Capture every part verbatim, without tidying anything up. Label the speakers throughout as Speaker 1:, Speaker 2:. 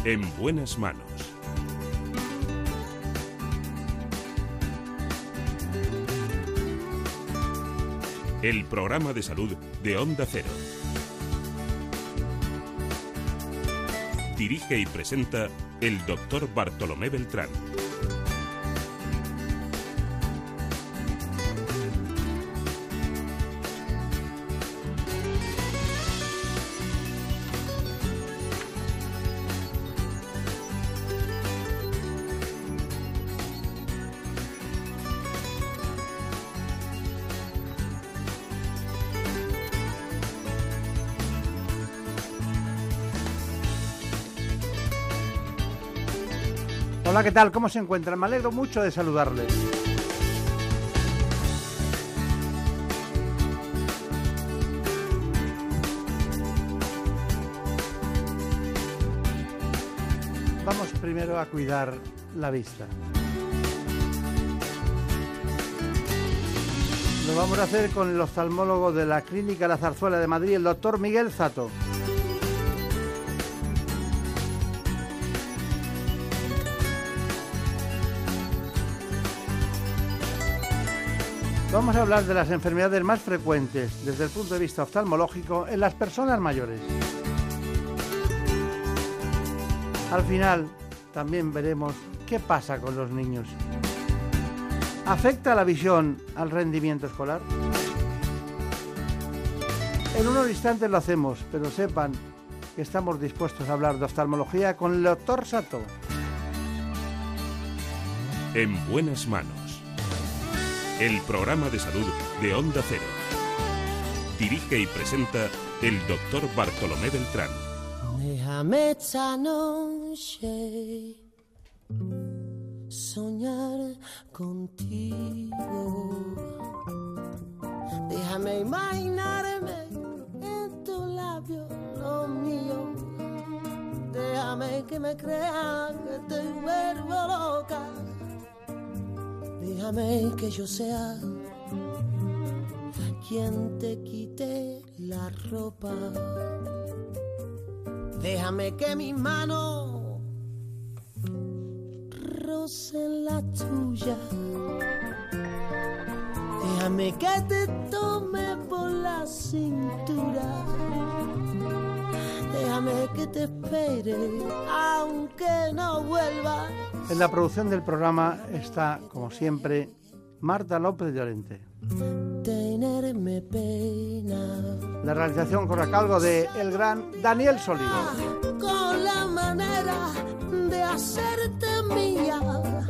Speaker 1: En buenas manos. El programa de salud de Onda Cero. Dirige y presenta el doctor Bartolomé Beltrán.
Speaker 2: Hola, ¿qué tal? ¿Cómo se encuentran? Me alegro mucho de saludarles. Vamos primero a cuidar la vista. Lo vamos a hacer con el oftalmólogo de la Clínica La Zarzuela de Madrid, el doctor Miguel Zato. Vamos a hablar de las enfermedades más frecuentes desde el punto de vista oftalmológico en las personas mayores. Al final, también veremos qué pasa con los niños. ¿Afecta la visión al rendimiento escolar? En unos instantes lo hacemos, pero sepan que estamos dispuestos a hablar de oftalmología con el doctor Sato.
Speaker 1: En buenas manos. El programa de salud de Onda Cero. Dirige y presenta el doctor Bartolomé Beltrán.
Speaker 3: Déjame esta noche soñar contigo. Déjame imaginarme en tu labio lo mío. Déjame que me crea que te vuelvo loca. Déjame que yo sea quien te quite la ropa. Déjame que mi mano roce la tuya. Déjame que te tome por la cintura. Déjame que te espere aunque no vuelva.
Speaker 2: En la producción del programa está, como siempre, Marta López Llorente.
Speaker 3: Tenerme pena.
Speaker 2: La realización corre a cargo de el gran Daniel Solido.
Speaker 3: Con la manera de hacerte mía.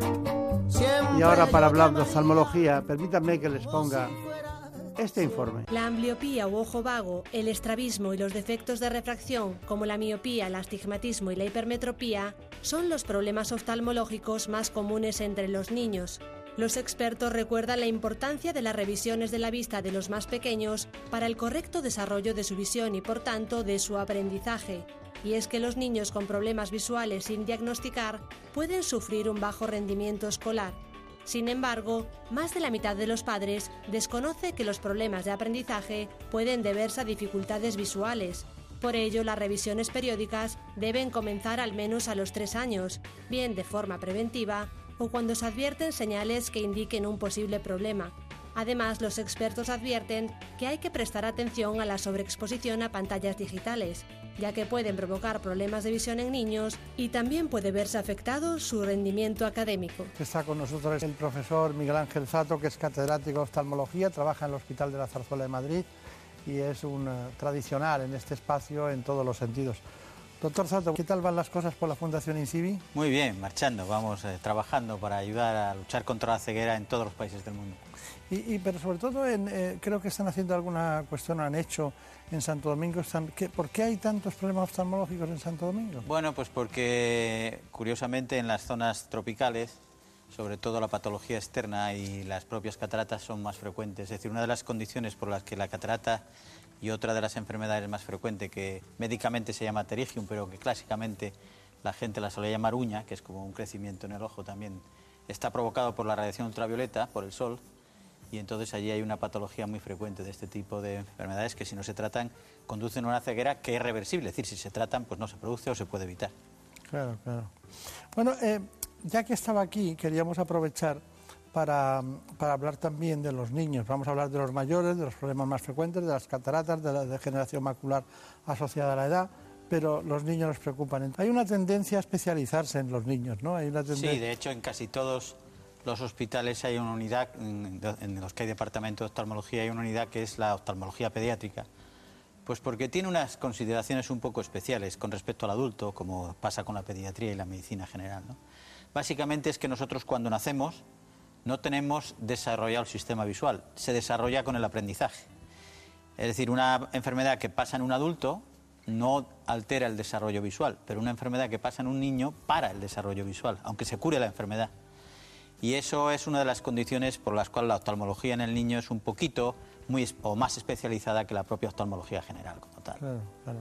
Speaker 2: Y ahora, para hablar de oftalmología, permítanme que les ponga este informe.
Speaker 4: La ambliopía u ojo vago, el estrabismo y los defectos de refracción, como la miopía, el astigmatismo y la hipermetropía, son los problemas oftalmológicos más comunes entre los niños. Los expertos recuerdan la importancia de las revisiones de la vista de los más pequeños para el correcto desarrollo de su visión y, por tanto, de su aprendizaje. Y es que los niños con problemas visuales sin diagnosticar pueden sufrir un bajo rendimiento escolar. Sin embargo, más de la mitad de los padres desconoce que los problemas de aprendizaje pueden deberse a dificultades visuales. Por ello, las revisiones periódicas deben comenzar al menos a los tres años, bien de forma preventiva o cuando se advierten señales que indiquen un posible problema. Además, los expertos advierten que hay que prestar atención a la sobreexposición a pantallas digitales, ya que pueden provocar problemas de visión en niños y también puede verse afectado su rendimiento académico.
Speaker 2: Está con nosotros el profesor Miguel Ángel Zato, que es catedrático de oftalmología, trabaja en el Hospital de la Zarzuela de Madrid y es un uh, tradicional en este espacio en todos los sentidos. Doctor Zato, ¿qué tal van las cosas por la Fundación INCIBI?
Speaker 5: Muy bien, marchando, vamos eh, trabajando para ayudar a luchar contra la ceguera en todos los países del mundo.
Speaker 2: Y, y pero sobre todo, en, eh, creo que están haciendo alguna cuestión, han hecho en Santo Domingo. Están, ¿qué, ¿Por qué hay tantos problemas oftalmológicos en Santo Domingo?
Speaker 5: Bueno, pues porque curiosamente en las zonas tropicales, sobre todo la patología externa y las propias cataratas son más frecuentes. Es decir, una de las condiciones por las que la catarata y otra de las enfermedades más frecuentes, que médicamente se llama pterygium, pero que clásicamente la gente la suele llamar uña, que es como un crecimiento en el ojo también, está provocado por la radiación ultravioleta, por el sol, y entonces allí hay una patología muy frecuente de este tipo de enfermedades que, si no se tratan, conducen a una ceguera que es reversible. Es decir, si se tratan, pues no se produce o se puede evitar.
Speaker 2: Claro, claro. Bueno, eh, ya que estaba aquí, queríamos aprovechar para, para hablar también de los niños. Vamos a hablar de los mayores, de los problemas más frecuentes, de las cataratas, de la degeneración macular asociada a la edad, pero los niños nos preocupan. Hay una tendencia a especializarse en los niños, ¿no? Hay una tendencia...
Speaker 5: Sí, de hecho, en casi todos los hospitales hay una unidad, en los que hay departamento de oftalmología, hay una unidad que es la oftalmología pediátrica. Pues porque tiene unas consideraciones un poco especiales con respecto al adulto, como pasa con la pediatría y la medicina general, ¿no? Básicamente es que nosotros cuando nacemos no tenemos desarrollado el sistema visual, se desarrolla con el aprendizaje. Es decir, una enfermedad que pasa en un adulto no altera el desarrollo visual, pero una enfermedad que pasa en un niño para el desarrollo visual, aunque se cure la enfermedad. Y eso es una de las condiciones por las cuales la oftalmología en el niño es un poquito muy, o más especializada que la propia oftalmología general como tal.
Speaker 2: Claro, claro.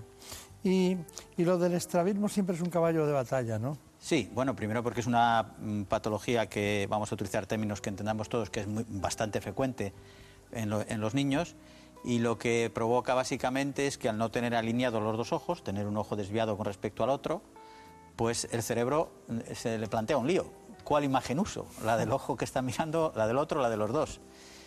Speaker 2: Y, y lo del estrabismo siempre es un caballo de batalla, ¿no?
Speaker 5: Sí, bueno, primero porque es una mm, patología que, vamos a utilizar términos que entendamos todos, que es muy, bastante frecuente en, lo, en los niños, y lo que provoca básicamente es que al no tener alineados los dos ojos, tener un ojo desviado con respecto al otro, pues el cerebro se le plantea un lío. ¿Cuál imagen uso? ¿La del ojo que está mirando, la del otro, la de los dos?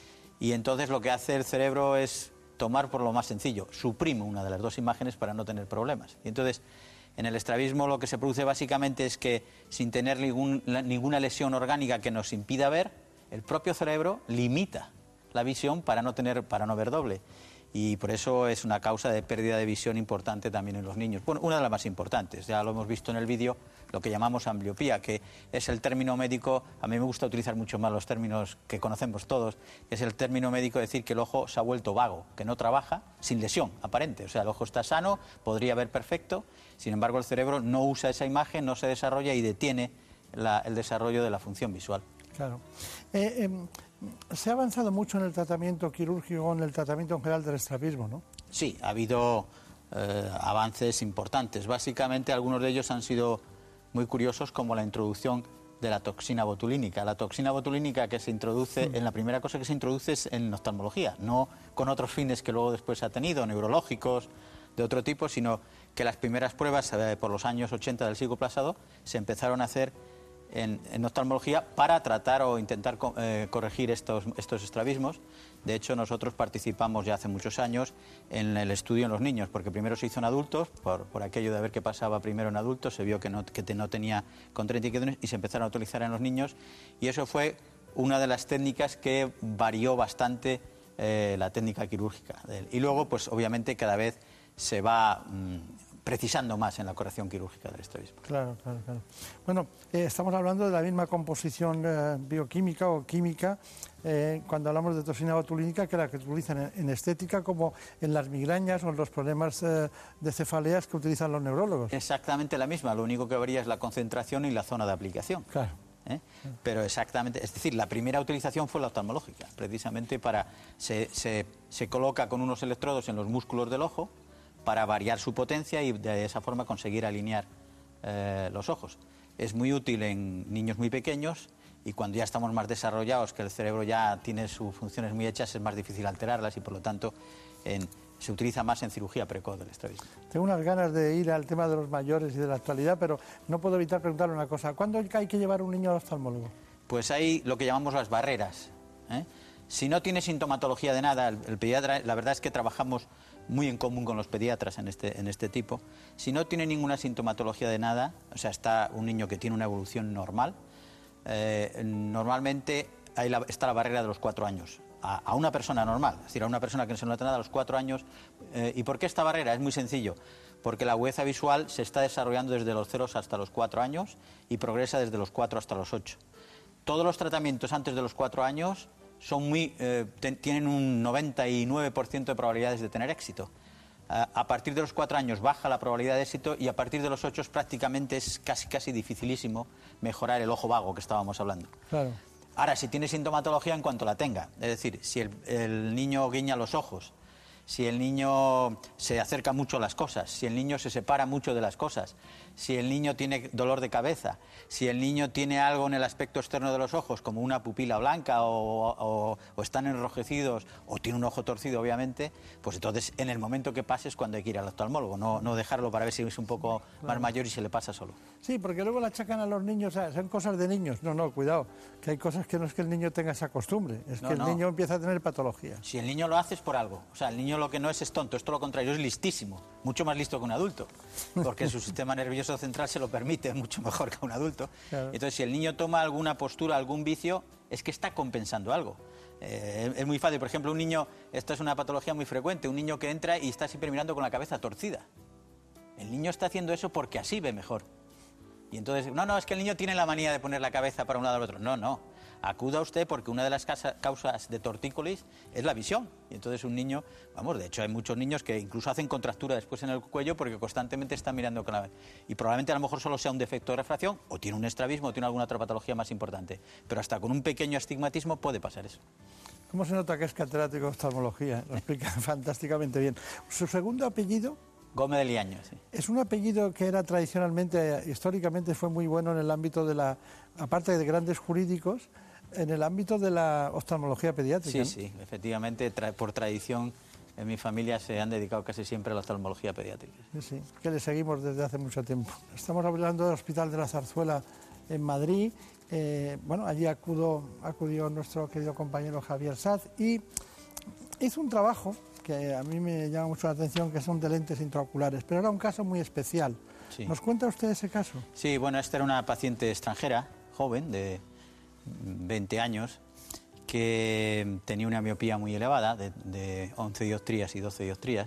Speaker 5: Y entonces lo que hace el cerebro es tomar por lo más sencillo, suprime una de las dos imágenes para no tener problemas. Y entonces, en el estrabismo lo que se produce básicamente es que, sin tener ningún, ninguna lesión orgánica que nos impida ver, el propio cerebro limita la visión para no tener, para no ver doble. Y por eso es una causa de pérdida de visión importante también en los niños. Bueno, una de las más importantes, ya lo hemos visto en el vídeo, lo que llamamos ambliopía, que es el término médico, a mí me gusta utilizar mucho más los términos que conocemos todos, que es el término médico de decir que el ojo se ha vuelto vago, que no trabaja sin lesión aparente. O sea, el ojo está sano, podría ver perfecto, sin embargo el cerebro no usa esa imagen, no se desarrolla y detiene la, el desarrollo de la función visual.
Speaker 2: Claro. Eh, eh, se ha avanzado mucho en el tratamiento quirúrgico, en el tratamiento en general del estrabismo, ¿no?
Speaker 5: Sí, ha habido eh, avances importantes. Básicamente algunos de ellos han sido muy curiosos, como la introducción de la toxina botulínica. La toxina botulínica que se introduce, mm. en la primera cosa que se introduce es en oftalmología, no con otros fines que luego después ha tenido, neurológicos, de otro tipo, sino que las primeras pruebas eh, por los años ochenta del siglo pasado se empezaron a hacer En, en oftalmología para tratar o intentar eh, corregir estos, estos estrabismos. De hecho, nosotros participamos ya hace muchos años en el estudio en los niños, porque primero se hizo en adultos, por, por aquello de ver qué pasaba primero en adultos, se vio que no, que te, no tenía contraindicaciones y se empezaron a utilizar en los niños, y eso fue una de las técnicas que varió bastante eh, la técnica quirúrgica. Y luego, pues obviamente, cada vez se va mmm, precisando más en la corrección quirúrgica del estrabismo.
Speaker 2: Claro, claro, claro. Bueno, eh, estamos hablando de la misma composición eh, bioquímica o química eh, cuando hablamos de toxina botulínica que la que utilizan en, en estética, como en las migrañas o en los problemas eh, de cefaleas que utilizan los neurólogos.
Speaker 5: Exactamente la misma, lo único que varía es la concentración y la zona de aplicación.
Speaker 2: Claro.
Speaker 5: ¿Eh? Pero exactamente, es decir, la primera utilización fue la oftalmológica, precisamente para, se, se, se coloca con unos electrodos en los músculos del ojo para variar su potencia y de esa forma conseguir alinear eh, los ojos. Es muy útil en niños muy pequeños y cuando ya estamos más desarrollados, que el cerebro ya tiene sus funciones muy hechas, es más difícil alterarlas y por lo tanto en, se utiliza más en cirugía precoz del estrabismo.
Speaker 2: Tengo unas ganas de ir al tema de los mayores y de la actualidad, pero no puedo evitar preguntarle una cosa. ¿Cuándo hay que llevar a un niño al oftalmólogo?
Speaker 5: Pues hay lo que llamamos las barreras, ¿eh? Si no tiene sintomatología de nada, el, el pediatra, la verdad es que trabajamos muy en común con los pediatras en este, en este tipo. Si no tiene ninguna sintomatología de nada, o sea, está un niño que tiene una evolución normal, eh, normalmente ahí la, está la barrera de los cuatro años. A, a una persona normal, es decir, a una persona que no se nota nada a los cuatro años. Eh, ¿Y por qué esta barrera? Es muy sencillo. Porque la agudeza visual se está desarrollando desde los ceros hasta los cuatro años y progresa desde los cuatro hasta los ocho. Todos los tratamientos antes de los cuatro años son muy, eh, ten, tienen un noventa y nueve por ciento de probabilidades de tener éxito. Uh, a partir de los cuatro años baja la probabilidad de éxito y a partir de los ocho prácticamente es casi, casi dificilísimo mejorar el ojo vago que estábamos hablando.
Speaker 2: Claro.
Speaker 5: Ahora, si tiene sintomatología, en cuanto la tenga, es decir, si el, el niño guiña los ojos, si el niño se acerca mucho a las cosas, si el niño se separa mucho de las cosas, si el niño tiene dolor de cabeza, si el niño tiene algo en el aspecto externo de los ojos, como una pupila blanca o, o, o están enrojecidos o tiene un ojo torcido, obviamente, pues entonces en el momento que pase es cuando hay que ir al oftalmólogo, no, no dejarlo para ver si es un poco claro. más mayor y se le pasa solo.
Speaker 2: Sí, porque luego le achacan a los niños, o sea, son cosas de niños. No, no, cuidado, que hay cosas que no es que el niño tenga esa costumbre, es no, que el no. niño empieza a tener patología.
Speaker 5: Si el niño lo hace es por algo, o sea, el niño lo que no es es tonto, es todo lo contrario, es listísimo, mucho más listo que un adulto, porque su sistema nervioso central se lo permite mucho mejor que un adulto. Claro. Entonces, si el niño toma alguna postura, algún vicio, es que está compensando algo. Eh, es muy fácil, por ejemplo, un niño, esto es una patología muy frecuente, un niño que entra y está siempre mirando con la cabeza torcida. El niño está haciendo eso porque así ve mejor. Y entonces, no, no, es que el niño tiene la manía de poner la cabeza para un lado o al otro. No, no. Acuda usted porque una de las causas de tortícolis es la visión. Y entonces un niño, vamos, de hecho hay muchos niños que incluso hacen contractura después en el cuello porque constantemente están mirando con la... Y probablemente a lo mejor solo sea un defecto de refracción o tiene un estrabismo o tiene alguna otra patología más importante. Pero hasta con un pequeño astigmatismo puede pasar eso.
Speaker 2: ¿Cómo se nota que es catedrático de oftalmología? Lo explica fantásticamente bien. ¿Su segundo apellido?
Speaker 5: Gómez de Liaño, sí.
Speaker 2: Es un apellido que era tradicionalmente, históricamente fue muy bueno en el ámbito de la, aparte de grandes jurídicos, en el ámbito de la oftalmología pediátrica.
Speaker 5: Sí,
Speaker 2: ¿no?
Speaker 5: sí, efectivamente, tra por tradición, en mi familia se han dedicado casi siempre a la oftalmología pediátrica.
Speaker 2: Sí, sí, que le seguimos desde hace mucho tiempo. Estamos hablando del Hospital de la Zarzuela en Madrid. Eh, bueno, allí acudo, acudió nuestro querido compañero Javier Saz y hizo un trabajo que a mí me llama mucho la atención, que son de lentes intraoculares, pero era un caso muy especial. Sí. ¿Nos cuenta usted ese caso?
Speaker 5: Sí, bueno, esta era una paciente extranjera, joven, de veinte años, que tenía una miopía muy elevada, de, de once dioptrías y doce dioptrías,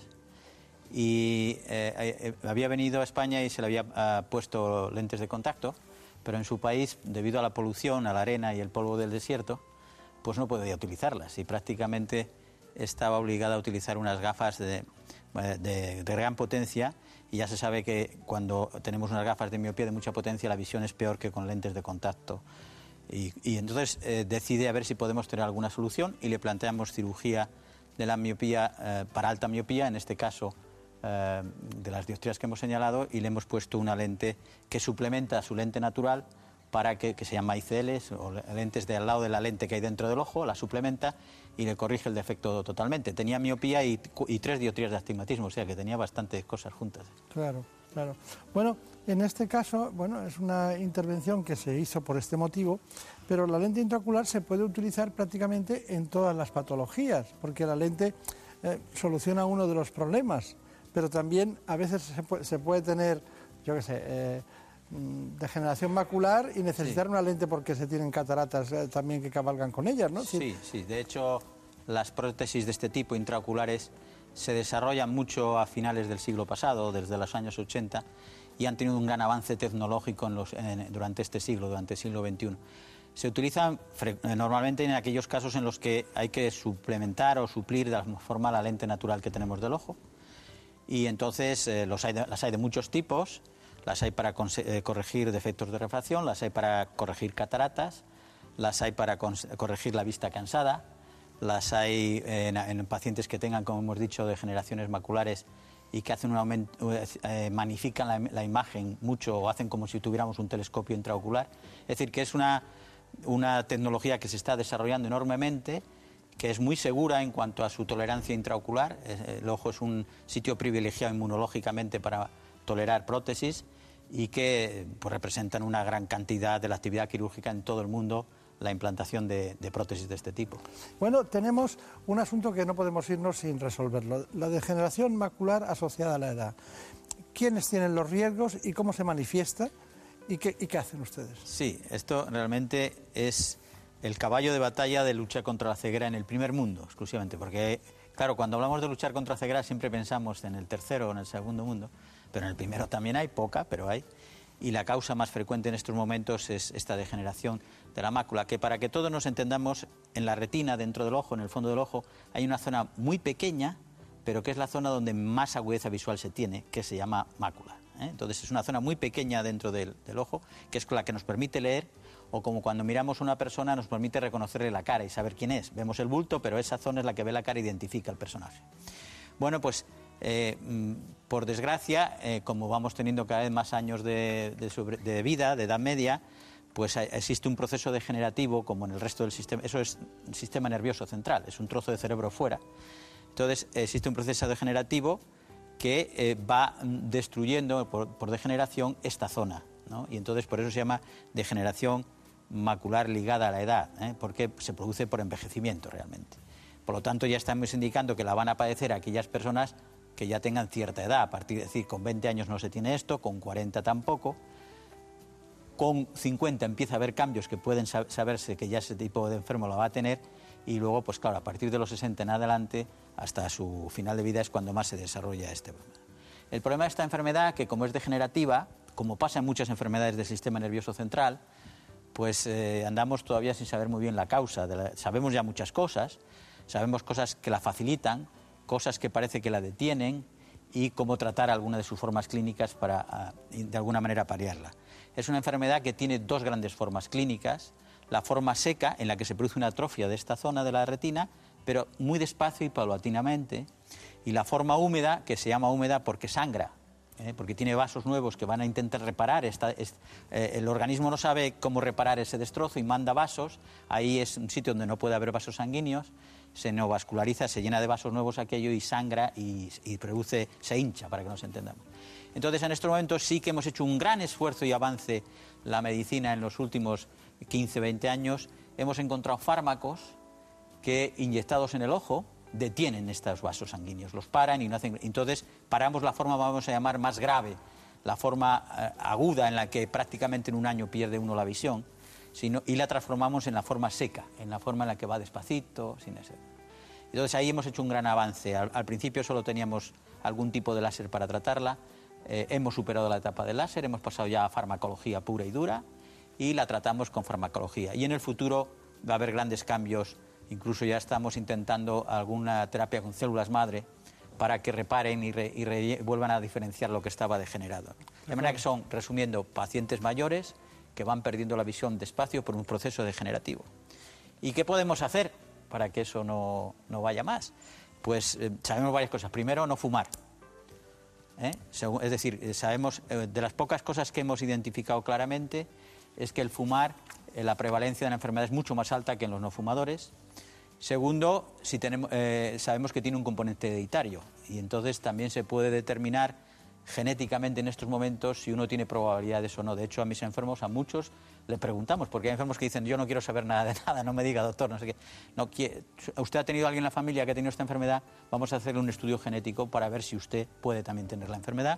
Speaker 5: y eh, eh, había venido a España y se le había eh, puesto lentes de contacto, pero en su país, debido a la polución, a la arena y el polvo del desierto, pues no podía utilizarlas y prácticamente estaba obligada a utilizar unas gafas de, de, de gran potencia, y ya se sabe que cuando tenemos unas gafas de miopía de mucha potencia la visión es peor que con lentes de contacto. Y, y entonces eh, decide a ver si podemos tener alguna solución y le planteamos cirugía de la miopía eh, para alta miopía, en este caso eh, de las dioptrías que hemos señalado, y le hemos puesto una lente que suplementa su lente natural, para que, que se llama I C Ls, o lentes de al lado de la lente que hay dentro del ojo, la suplementa y le corrige el defecto totalmente. Tenía miopía y, y tres dioptrías de astigmatismo, o sea que tenía bastantes cosas juntas.
Speaker 2: Claro, claro. Bueno, en este caso, bueno, es una intervención que se hizo por este motivo, pero la lente intraocular se puede utilizar prácticamente en todas las patologías, porque la lente eh, soluciona uno de los problemas, pero también a veces se puede, se puede tener, yo qué sé, eh, degeneración macular y necesitar sí. una lente porque se tienen cataratas eh, también que cabalgan con ellas, ¿no?
Speaker 5: Sí, sí. De hecho, las prótesis de este tipo intraoculares se desarrollan mucho a finales del siglo pasado, desde los años ochenta, y han tenido un gran avance tecnológico en los, en, durante este siglo, durante el siglo veintiuno. Se utilizan normalmente en aquellos casos en los que hay que suplementar o suplir de alguna forma la lente natural que tenemos del ojo. Y entonces eh, los hay de, las hay de muchos tipos. Las hay para corregir defectos de refracción, las hay para corregir cataratas, las hay para corregir la vista cansada, las hay en, en pacientes que tengan, como hemos dicho, degeneraciones maculares y que hacen un aumento, eh, magnifican la, la imagen mucho o hacen como si tuviéramos un telescopio intraocular. Es decir, que es una, una tecnología que se está desarrollando enormemente, que es muy segura en cuanto a su tolerancia intraocular. El ojo es un sitio privilegiado inmunológicamente para tolerar prótesis y que pues, representan una gran cantidad de la actividad quirúrgica en todo el mundo, la implantación de, de prótesis de este tipo.
Speaker 2: Bueno, tenemos un asunto que no podemos irnos sin resolverlo, la degeneración macular asociada a la edad. ¿Quiénes tienen los riesgos y cómo se manifiesta y qué, y qué hacen ustedes?
Speaker 5: Sí, esto realmente es el caballo de batalla de lucha contra la ceguera en el primer mundo, exclusivamente, porque, claro, cuando hablamos de luchar contra la ceguera siempre pensamos en el tercero o en el segundo mundo, pero en el primero también hay, poca, pero hay. Y la causa más frecuente en estos momentos es esta degeneración de la mácula, que para que todos nos entendamos, en la retina, dentro del ojo, en el fondo del ojo, hay una zona muy pequeña, pero que es la zona donde más agudeza visual se tiene, que se llama mácula, ¿eh? Entonces es una zona muy pequeña dentro del, del ojo, que es la que nos permite leer, o como cuando miramos a una persona nos permite reconocerle la cara y saber quién es. Vemos el bulto, pero esa zona es la que ve la cara e identifica al personaje. Bueno, pues eh, por desgracia, eh, como vamos teniendo cada vez más años de, de, sobre, de vida, de edad media, pues existe un proceso degenerativo como en el resto del sistema. Eso es un sistema nervioso central, es un trozo de cerebro fuera. Entonces existe un proceso degenerativo que eh, va destruyendo por, por degeneración esta zona, ¿no? Y entonces por eso se llama degeneración macular ligada a la edad, ¿eh? Porque se produce por envejecimiento realmente. Por lo tanto, ya estamos indicando que la van a padecer aquellas personas que ya tengan cierta edad. A partir de decir, con veinte años no se tiene esto, con cuarenta tampoco. Con cincuenta empieza a haber cambios que pueden saberse que ya ese tipo de enfermo lo va a tener. Y luego, pues claro, a partir de los sesenta en adelante, hasta su final de vida es cuando más se desarrolla este problema. El problema de esta enfermedad, que como es degenerativa, como pasa en muchas enfermedades del sistema nervioso central, pues eh, andamos todavía sin saber muy bien la causa. De la... Sabemos ya muchas cosas, sabemos cosas que la facilitan, cosas que parece que la detienen y cómo tratar alguna de sus formas clínicas para, de alguna manera, paliarla. Es una enfermedad que tiene dos grandes formas clínicas. La forma seca, en la que se produce una atrofia de esta zona de la retina, pero muy despacio y paulatinamente. Y la forma húmeda, que se llama húmeda porque sangra, ¿eh? Porque tiene vasos nuevos que van a intentar reparar. Esta, es, eh, el organismo no sabe cómo reparar ese destrozo y manda vasos. Ahí es un sitio donde no puede haber vasos sanguíneos. Se neovasculariza, se llena de vasos nuevos aquello y sangra y, y produce, se hincha, para que nos entendamos. Entonces, en estos momentos sí que hemos hecho un gran esfuerzo y avance la medicina en los últimos quince, veinte años. Hemos encontrado fármacos que, inyectados en el ojo, detienen estos vasos sanguíneos, los paran y no hacen... Entonces, paramos la forma, vamos a llamar, más grave, la forma eh, aguda en la que prácticamente en un año pierde uno la visión, sino, y la transformamos en la forma seca, en la forma en la que va despacito, sin ese... Entonces ahí hemos hecho un gran avance. Al, al principio solo teníamos algún tipo de láser para tratarla, eh, hemos superado la etapa del láser, hemos pasado ya a farmacología pura y dura y la tratamos con farmacología. Y en el futuro va a haber grandes cambios, incluso ya estamos intentando alguna terapia con células madre para que reparen y, re, y re, vuelvan a diferenciar lo que estaba degenerado. De manera que son, resumiendo, pacientes mayores que van perdiendo la visión despacio por un proceso degenerativo. ¿Y qué podemos hacer para que eso no, no vaya más? Pues eh, sabemos varias cosas. Primero, no fumar. ¿Eh? Es decir, sabemos, eh, de las pocas cosas que hemos identificado claramente, es que el fumar, eh, la prevalencia de la enfermedad es mucho más alta que en los no fumadores. Segundo, si tenemos, eh, sabemos que tiene un componente hereditario y entonces también se puede determinar genéticamente en estos momentos si uno tiene probabilidades o no. De hecho, a mis enfermos, a muchos, le preguntamos, porque hay enfermos que dicen, yo no quiero saber nada de nada, no me diga, doctor, no sé qué. No, ¿usted ha tenido alguien en la familia que ha tenido esta enfermedad? Vamos a hacerle un estudio genético para ver si usted puede también tener la enfermedad.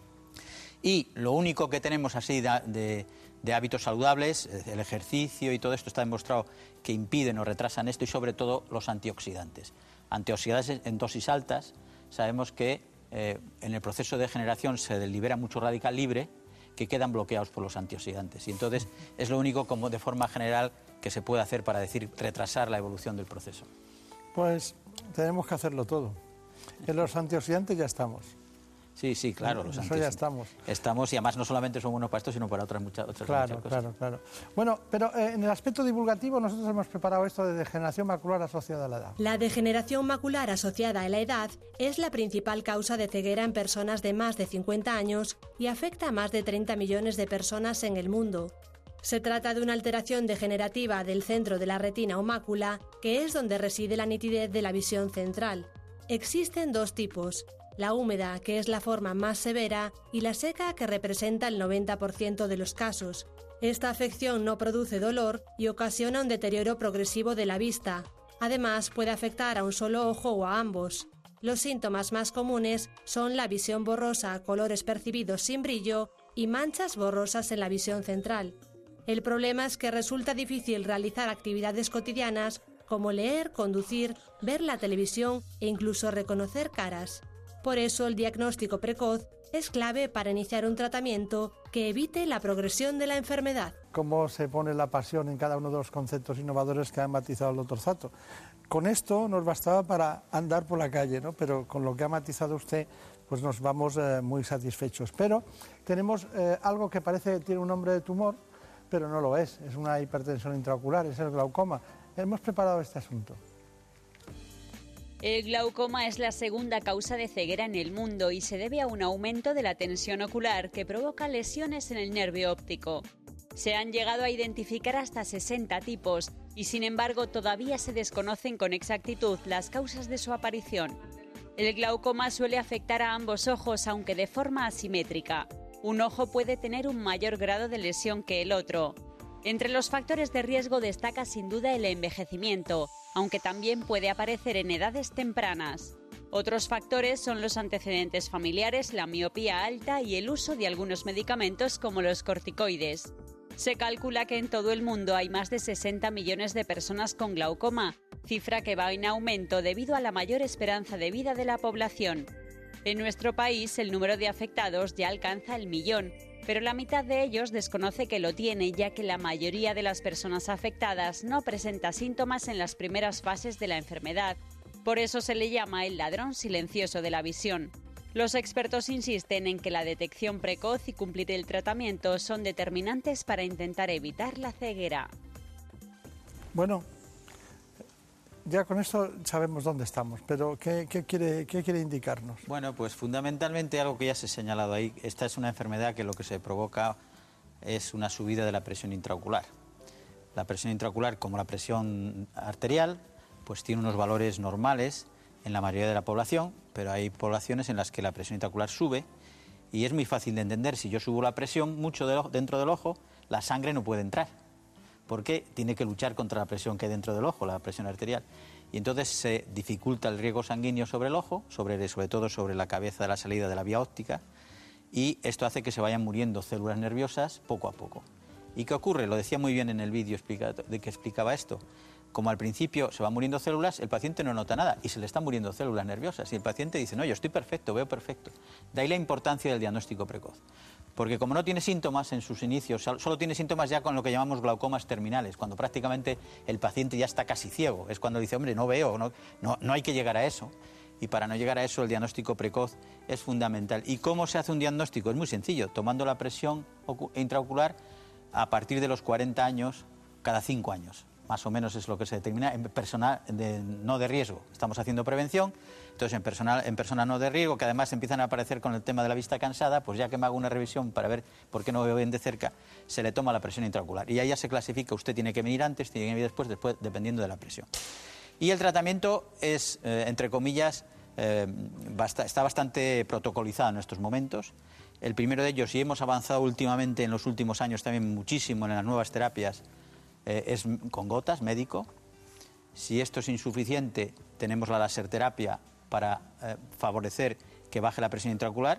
Speaker 5: Y lo único que tenemos así de, de, de hábitos saludables, el ejercicio y todo esto está demostrado que impiden o retrasan esto, y sobre todo los antioxidantes. Antioxidantes en dosis altas, sabemos que Eh, en el proceso de degeneración se libera mucho radical libre que quedan bloqueados por los antioxidantes. Y entonces es lo único, como de forma general, que se puede hacer para decir retrasar la evolución del proceso.
Speaker 2: Pues tenemos que hacerlo todo. En los antioxidantes ya estamos.
Speaker 5: Sí, sí, claro. Los
Speaker 2: Eso ya estamos.
Speaker 5: Estamos, y además no solamente son buenos para esto, sino para otras muchas, otras
Speaker 2: claro,
Speaker 5: muchas cosas.
Speaker 2: Claro, claro. Bueno, pero eh, en el aspecto divulgativo nosotros hemos preparado esto de degeneración macular asociada a la edad.
Speaker 4: La degeneración macular asociada a la edad es la principal causa de ceguera en personas de más de cincuenta años y afecta a más de treinta millones de personas en el mundo. Se trata de una alteración degenerativa del centro de la retina o mácula, que es donde reside la nitidez de la visión central. Existen dos tipos: la húmeda, que es la forma más severa, y la seca, que representa el noventa por ciento de los casos. Esta afección no produce dolor y ocasiona un deterioro progresivo de la vista. Además, puede afectar a un solo ojo o a ambos. Los síntomas más comunes son la visión borrosa, colores percibidos sin brillo y manchas borrosas en la visión central. El problema es que resulta difícil realizar actividades cotidianas como leer, conducir, ver la televisión e incluso reconocer caras. Por eso el diagnóstico precoz es clave para iniciar un tratamiento que evite la progresión de la enfermedad.
Speaker 2: Cómo se pone la pasión en cada uno de los conceptos innovadores que ha matizado el doctor Zato. Con esto nos bastaba para andar por la calle, ¿no? Pero con lo que ha matizado usted, pues nos vamos eh, muy satisfechos. Pero tenemos eh, algo que parece que tiene un nombre de tumor, pero no lo es. Es una hipertensión intraocular, es el glaucoma. Hemos preparado este asunto.
Speaker 6: El glaucoma es la segunda causa de ceguera en el mundo y se debe a un aumento de la tensión ocular que provoca lesiones en el nervio óptico. Se han llegado a identificar hasta sesenta tipos y, sin embargo, todavía se desconocen con exactitud las causas de su aparición. El glaucoma suele afectar a ambos ojos, aunque de forma asimétrica. Un ojo puede tener un mayor grado de lesión que el otro. Entre los factores de riesgo destaca sin duda el envejecimiento, aunque también puede aparecer en edades tempranas. Otros factores son los antecedentes familiares, la miopía alta y el uso de algunos medicamentos como los corticoides. Se calcula que en todo el mundo hay más de sesenta millones de personas con glaucoma, cifra que va en aumento debido a la mayor esperanza de vida de la población. En nuestro país, el número de afectados ya alcanza el millón, pero la mitad de ellos desconoce que lo tiene, ya que la mayoría de las personas afectadas no presenta síntomas en las primeras fases de la enfermedad. Por eso se le llama el ladrón silencioso de la visión. Los expertos insisten en que la detección precoz y cumplir el tratamiento son determinantes para intentar evitar la ceguera.
Speaker 2: Bueno, ya con esto sabemos dónde estamos, pero ¿qué, qué, quiere, qué quiere indicarnos?
Speaker 5: Bueno, pues fundamentalmente algo que ya se ha señalado ahí. Esta es una enfermedad que lo que se provoca es una subida de la presión intraocular. La presión intraocular, como la presión arterial, pues tiene unos valores normales en la mayoría de la población, pero hay poblaciones en las que la presión intraocular sube y es muy fácil de entender. Si yo subo la presión mucho de, dentro del ojo, la sangre no puede entrar, porque tiene que luchar contra la presión que hay dentro del ojo, la presión arterial. Y entonces se dificulta el riego sanguíneo sobre el ojo, sobre, sobre todo sobre la cabeza de la salida de la vía óptica, y esto hace que se vayan muriendo células nerviosas poco a poco. ¿Y qué ocurre? Lo decía muy bien en el vídeo de que explicaba esto. Como al principio se van muriendo células, el paciente no nota nada y se le están muriendo células nerviosas. Y el paciente dice, no, yo estoy perfecto, veo perfecto. De ahí la importancia del diagnóstico precoz. Porque como no tiene síntomas en sus inicios, solo tiene síntomas ya con lo que llamamos glaucomas terminales, cuando prácticamente el paciente ya está casi ciego. Es cuando dice, hombre, no veo, no, no, no hay que llegar a eso. Y para no llegar a eso, el diagnóstico precoz es fundamental. ¿Y cómo se hace un diagnóstico? Es muy sencillo, tomando la presión intraocular a partir de los cuarenta años, cada cinco años. Más o menos es lo que se determina en personal de, no de riesgo. Estamos haciendo prevención, entonces en personal, en personas no de riesgo, que además empiezan a aparecer con el tema de la vista cansada, pues ya que me hago una revisión para ver por qué no veo bien de cerca, se le toma la presión intraocular. Y ahí ya se clasifica, usted tiene que venir antes, tiene que venir después, después dependiendo de la presión. Y el tratamiento es, eh, entre comillas, eh, basta, está bastante protocolizado en estos momentos. El primero de ellos, y hemos avanzado últimamente en los últimos años también muchísimo en las nuevas terapias, eh, es con gotas, médico. Si esto es insuficiente, tenemos la laserterapia para eh, favorecer que baje la presión intraocular.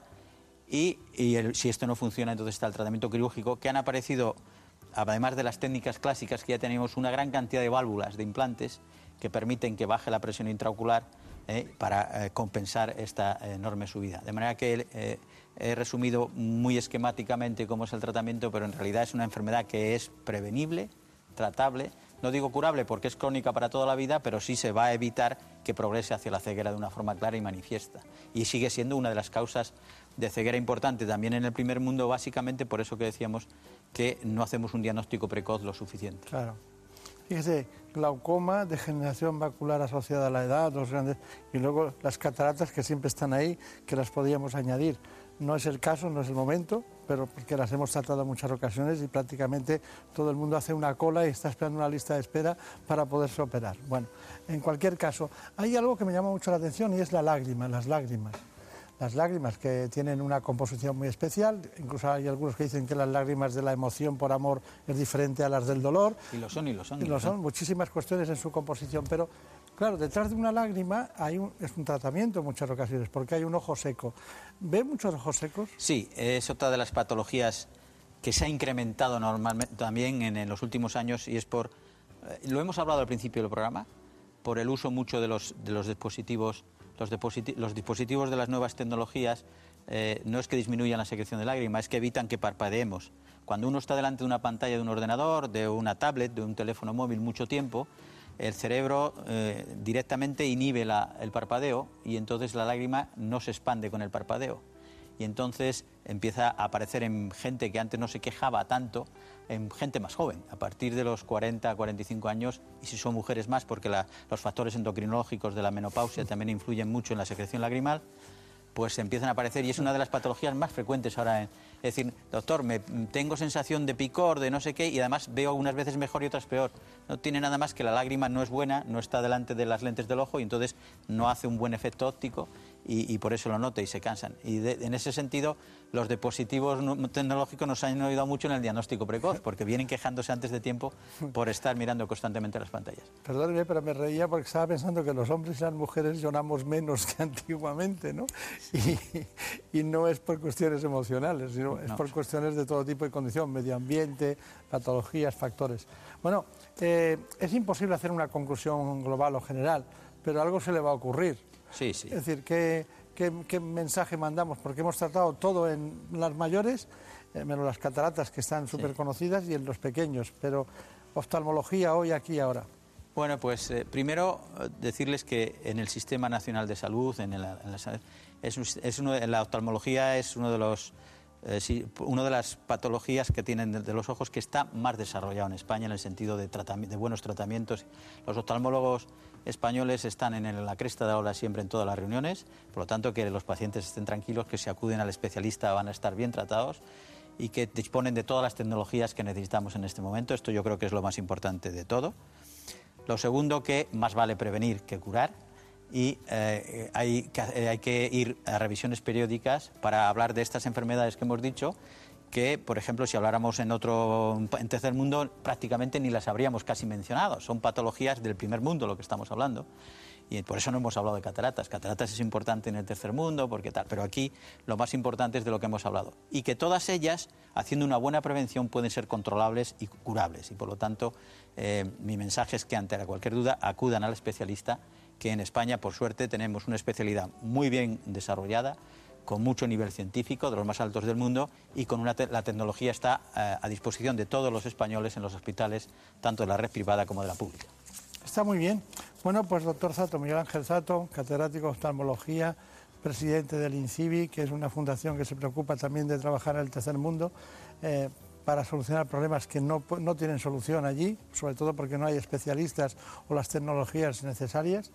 Speaker 5: Y, y el, si esto no funciona, entonces está el tratamiento quirúrgico, que han aparecido, además de las técnicas clásicas, que ya tenemos una gran cantidad de válvulas, de implantes, que permiten que baje la presión intraocular eh, para eh, compensar esta enorme subida. De manera que eh, he resumido muy esquemáticamente cómo es el tratamiento, pero en realidad es una enfermedad que es prevenible, tratable. No digo curable porque es crónica para toda la vida, pero sí se va a evitar que progrese hacia la ceguera de una forma clara y manifiesta. Y sigue siendo una de las causas de ceguera importante también en el primer mundo, básicamente por eso que decíamos que no hacemos un diagnóstico precoz lo suficiente.
Speaker 2: Claro. Fíjese, glaucoma, degeneración macular asociada a la edad, los grandes, y luego las cataratas que siempre están ahí, que las podíamos añadir. No es el caso, no es el momento, pero porque las hemos tratado en muchas ocasiones y prácticamente todo el mundo hace una cola y está esperando una lista de espera para poderse operar. Bueno, en cualquier caso, hay algo que me llama mucho la atención y es la lágrima, las lágrimas. Las lágrimas que tienen una composición muy especial, incluso hay algunos que dicen que las lágrimas de la emoción por amor es diferente a las del dolor.
Speaker 5: Y lo son, y lo son.
Speaker 2: Y lo son, muchísimas cuestiones en su composición, pero claro, detrás de una lágrima hay un, es un tratamiento en muchas ocasiones, porque hay un ojo seco. ¿Ve muchos ojos secos?
Speaker 5: Sí, es otra de las patologías que se ha incrementado normalmente también en, en los últimos años y es por, eh, lo hemos hablado al principio del programa, por el uso mucho de los, de los dispositivos. Los, los dispositivos de las nuevas tecnologías eh, no es que disminuyan la secreción de lágrima, es que evitan que parpadeemos. Cuando uno está delante de una pantalla de un ordenador, de una tablet, de un teléfono móvil mucho tiempo, el cerebro eh, directamente inhibe la, el parpadeo y entonces la lágrima no se expande con el parpadeo. y entonces empieza a aparecer en gente que antes no se quejaba tanto, en gente más joven, a partir de los cuarenta, cuarenta y cinco años, y si son mujeres más, porque la, los factores endocrinológicos de la menopausia también influyen mucho en la secreción lagrimal, pues empiezan a aparecer, y es una de las patologías más frecuentes ahora. En, es decir, doctor, me, tengo sensación de picor, de no sé qué, y además veo unas veces mejor y otras peor. No tiene nada más que la lágrima no es buena, no está delante de las lentes del ojo, y entonces no hace un buen efecto óptico, y, y por eso lo nota y se cansan. Y de, en ese sentido, los dispositivos tecnológicos nos han ayudado mucho en el diagnóstico precoz, porque vienen quejándose antes de tiempo por estar mirando constantemente las pantallas.
Speaker 2: Perdóneme, pero me reía porque estaba pensando que los hombres y las mujeres lloramos menos que antiguamente, ¿no? Y, y no es por cuestiones emocionales, sino es no. por cuestiones de todo tipo de condición, medio ambiente, patologías, factores. Bueno, eh, es imposible hacer una conclusión global o general, pero algo se le va a ocurrir.
Speaker 5: Sí, sí.
Speaker 2: Es decir, ¿qué, qué, qué mensaje mandamos? Porque hemos tratado todo en las mayores, eh, menos las cataratas que están súper conocidas, sí. y en los pequeños, pero oftalmología hoy, aquí y ahora.
Speaker 5: Bueno, pues eh, primero decirles que en el Sistema Nacional de Salud, en, el, en la, es, es uno, en la oftalmología es uno de los eh, sí, una de las patologías que tienen de, de los ojos que está más desarrollado en España en el sentido de, de buenos tratamientos. Los oftalmólogos españoles están en la cresta de la ola siempre en todas las reuniones, por lo tanto que los pacientes estén tranquilos, que si acuden al especialista van a estar bien tratados y que disponen de todas las tecnologías que necesitamos en este momento. Esto yo creo que es lo más importante de todo. Lo segundo, que más vale prevenir que curar, y eh, hay, que, eh, hay que ir a revisiones periódicas para hablar de estas enfermedades que hemos dicho, que, por ejemplo, si habláramos en otro, en tercer mundo, prácticamente ni las habríamos casi mencionado. Son patologías del primer mundo lo que estamos hablando. Y por eso no hemos hablado de cataratas. Cataratas es importante en el tercer mundo, porque tal, pero aquí lo más importante es de lo que hemos hablado. Y que todas ellas, haciendo una buena prevención, pueden ser controlables y curables. Y por lo tanto, eh, mi mensaje es que ante cualquier duda acudan al especialista, que en España, por suerte, tenemos una especialidad muy bien desarrollada, con mucho nivel científico, de los más altos del mundo, y con una te la tecnología está eh, a disposición de todos los españoles en los hospitales, tanto de la red privada como de la pública.
Speaker 2: Está muy bien. Bueno, pues doctor Zato, Miguel Ángel Zato, catedrático de oftalmología, presidente del INCIBI, que es una fundación que se preocupa también de trabajar en el tercer mundo eh, para solucionar problemas que no, no tienen solución allí, sobre todo porque no hay especialistas o las tecnologías necesarias.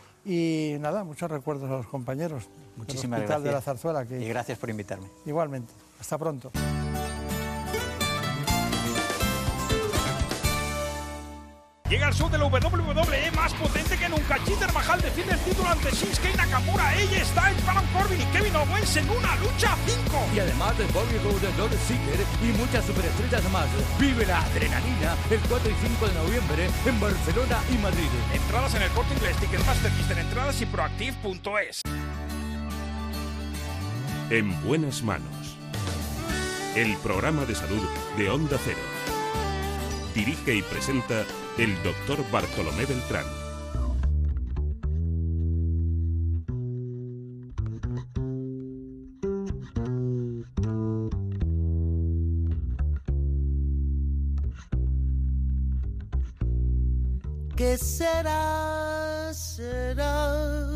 Speaker 2: Y nada, muchos recuerdos a los compañeros
Speaker 5: Muchísimas
Speaker 2: del Hospital
Speaker 5: gracias.
Speaker 2: de la Zarzuela. Que...
Speaker 5: Y gracias por invitarme.
Speaker 2: Igualmente. Hasta pronto.
Speaker 7: Llega el show de la W W E más potente que nunca. Jinder Mahal defiende el título ante Shinsuke Nakamura, A J Styles, Baron Corbin y Kevin Owens en una lucha a cinco.
Speaker 8: Y además de Bobby Roode, Dolph Ziggler y muchas superestrellas más. Vive la adrenalina el cuatro y cinco de noviembre en Barcelona y Madrid.
Speaker 7: Entradas en el Corte Inglés, Ticketmaster, Mister Entradas y Proactive punto es.
Speaker 1: En buenas manos. El programa de salud de Onda Cero. Dirige y presenta el doctor Bartolomé Beltrán.
Speaker 3: ¿Qué será, será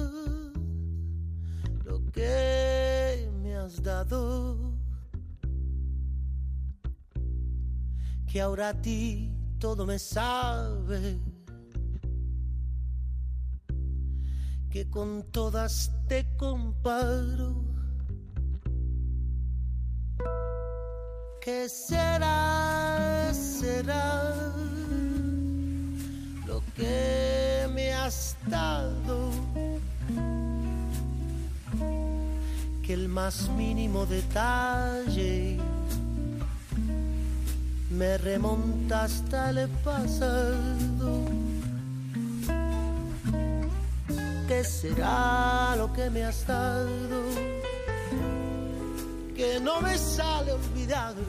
Speaker 3: lo que me has dado? Que ahora a ti todo me sabe, que con todas te comparo. ¿Qué será, será lo que me has dado? Que el más mínimo detalle me remonta hasta el pasado. ¿Qué será lo que me has dado? Que no me sale olvidarte.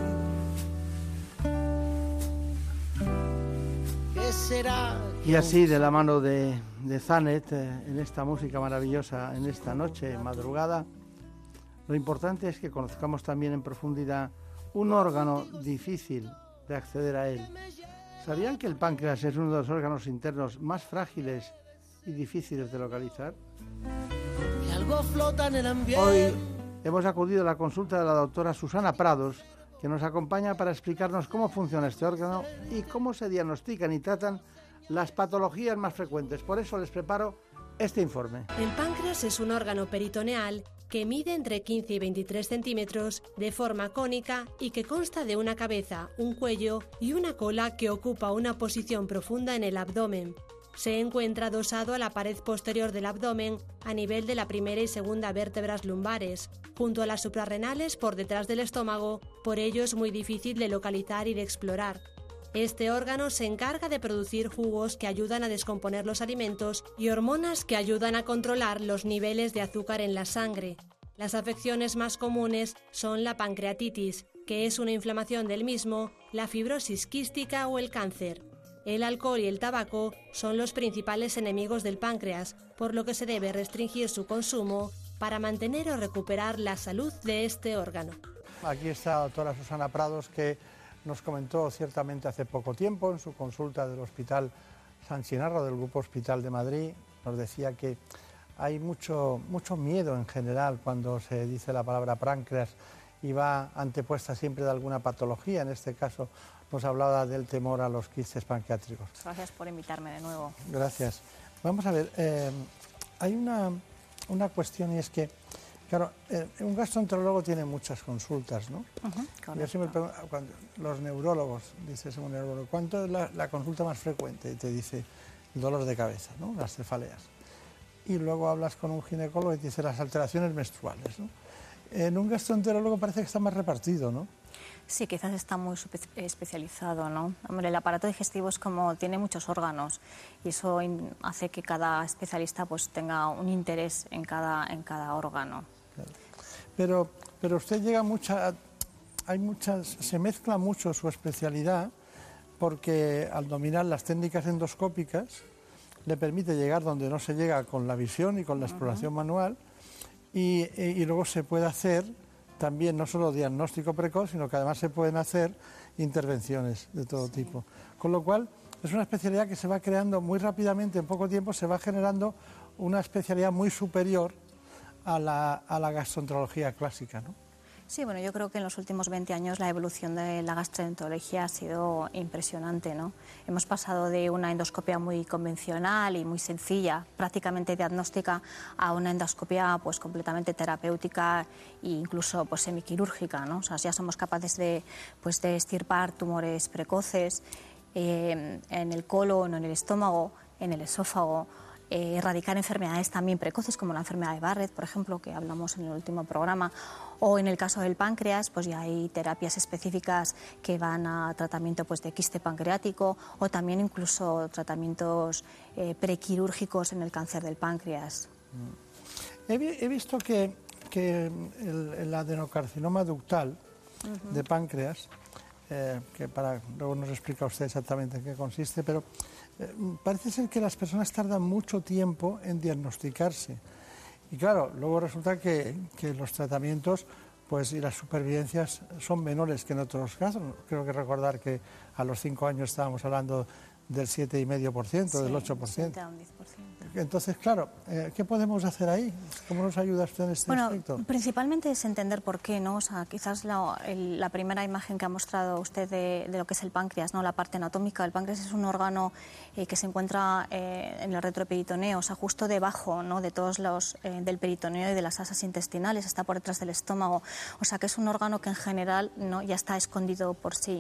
Speaker 3: ¿Qué será?
Speaker 2: Y así, de la mano de, de Zanet, eh, en esta música maravillosa, en esta noche, madrugada, lo importante es que conozcamos también en profundidad un órgano difícil de acceder a él. ¿Sabían que el páncreas es uno de los órganos internos más frágiles y difíciles de localizar?
Speaker 3: Que algo flota en el ambiente.
Speaker 2: Hoy hemos acudido a la consulta de la doctora Susana Prados, que nos acompaña para explicarnos cómo funciona este órgano y cómo se diagnostican y tratan las patologías más frecuentes. Por eso les preparo este informe.
Speaker 4: El páncreas es un órgano peritoneal que mide entre quince y veintitrés centímetros, de forma cónica y que consta de una cabeza, un cuello y una cola que ocupa una posición profunda en el abdomen. Se encuentra adosado a la pared posterior del abdomen a nivel de la primera y segunda vértebras lumbares, junto a las suprarrenales por detrás del estómago, por ello es muy difícil de localizar y de explorar. Este órgano se encarga de producir jugos que ayudan a descomponer los alimentos y hormonas que ayudan a controlar los niveles de azúcar en la sangre. Las afecciones más comunes son la pancreatitis, que es una inflamación del mismo, la fibrosis quística o el cáncer. El alcohol y el tabaco son los principales enemigos del páncreas, por lo que se debe restringir su consumo para mantener o recuperar la salud de este órgano.
Speaker 2: Aquí está la doctora Susana Prados, que nos comentó ciertamente hace poco tiempo en su consulta del Hospital San Chinarro, del Grupo Hospital de Madrid. Nos decía que hay mucho, mucho miedo en general cuando se dice la palabra páncreas y va antepuesta siempre de alguna patología. En este caso nos hablaba del temor a los quistes pancreáticos.
Speaker 9: Gracias por invitarme de nuevo.
Speaker 2: Gracias. Vamos a ver, eh, hay una, una cuestión y es que, claro, eh, un gastroenterólogo tiene muchas consultas, ¿no? Uh-huh, Yo siempre pregunto, cuando los neurólogos, dices un neurólogo, ¿cuánto es la, la consulta más frecuente? Y te dice el dolor de cabeza, ¿no? Las cefaleas. Y luego hablas con un ginecólogo y te dice las alteraciones menstruales, ¿no? En un gastroenterólogo parece que está más repartido, ¿no?
Speaker 9: Sí, quizás está muy especializado, ¿no? Hombre, el aparato digestivo es como tiene muchos órganos y eso hace que cada especialista pues tenga un interés en cada, en cada órgano.
Speaker 2: Claro. Pero, pero usted llega mucha, hay muchas, se mezcla mucho su especialidad porque al dominar las técnicas endoscópicas le permite llegar donde no se llega con la visión y con la exploración uh-huh. manual y, y luego se puede hacer también no solo diagnóstico precoz, sino que además se pueden hacer intervenciones de todo sí. tipo. Con lo cual, es una especialidad que se va creando muy rápidamente, en poco tiempo se va generando una especialidad muy superior a la, a la gastroenterología clásica, ¿no?
Speaker 9: Sí, bueno, yo creo que en los últimos veinte años la evolución de la gastroenterología ha sido impresionante, ¿no? Hemos pasado de una endoscopia muy convencional y muy sencilla, prácticamente diagnóstica, a una endoscopia pues completamente terapéutica e incluso pues semiquirúrgica, ¿no? O sea, ya somos capaces de, pues, de extirpar tumores precoces eh, en el colon, en el estómago, en el esófago. Eh, erradicar enfermedades también precoces como la enfermedad de Barrett, por ejemplo, que hablamos en el último programa, o en el caso del páncreas, pues ya hay terapias específicas que van a tratamiento pues, de quiste pancreático o también incluso tratamientos eh, prequirúrgicos en el cáncer del páncreas.
Speaker 2: He, he visto que, que el, el adenocarcinoma ductal uh-huh. de páncreas, eh, que para luego nos explica usted exactamente en qué consiste, pero Eh, parece ser que las personas tardan mucho tiempo en diagnosticarse y claro, luego resulta que, que los tratamientos pues, y las supervivencias son menores que en otros casos. Creo que recordar que a los cinco años estábamos hablando del siete coma cinco por ciento, sí, del ocho por ciento.
Speaker 9: un diez por ciento.
Speaker 2: Entonces, claro, eh, ¿qué podemos hacer ahí? ¿Cómo nos ayuda usted en este
Speaker 9: bueno,
Speaker 2: aspecto?
Speaker 9: Principalmente es entender por qué, ¿no? O sea, quizás la, el, la primera imagen que ha mostrado usted de, de lo que es el páncreas, ¿no? La parte anatómica. El páncreas es un órgano eh, que se encuentra eh, en el retroperitoneo, o sea, justo debajo, ¿no? De todos los, eh, del peritoneo y de las asas intestinales, está por detrás del estómago. O sea, que es un órgano que en general, ¿no? Ya está escondido por sí.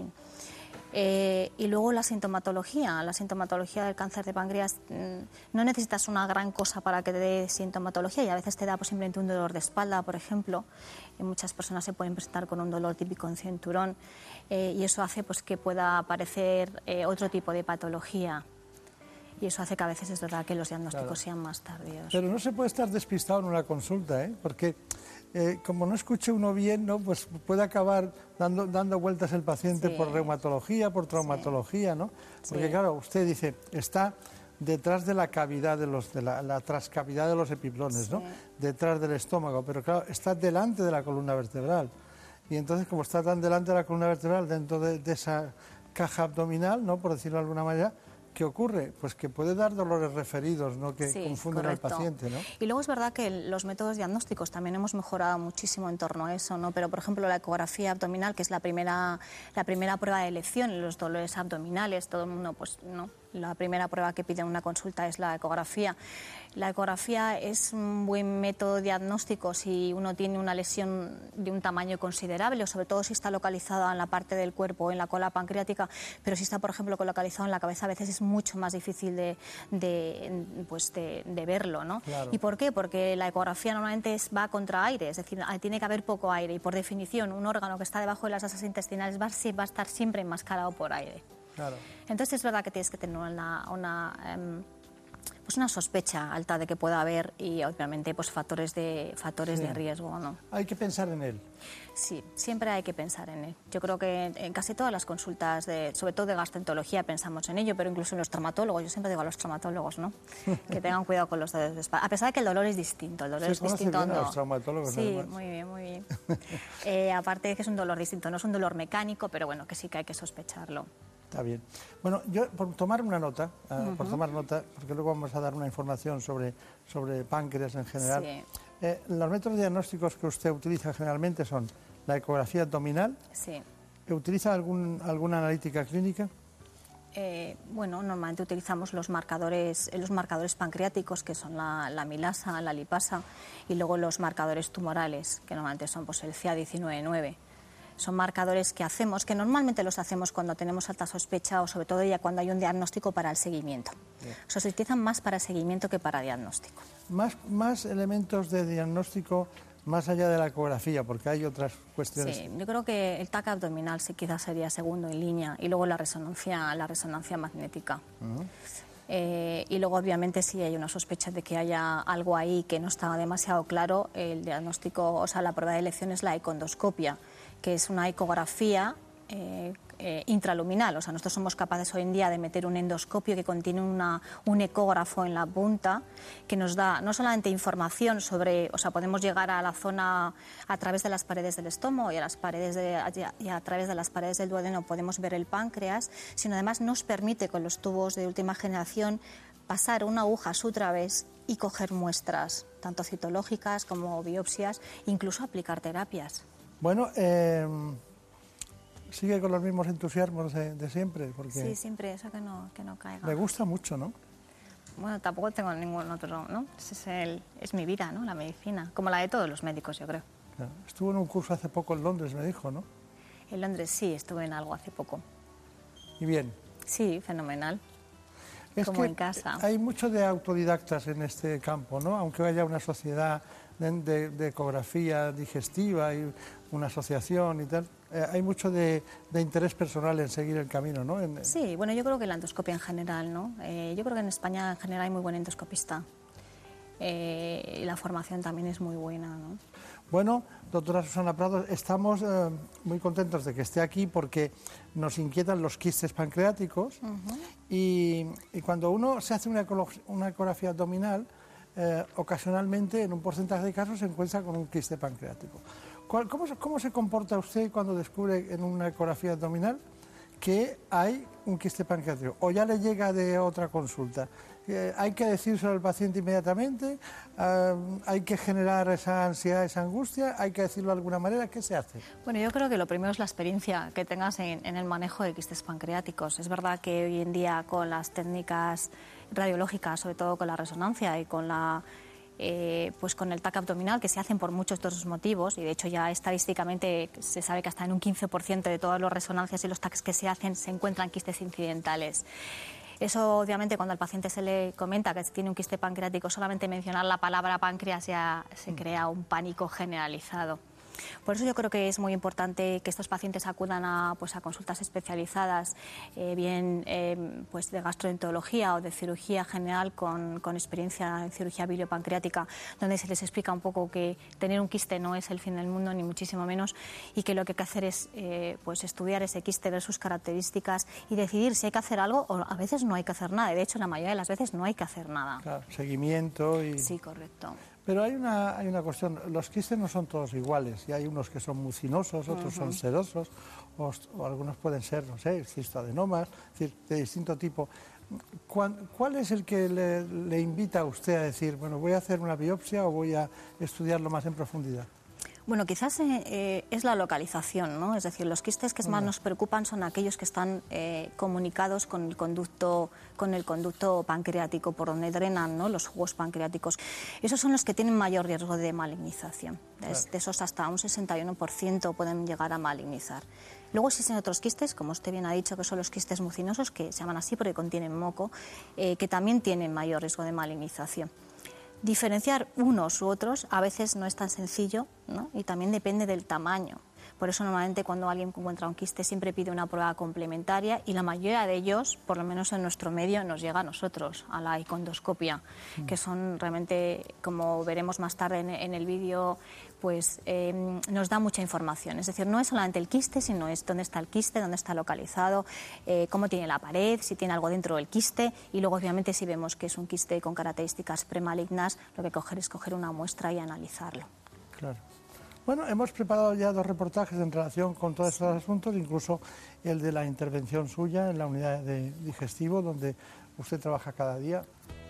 Speaker 9: Eh, y luego la sintomatología, la sintomatología del cáncer de páncreas, mmm, no necesitas una gran cosa para que te dé sintomatología y a veces te da pues, simplemente un dolor de espalda, por ejemplo. Y muchas personas se pueden presentar con un dolor típico en cinturón eh, y eso hace pues, que pueda aparecer eh, otro tipo de patología. Y eso hace que a veces es verdad que los diagnósticos claro. sean más tardíos.
Speaker 2: Pero no se puede estar despistado en una consulta, ¿eh? Porque eh, como no escuche uno bien, ¿no? Pues puede acabar dando, dando vueltas el paciente sí. por reumatología, por traumatología, sí. ¿no? Porque sí. claro, usted dice, está detrás de la cavidad de los, de la, la trascavidad de los epiplones, sí. ¿no? Detrás del estómago, pero claro, está delante de la columna vertebral. Y entonces, como está tan delante de la columna vertebral, dentro de, de esa caja abdominal, ¿no? Por decirlo de alguna manera, ¿qué ocurre? Pues que puede dar dolores referidos, ¿no? Que
Speaker 9: Sí,
Speaker 2: confunden
Speaker 9: correcto.
Speaker 2: al paciente, ¿no?
Speaker 9: Y luego es verdad que los métodos diagnósticos también hemos mejorado muchísimo en torno a eso, ¿no? Pero, por ejemplo, la ecografía abdominal, que es la primera, la primera prueba de elección en los dolores abdominales, todo el mundo, pues, no. La primera prueba que pide una consulta es la ecografía. La ecografía es un buen método diagnóstico si uno tiene una lesión de un tamaño considerable, o sobre todo si está localizada en la parte del cuerpo o en la cola pancreática, pero si está, por ejemplo, localizado en la cabeza, a veces es mucho más difícil de, de, pues de, de verlo, ¿no?
Speaker 2: Claro.
Speaker 9: ¿Y por qué? Porque la ecografía normalmente es, va contra aire, es decir, tiene que haber poco aire y, por definición, un órgano que está debajo de las asas intestinales va, va a estar siempre enmascarado por aire.
Speaker 2: Claro.
Speaker 9: Entonces es verdad que tienes que tener una, una, um, pues una sospecha alta de que pueda haber y obviamente pues factores de factores
Speaker 2: Sí.
Speaker 9: de riesgo, ¿no?
Speaker 2: Hay que pensar en él.
Speaker 9: Sí, siempre hay que pensar en él. Yo creo que en casi todas las consultas, de, sobre todo de gastroenterología, pensamos en ello, pero incluso en los traumatólogos, yo siempre digo a los traumatólogos, ¿no? Que tengan cuidado con los dolores de espalda. A pesar de que el dolor es distinto, el dolor
Speaker 2: Se
Speaker 9: es
Speaker 2: conoce
Speaker 9: distinto.
Speaker 2: bien a
Speaker 9: no.
Speaker 2: los traumatólogos,
Speaker 9: Sí,
Speaker 2: además.
Speaker 9: muy bien, muy bien. Eh, aparte de que es un dolor distinto, no es un dolor mecánico, pero bueno, que sí que hay que sospecharlo.
Speaker 2: Está bien. Bueno, yo por tomar una nota, uh,
Speaker 9: Uh-huh.
Speaker 2: por tomar nota, porque luego vamos a dar una información sobre, sobre páncreas en general.
Speaker 9: Sí.
Speaker 2: Eh, los métodos diagnósticos que usted utiliza generalmente son la ecografía abdominal.
Speaker 9: Sí.
Speaker 2: ¿Utiliza algún, alguna analítica clínica?
Speaker 9: Eh, bueno, normalmente utilizamos los marcadores, los marcadores pancreáticos, que son la, la milasa, la lipasa, y luego los marcadores tumorales, que normalmente son pues, el C A diecinueve nueve. Son marcadores que hacemos, que normalmente los hacemos cuando tenemos alta sospecha o sobre todo ya cuando hay un diagnóstico para el seguimiento.
Speaker 2: Bien.
Speaker 9: O sea, se utilizan más para seguimiento que para diagnóstico.
Speaker 2: Más, más elementos de diagnóstico más allá de la ecografía, porque hay otras cuestiones.
Speaker 9: Sí, yo creo que el T A C abdominal sí quizás sería segundo en línea y luego la resonancia, la resonancia magnética.
Speaker 2: Uh-huh.
Speaker 9: Eh, y luego, obviamente, si hay una sospecha de que haya algo ahí que no está demasiado claro, el diagnóstico, o sea, la prueba de elección es la econdoscopia, que es una ecografía eh, eh, intraluminal. O sea, nosotros somos capaces hoy en día de meter un endoscopio que contiene una, un ecógrafo en la punta que nos da no solamente información sobre, o sea, podemos llegar a la zona a través de las paredes del estómago y a las paredes de, y a través de las paredes del duodeno podemos ver el páncreas, sino además nos permite con los tubos de última generación pasar una aguja a su través y coger muestras, tanto citológicas como biopsias, incluso aplicar terapias.
Speaker 2: Bueno, eh, sigue con los mismos entusiasmos de, de siempre, porque
Speaker 9: Sí, siempre eso que no, que no caiga.
Speaker 2: le gusta mucho, ¿no?
Speaker 9: Bueno, tampoco tengo ningún otro, ¿no? Ese es, el, es mi vida, ¿no? La medicina, como la de todos los médicos, yo creo.
Speaker 2: Claro. Estuvo en un curso hace poco en Londres, me dijo, ¿no?
Speaker 9: En Londres sí, estuve en algo hace poco.
Speaker 2: Y bien.
Speaker 9: Sí, fenomenal.
Speaker 2: Es
Speaker 9: como
Speaker 2: que
Speaker 9: en casa.
Speaker 2: Hay mucho de autodidactas en este campo, ¿no? Aunque haya una sociedad de, de, de ecografía digestiva y una asociación y tal, eh, hay mucho de, de interés personal en seguir el camino, ¿no? En,
Speaker 9: Sí, bueno, yo creo que la endoscopia en general, ¿no? Eh, yo creo que en España en general hay muy buen endoscopista. Eh, y la formación también es muy buena, ¿no?
Speaker 2: Bueno, doctora Susana Prado, estamos eh, muy contentos de que esté aquí porque nos inquietan los quistes pancreáticos. Uh-huh. y, y cuando uno se hace una, una ecografía abdominal, eh, ocasionalmente en un porcentaje de casos se encuentra con un quiste pancreático. ¿Cuál, cómo, ¿Cómo se comporta usted cuando descubre en una ecografía abdominal que hay un quiste pancreático? ¿O ya le llega de otra consulta? Eh, ¿Hay que decírselo al paciente inmediatamente? Uh, ¿Hay que generar esa ansiedad, esa angustia? ¿Hay que decirlo de alguna manera? ¿Qué se hace?
Speaker 9: Bueno, yo creo que lo primero es la experiencia que tengas en, en el manejo de quistes pancreáticos. Es verdad que hoy en día con las técnicas radiológicas, sobre todo con la resonancia y con la... Eh, pues con el T A C abdominal, que se hacen por muchos de esos motivos, y de hecho ya estadísticamente se sabe que hasta en un quince por ciento de todas las resonancias y los T A Cs que se hacen se encuentran quistes incidentales. Eso, obviamente, cuando al paciente se le comenta que tiene un quiste pancreático, solamente mencionar la palabra páncreas ya se crea un pánico generalizado. Por eso yo creo que es muy importante que estos pacientes acudan a, pues, a consultas especializadas, eh, bien eh, pues de gastroenterología o de cirugía general con, con experiencia en cirugía biliopancreática, donde se les explica un poco que tener un quiste no es el fin del mundo, ni muchísimo menos, y que lo que hay que hacer es eh, pues estudiar ese quiste, ver sus características y decidir si hay que hacer algo o a veces no hay que hacer nada. De hecho, la mayoría de las veces no hay que hacer nada.
Speaker 2: Claro, seguimiento y...
Speaker 9: Sí, correcto.
Speaker 2: Pero hay una, hay una cuestión, los quistes no son todos iguales, y hay unos que son mucinosos, otros uh-huh. son sedosos, o, o algunos pueden ser, no sé, cistoadenomas, es decir, de distinto tipo. ¿Cuál, cuál es el que le, le invita a usted a decir, bueno, voy a hacer una biopsia o voy a estudiarlo más en profundidad?
Speaker 9: Bueno, quizás eh, es la localización, ¿no? Es decir, los quistes que más nos preocupan son aquellos que están eh, comunicados con el conducto, con el conducto pancreático, por donde drenan, ¿no?, los jugos pancreáticos. Esos son los que tienen mayor riesgo de malignización. Claro. De esos hasta un sesenta y uno por ciento pueden llegar a malignizar. Luego existen otros quistes, como usted bien ha dicho, que son los quistes mucinosos, que se llaman así porque contienen moco, eh, que también tienen mayor riesgo de malignización. Diferenciar unos u otros a veces no es tan sencillo, ¿no? Y también depende del tamaño. Por eso normalmente cuando alguien encuentra un quiste siempre pide una prueba complementaria y la mayoría de ellos, por lo menos en nuestro medio, nos llega a nosotros, a la icondoscopia, mm. que son realmente, como veremos más tarde en, en el vídeo, pues eh, nos da mucha información. Es decir, no es solamente el quiste, sino es dónde está el quiste, dónde está localizado, eh, cómo tiene la pared, si tiene algo dentro del quiste, y luego obviamente si vemos que es un quiste con características premalignas, lo que coger es coger una muestra y analizarlo.
Speaker 2: Claro. Bueno, hemos preparado ya dos reportajes en relación con todos estos asuntos, incluso el de la intervención suya en la unidad de digestivo, donde usted trabaja cada día.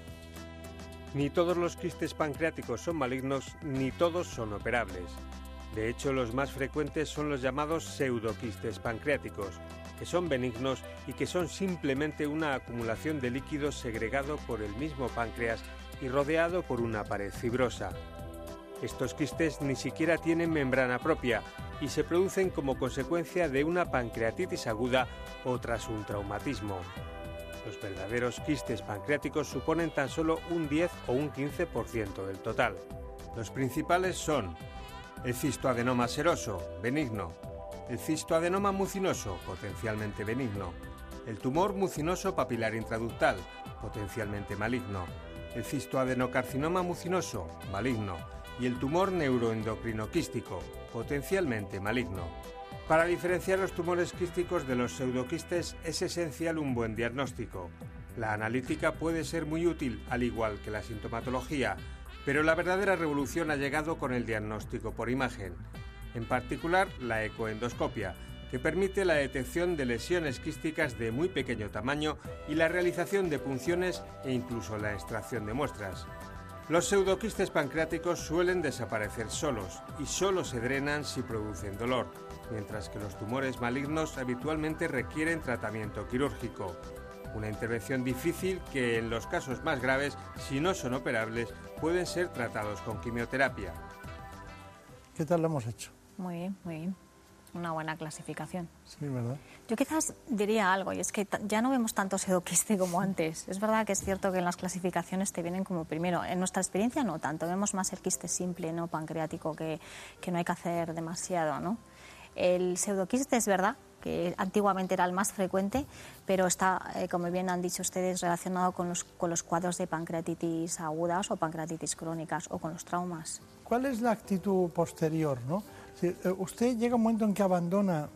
Speaker 10: Ni todos los quistes pancreáticos son malignos, ni todos son operables. De hecho, los más frecuentes son los llamados pseudoquistes pancreáticos, que son benignos y que son simplemente una acumulación de líquido segregado por el mismo páncreas y rodeado por una pared fibrosa. Estos quistes ni siquiera tienen membrana propia y se producen como consecuencia de una pancreatitis aguda o tras un traumatismo. Los verdaderos quistes pancreáticos suponen tan solo un diez o un quince por ciento del total. Los principales son el cistoadenoma seroso, benigno, el cistoadenoma mucinoso, potencialmente benigno, el tumor mucinoso papilar intraductal, potencialmente maligno, el cistoadenocarcinoma mucinoso, maligno, y el tumor neuroendocrino quístico, potencialmente maligno. Para diferenciar los tumores quísticos de los pseudoquistes es esencial un buen diagnóstico. La analítica puede ser muy útil, al igual que la sintomatología, pero la verdadera revolución ha llegado con el diagnóstico por imagen, en particular la ecoendoscopia, que permite la detección de lesiones quísticas de muy pequeño tamaño y la realización de punciones e incluso la extracción de muestras. Los pseudoquistes pancreáticos suelen desaparecer solos y solo se drenan si producen dolor, mientras que los tumores malignos habitualmente requieren tratamiento quirúrgico. Una intervención difícil que en los casos más graves, si no son operables, pueden ser tratados con quimioterapia.
Speaker 2: ¿Qué tal lo hemos hecho?
Speaker 9: Muy bien, muy bien. Una buena clasificación.
Speaker 2: Sí, ¿verdad?
Speaker 9: Yo quizás diría algo, y es que ya no vemos tanto pseudoquiste como antes. Es verdad que es cierto que en las clasificaciones te vienen como primero. En nuestra experiencia no tanto, vemos más el quiste simple, no pancreático, que, que no hay que hacer demasiado, ¿no? El pseudoquiste es verdad que antiguamente era el más frecuente, pero está, eh, como bien han dicho ustedes, relacionado con los, con los cuadros de pancreatitis agudas o pancreatitis crónicas o con los traumas.
Speaker 2: ¿Cuál es la actitud posterior, no? Si usted llega un momento en que abandona,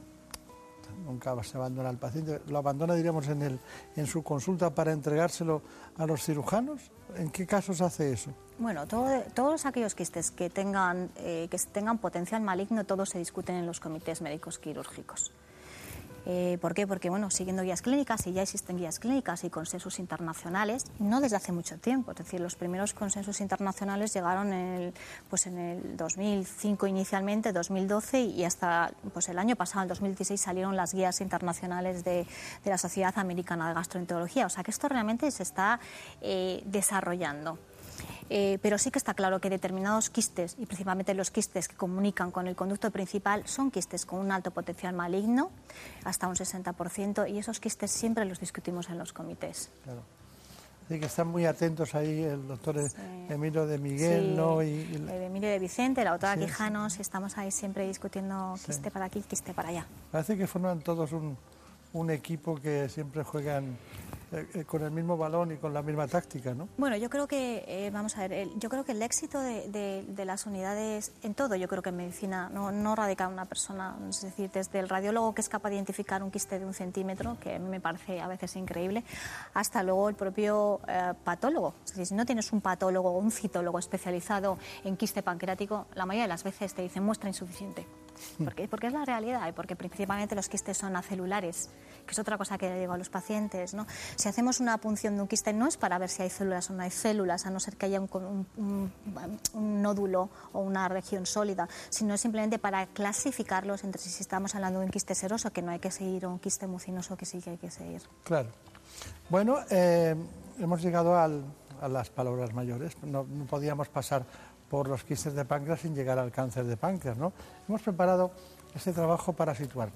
Speaker 2: nunca se abandona al paciente, lo abandona, diríamos, en, el, en su consulta para entregárselo a los cirujanos. ¿En qué casos hace eso?
Speaker 9: Bueno, todo, todos aquellos quistes que tengan, eh, que tengan potencial maligno, todos se discuten en los comités médicos quirúrgicos. Eh, ¿Por qué? Porque, bueno, siguiendo guías clínicas, y ya existen guías clínicas y consensos internacionales, no desde hace mucho tiempo. Es decir, los primeros consensos internacionales llegaron en el, pues en el dos mil cinco inicialmente, dos mil doce, y hasta pues el año pasado, en el dos mil dieciséis, salieron las guías internacionales de, de la Sociedad Americana de Gastroenterología. O sea que esto realmente se está eh, desarrollando. Eh, pero sí que está claro que determinados quistes, y principalmente los quistes que comunican con el conducto principal, son quistes con un alto potencial maligno, hasta un sesenta por ciento, y esos quistes siempre los discutimos en los comités.
Speaker 2: Claro. Así que están muy atentos ahí el doctor sí. Emilio de Miguel,
Speaker 9: sí.
Speaker 2: ¿no? Y, y la...
Speaker 9: el Emilio de Vicente, la doctora
Speaker 2: sí,
Speaker 9: Quijanos,
Speaker 2: sí.
Speaker 9: y estamos ahí siempre discutiendo quiste sí. para aquí, quiste para allá.
Speaker 2: Parece que forman todos un, un equipo que siempre juegan eh, eh, con el mismo balón y con la misma táctica, ¿no?
Speaker 9: Bueno, yo creo que, eh, vamos a ver, el, yo creo que el éxito de, de, de las unidades, en todo, yo creo que en medicina no, no radica en una persona, es decir, desde el radiólogo que es capaz de identificar un quiste de un centímetro, que a mí me parece a veces increíble, hasta luego el propio eh, patólogo. Es decir, si no tienes un patólogo o un citólogo especializado en quiste pancreático, la mayoría de las veces te dicen muestra insuficiente. ¿Por qué? Porque es la realidad y porque principalmente los quistes son acelulares, que es otra cosa que le digo a los pacientes, ¿no? Si hacemos una punción de un quiste no es para ver si hay células o no hay células, a no ser que haya un, un, un, un nódulo o una región sólida, sino simplemente para clasificarlos entre si estamos hablando de un quiste seroso, que no hay que seguir, o un quiste mucinoso, que sí que hay que seguir.
Speaker 2: Claro. Bueno, eh, hemos llegado al, a las palabras mayores. No, no podíamos pasar por los quistes de páncreas sin llegar al cáncer de páncreas, ¿no? Hemos preparado este trabajo para situarnos.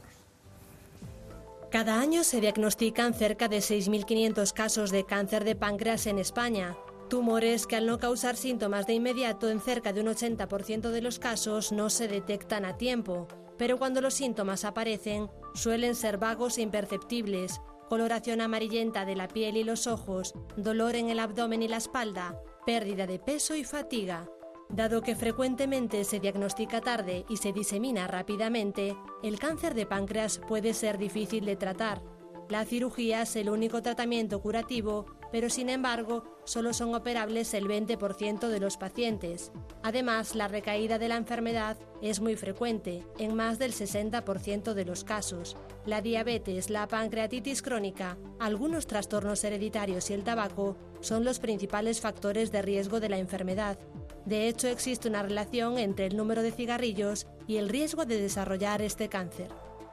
Speaker 4: Cada año se diagnostican cerca de seis mil quinientos casos de cáncer de páncreas en España. Tumores que al no causar síntomas de inmediato en cerca de un ochenta por ciento de los casos no se detectan a tiempo, pero cuando los síntomas aparecen suelen ser vagos e imperceptibles, coloración amarillenta de la piel y los ojos, dolor en el abdomen y la espalda, pérdida de peso y fatiga. Dado que frecuentemente se diagnostica tarde y se disemina rápidamente, el cáncer de páncreas puede ser difícil de tratar. La cirugía es el único tratamiento curativo, pero sin embargo, solo son operables el veinte por ciento de los pacientes. Además, la recaída de la enfermedad es muy frecuente, en más del sesenta por ciento de los casos. La diabetes, la pancreatitis crónica, algunos trastornos hereditarios y el tabaco son los principales factores de riesgo de la enfermedad. De hecho, existe una relación entre el número de cigarrillos y el riesgo de desarrollar este cáncer.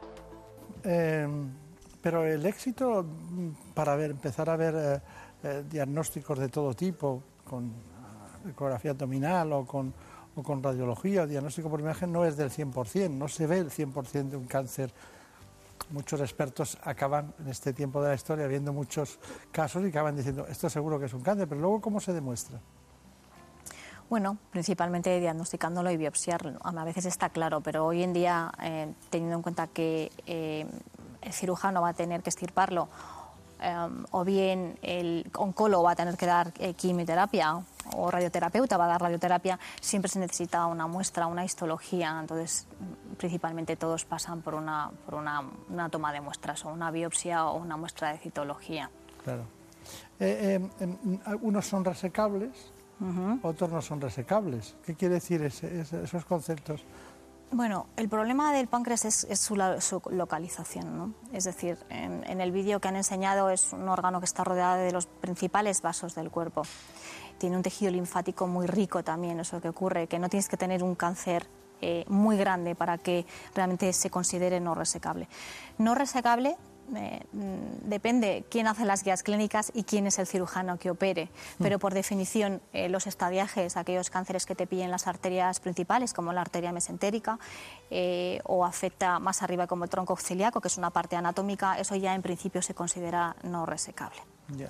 Speaker 2: Eh, pero el éxito para ver, empezar a ver eh, eh, diagnósticos de todo tipo, con uh, ecografía abdominal o con, o con radiología o diagnóstico por imagen, no es del cien por ciento, no se ve el cien por ciento de un cáncer. Muchos expertos acaban en este tiempo de la historia viendo muchos casos y acaban diciendo esto seguro que es un cáncer, pero luego ¿cómo se demuestra?
Speaker 9: Bueno, principalmente diagnosticándolo y biopsiarlo. A veces está claro, pero hoy en día, eh, teniendo en cuenta que eh, el cirujano va a tener que extirparlo, eh, o bien el oncólogo va a tener que dar eh, quimioterapia, o radioterapeuta va a dar radioterapia, siempre se necesita una muestra, una histología. Entonces, principalmente todos pasan por una, por una, una toma de muestras, o una biopsia o una muestra de citología.
Speaker 2: Claro. Eh, eh, eh, unos son resecables. Uh-huh. Otros no son resecables. ¿Qué quiere decir ese, ese, esos conceptos?
Speaker 9: Bueno, el problema del páncreas es, es su, su localización, ¿no? Es decir, en, en el vídeo que han enseñado es un órgano que está rodeado de los principales vasos del cuerpo. Tiene un tejido linfático muy rico también, eso que ocurre, que no tienes que tener un cáncer eh, muy grande para que realmente se considere no resecable. No resecable Eh, depende quién hace las guías clínicas y quién es el cirujano que opere, pero por definición eh, los estadiajes, aquellos cánceres que te pillen las arterias principales como la arteria mesentérica eh, o afecta más arriba como el tronco ciliaco, que es una parte anatómica, eso ya en principio se considera no resecable.
Speaker 2: Ya.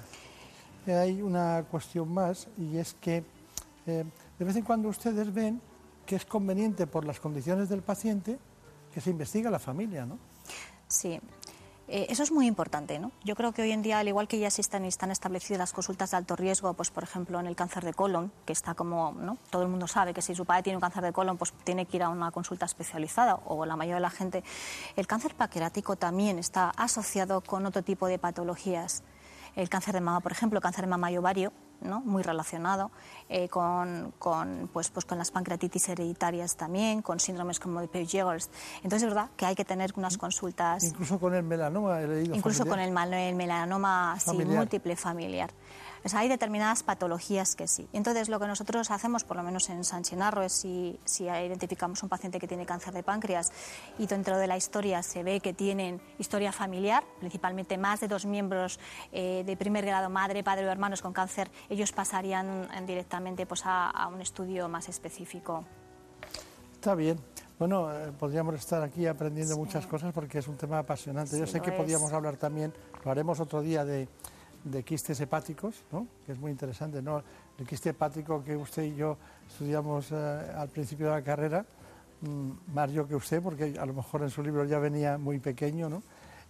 Speaker 2: Hay una cuestión más, y es que eh, de vez en cuando ustedes ven que es conveniente por las condiciones del paciente que se investigue a la familia, ¿no?
Speaker 9: Sí. Eh, eso es muy importante, ¿no? Yo creo que hoy en día, al igual que ya existen y están establecidas las consultas de alto riesgo, pues por ejemplo en el cáncer de colon, que está como, ¿no? Todo el mundo sabe que si su padre tiene un cáncer de colon, pues tiene que ir a una consulta especializada, o la mayoría de la gente. El cáncer pancreático también está asociado con otro tipo de patologías. El cáncer de mama, por ejemplo, el cáncer de mama y ovario, ¿no? Muy relacionado eh, con, con, pues, pues con las pancreatitis hereditarias también, con síndromes como de Peutz-Jeghers. Entonces es verdad que hay que tener unas consultas...
Speaker 2: Incluso con el melanoma, he leído.
Speaker 9: Incluso
Speaker 2: familiar.
Speaker 9: con el, el melanoma sí, múltiple familiar. O sea, hay determinadas patologías que sí. Entonces, lo que nosotros hacemos, por lo menos en San Chinarro, es si, si identificamos un paciente que tiene cáncer de páncreas y dentro de la historia se ve que tienen historia familiar, principalmente más de dos miembros eh, de primer grado, madre, padre o hermanos con cáncer, ellos pasarían directamente pues, a, a un estudio más específico.
Speaker 2: Está bien. Bueno, eh, podríamos estar aquí aprendiendo sí. muchas cosas porque es un tema apasionante. Sí, Yo sé que es. podríamos hablar también, lo haremos otro día, de... de quistes hepáticos, ¿no? Que es muy interesante, ¿no? El quiste hepático que usted y yo estudiamos eh, al principio de la carrera, mmm, más yo que usted, porque a lo mejor en su libro ya venía muy pequeño, ¿no?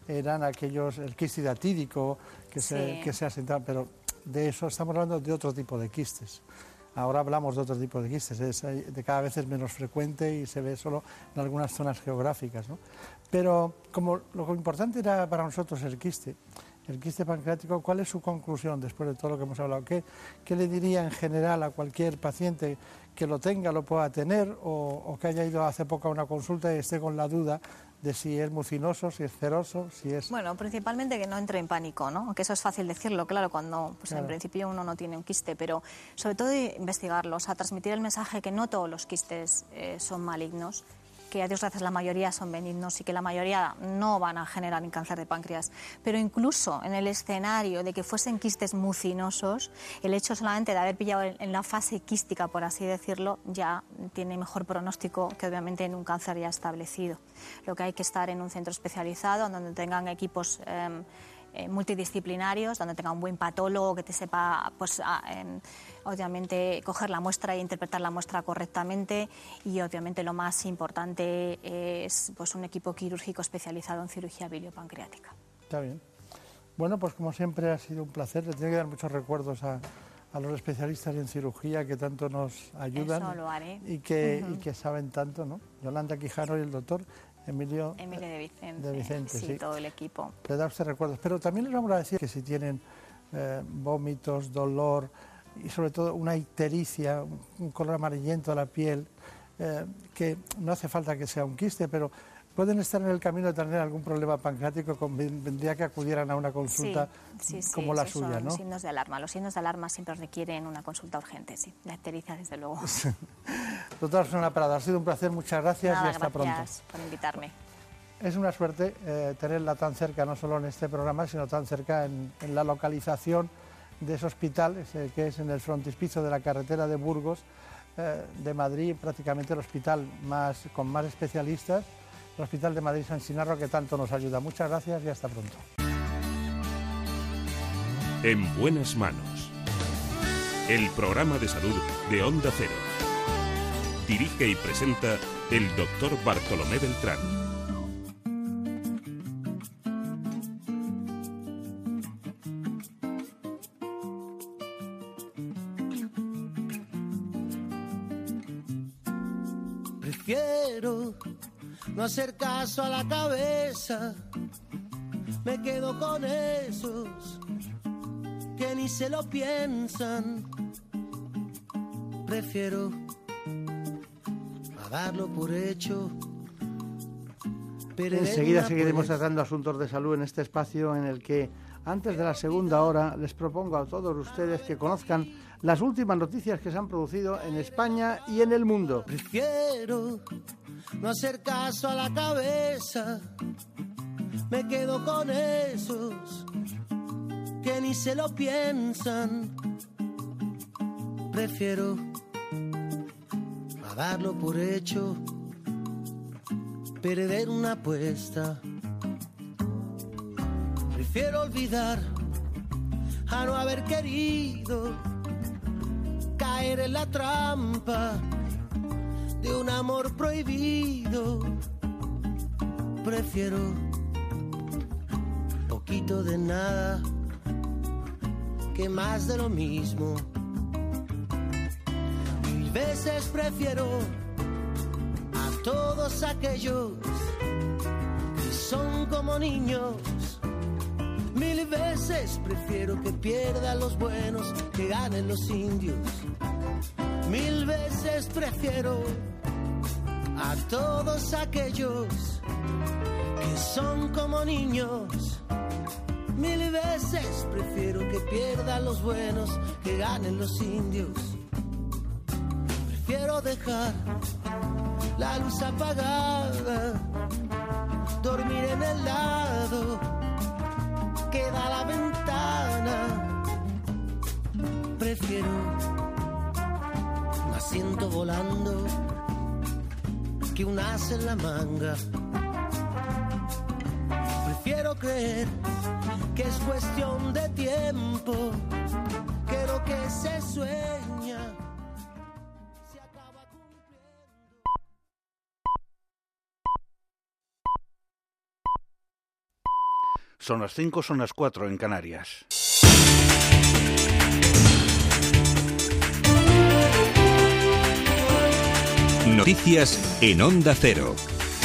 Speaker 2: eran aquellos, el quiste hidatídico que,
Speaker 9: Sí.
Speaker 2: se, que se asentaba, pero de eso estamos hablando de otro tipo de quistes. Ahora hablamos de otro tipo de quistes, es, de cada vez es menos frecuente y se ve solo en algunas zonas geográficas, ¿no? Pero como lo importante era para nosotros el quiste, el quiste pancreático, ¿cuál es su conclusión después de todo lo que hemos hablado? ¿Qué, qué le diría en general a cualquier paciente que lo tenga, lo pueda tener, o, o que haya ido hace poco a una consulta y esté con la duda de si es mucinoso, si es ceroso, si es...
Speaker 9: Bueno, principalmente que no entre en pánico, ¿no? Aunque eso es fácil decirlo, claro, cuando pues,
Speaker 2: Claro.
Speaker 9: en principio uno no tiene un quiste, pero sobre todo investigarlos, a transmitir el mensaje que no todos los quistes eh, son malignos, que a Dios gracias la mayoría son benignos y que la mayoría no van a generar cáncer de páncreas. Pero incluso en el escenario de que fuesen quistes mucinosos, el hecho solamente de haber pillado en la fase quística, por así decirlo, ya tiene mejor pronóstico que obviamente en un cáncer ya establecido. Lo que hay que estar en un centro especializado donde tengan equipos eh, eh, multidisciplinarios, donde tenga un buen patólogo que te sepa, pues, a, eh, obviamente, coger la muestra e interpretar la muestra correctamente, y obviamente lo más importante es pues, un equipo quirúrgico especializado en cirugía biliopancreática.
Speaker 2: Está bien. Bueno, pues como siempre ha sido un placer. Le tengo que dar muchos recuerdos a, a los especialistas en cirugía que tanto nos ayudan.
Speaker 9: Eso lo haré.
Speaker 2: Y que,
Speaker 9: Uh-huh.
Speaker 2: y que saben tanto, ¿no? Yolanda Quijano y el doctor Emilio,
Speaker 9: Emilio de Vicente,
Speaker 2: de Vicente,
Speaker 9: sí,
Speaker 2: sí.
Speaker 9: todo el equipo.
Speaker 2: Le da usted recuerdos. Pero también les vamos a decir que si tienen eh, vómitos, dolor y sobre todo una ictericia, un, un color amarillento a la piel, eh, que no hace falta que sea un quiste, pero pueden estar en el camino de tener algún problema pancreático, vendría que acudieran a una consulta
Speaker 9: sí, sí, sí,
Speaker 2: como la
Speaker 9: esos
Speaker 2: suya,
Speaker 9: son
Speaker 2: ¿no?
Speaker 9: signos de alarma. Los signos de alarma siempre requieren una consulta urgente, sí. La ictericia, desde luego.
Speaker 2: Doctora Susana Prada, ha sido un placer, muchas gracias
Speaker 9: Nada,
Speaker 2: y hasta pronto.
Speaker 9: gracias por invitarme.
Speaker 2: Es una suerte eh, tenerla tan cerca, no solo en este programa, sino tan cerca en, en la localización de ese hospital, ese, que es en el frontispicio de la carretera de Burgos, eh, de Madrid, prácticamente el hospital más, con más especialistas, el Hospital de Madrid San Sinarro, que tanto nos ayuda. Muchas gracias y hasta pronto.
Speaker 1: En buenas manos. El programa de salud de Onda Cero. Dirige y presenta el doctor Bartolomé Beltrán.
Speaker 3: Prefiero no hacer caso a la cabeza, me quedo con esos que ni se lo piensan. Prefiero a darlo por hecho.
Speaker 2: Enseguida seguiremos tratando asuntos de salud en este espacio en el que, antes de la segunda hora, les propongo a todos ustedes que conozcan las últimas noticias que se han producido en España y en el mundo.
Speaker 3: Prefiero no hacer caso a la cabeza, me quedo con esos que ni se lo piensan. Prefiero a darlo por hecho, perder una apuesta. Prefiero olvidar a no haber querido caer en la trampa de un amor prohibido. Prefiero poquito de nada que más de lo mismo. Mil veces prefiero a todos aquellos que son como niños. Mil veces prefiero que pierdan los buenos, que ganen los indios. Mil veces prefiero a todos aquellos que son como niños. Mil veces prefiero que pierdan los buenos, que ganen los indios. Prefiero dejar la luz apagada, dormir en el lado que da la ventana. Prefiero un asiento volando que un as en la manga. Prefiero creer que es cuestión de tiempo, que lo que se sueña se acaba cumpliendo.
Speaker 11: Son las cinco, son las cuatro en Canarias.
Speaker 1: Noticias en Onda Cero.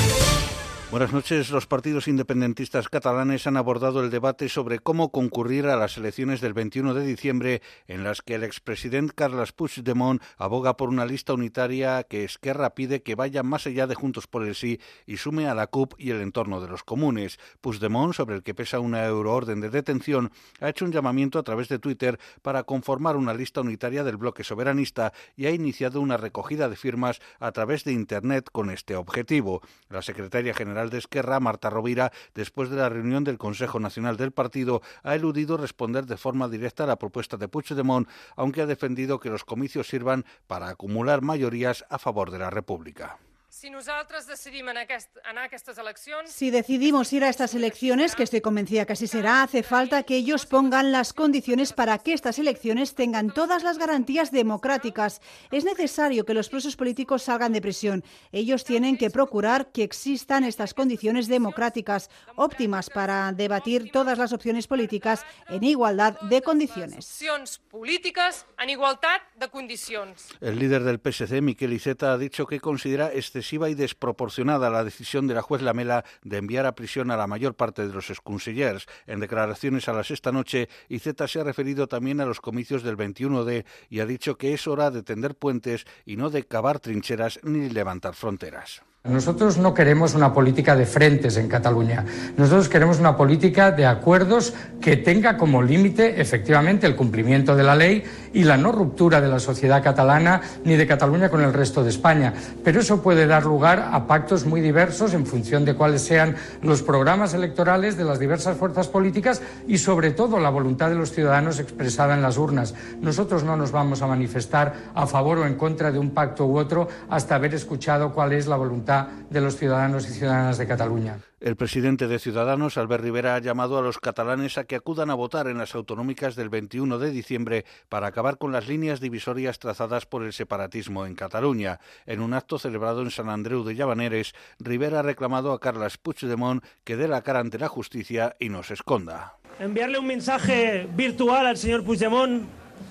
Speaker 11: Buenas noches. Los partidos independentistas catalanes han abordado el debate sobre cómo concurrir a las elecciones del veintiuno de diciembre, en las que el expresidente Carles Puigdemont aboga por una lista unitaria que Esquerra pide que vaya más allá de Juntos por el Sí y sume a la C U P y el entorno de los comunes. Puigdemont, sobre el que pesa una euroorden de detención, ha hecho un llamamiento a través de Twitter para conformar una lista unitaria del bloque soberanista y ha iniciado una recogida de firmas a través de Internet con este objetivo. La secretaria general de Esquerra, Marta Rovira, después de la reunión del Consejo Nacional del partido, ha eludido responder de forma directa a la propuesta de Puigdemont, aunque ha defendido que los comicios sirvan para acumular mayorías a favor de la República.
Speaker 12: Si nosaltres decidim anar a aquestes eleccions...
Speaker 13: Si decidimos ir a estas elecciones, que estoy convencida que así será, hace falta que ellos pongan las condiciones para que estas elecciones tengan todas las garantías democráticas. Es necesario que los presos políticos salgan de prisión. Ellos tienen que procurar que existan estas condiciones democráticas óptimas para debatir todas las opciones políticas en igualdad de condiciones.
Speaker 12: Opcions polítiques en igualtat de condicions.
Speaker 11: El líder del P S C, Miquel Iceta, ha dicho que considera excesiva y desproporcionada la decisión de la juez Lamela de enviar a prisión a la mayor parte de los exconsellers. En declaraciones a La Sexta Noche, Iceta se ha referido también a los comicios del veintiuno de y ha dicho que es hora de tender puentes y no de cavar trincheras ni levantar fronteras.
Speaker 14: Nosotros no queremos una política de frentes en Cataluña. Nosotros queremos una política de acuerdos que tenga como límite efectivamente el cumplimiento de la ley y la no ruptura de la sociedad catalana ni de Cataluña con el resto de España. Pero eso puede dar lugar a pactos muy diversos en función de cuáles sean los programas electorales de las diversas fuerzas políticas y sobre todo la voluntad de los ciudadanos expresada en las urnas. Nosotros no nos vamos a manifestar a favor o en contra de un pacto u otro hasta haber escuchado cuál es la voluntad de los ciudadanos y ciudadanas de Cataluña.
Speaker 11: El presidente de Ciudadanos, Albert Rivera, ha llamado a los catalanes a que acudan a votar en las autonómicas del veintiuno de diciembre para acabar con las líneas divisorias trazadas por el separatismo en Cataluña. En un acto celebrado en Sant Andreu de Llavaneres, Rivera ha reclamado a Carles Puigdemont que dé la cara ante la justicia y no se esconda.
Speaker 15: Enviarle un mensaje virtual al señor Puigdemont,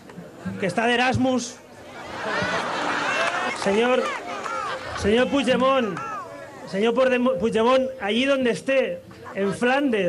Speaker 15: que está de Erasmus. Señor... Señor Puigdemont, señor Puigdemont, allí donde esté, en Flandes,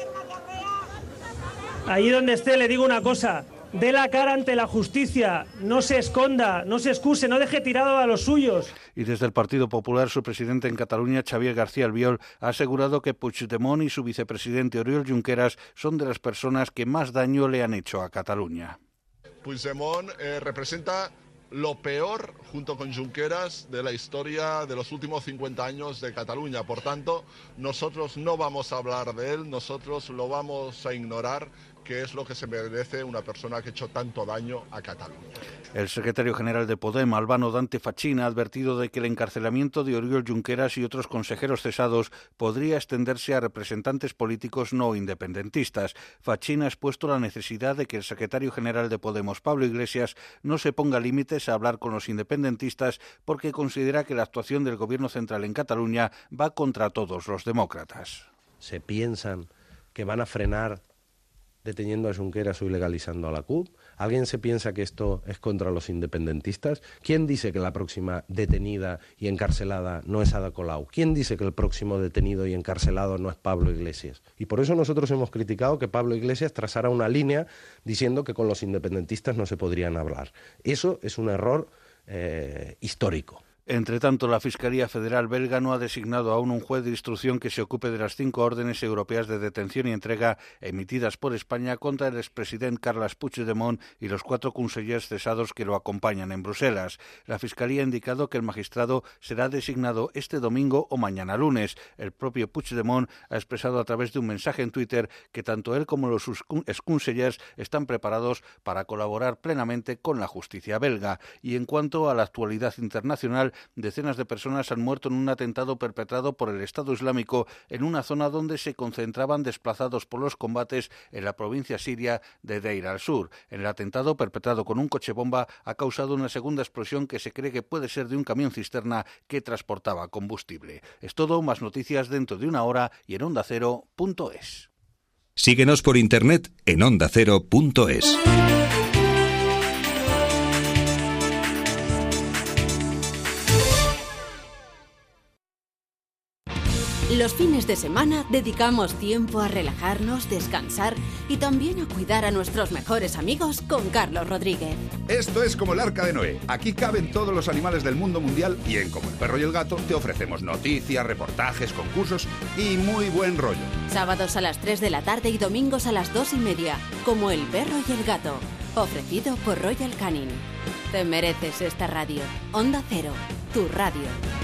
Speaker 15: allí donde esté, le digo una cosa, dé la cara ante la justicia, no se esconda, no se excuse, no deje tirado a los suyos.
Speaker 11: Y desde el Partido Popular, su presidente en Cataluña, Xavier García Albiol, ha asegurado que Puigdemont y su vicepresidente Oriol Junqueras son de las personas que más daño le han hecho a Cataluña.
Speaker 16: Puigdemont eh, representa lo peor, junto con Junqueras, de la historia de los últimos cincuenta años de Cataluña. Por tanto, nosotros no vamos a hablar de él, nosotros lo vamos a ignorar, que es lo que se merece una persona que ha hecho tanto daño a Cataluña. El secretario general de Podem, Albano Dante Fachín, ha advertido de que el encarcelamiento de Oriol Junqueras y otros consejeros cesados podría extenderse a representantes políticos no independentistas. Fachín ha expuesto la necesidad de que el secretario general de Podemos, Pablo Iglesias, no se ponga límites a hablar con los independentistas porque considera que la actuación del gobierno central en Cataluña va contra todos los demócratas.
Speaker 17: Se piensan que van a frenar deteniendo a Junqueras o ilegalizando a la C U P. ¿Alguien se piensa que esto es contra los independentistas? ¿Quién dice que la próxima detenida y encarcelada no es Ada Colau? ¿Quién dice que el próximo detenido y encarcelado no es Pablo Iglesias? Y por eso nosotros hemos criticado que Pablo Iglesias trazara una línea diciendo que con los independentistas no se podrían hablar. Eso es un error eh, histórico.
Speaker 11: Entre tanto, la Fiscalía Federal belga no ha designado aún un juez de instrucción que se ocupe de las cinco órdenes europeas de detención y entrega emitidas por España contra el expresidente Carles Puigdemont y los cuatro consellers cesados que lo acompañan en Bruselas. La Fiscalía ha indicado que el magistrado será designado este domingo o mañana lunes. El propio Puigdemont ha expresado a través de un mensaje en Twitter que tanto él como los exconsellers están preparados para colaborar plenamente con la justicia belga. Y en cuanto a la actualidad internacional, decenas de personas han muerto en un atentado perpetrado por el Estado Islámico en una zona donde se concentraban desplazados por los combates en la provincia siria de Deir al-Sur. El atentado, perpetrado con un coche bomba, ha causado una segunda explosión que se cree que puede ser de un camión cisterna que transportaba combustible. Es todo, más noticias dentro de una hora y en onda cero punto es.
Speaker 18: Síguenos por internet en onda cero punto es.
Speaker 19: Los fines de semana dedicamos tiempo a relajarnos, descansar y también a cuidar a nuestros mejores amigos con Carlos Rodríguez.
Speaker 20: Esto es como el Arca de Noé. Aquí caben todos los animales del mundo mundial y en Como el Perro y el Gato te ofrecemos noticias, reportajes, concursos y muy buen rollo.
Speaker 19: Sábados a las tres de la tarde y domingos a las dos y media. Como el Perro y el Gato. Ofrecido por Royal Canin. Te mereces esta radio. Onda Cero, tu radio.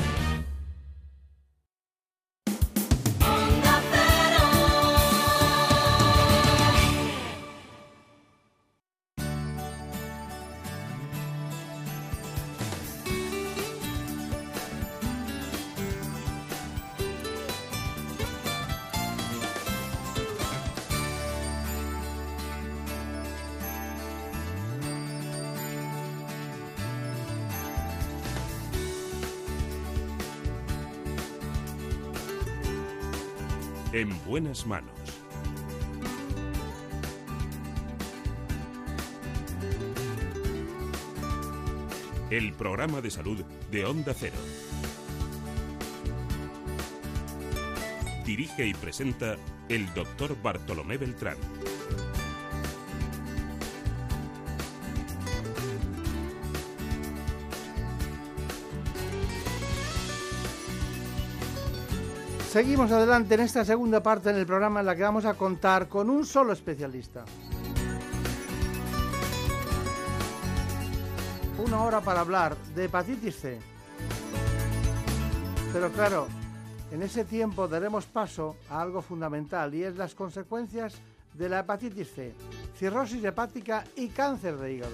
Speaker 1: En buenas manos. El programa de salud de Onda Cero. Dirige y presenta el doctor Bartolomé Beltrán.
Speaker 2: Seguimos adelante en esta segunda parte del programa en la que vamos a contar con un solo especialista. Una hora para hablar de hepatitis C. Pero claro, en ese tiempo daremos paso a algo fundamental y es las consecuencias de la hepatitis C, cirrosis hepática y cáncer de hígado.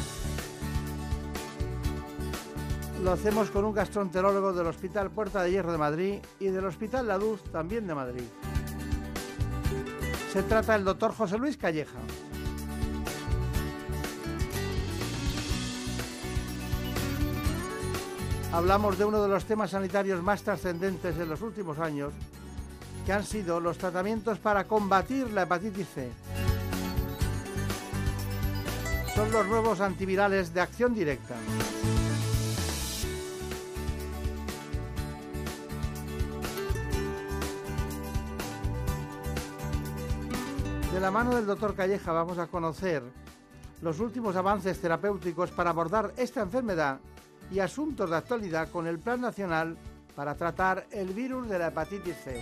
Speaker 2: Lo hacemos con un gastroenterólogo del Hospital Puerta de Hierro de Madrid y del Hospital La Luz, también de Madrid. Se trata del doctor José Luis Calleja. Hablamos de uno de los temas sanitarios más trascendentes en los últimos años, que han sido los tratamientos para combatir la hepatitis C. Son los nuevos antivirales de acción directa. De la mano del doctor Calleja vamos a conocer los últimos avances terapéuticos para abordar esta enfermedad y asuntos de actualidad con el Plan Nacional para tratar el virus de la hepatitis C.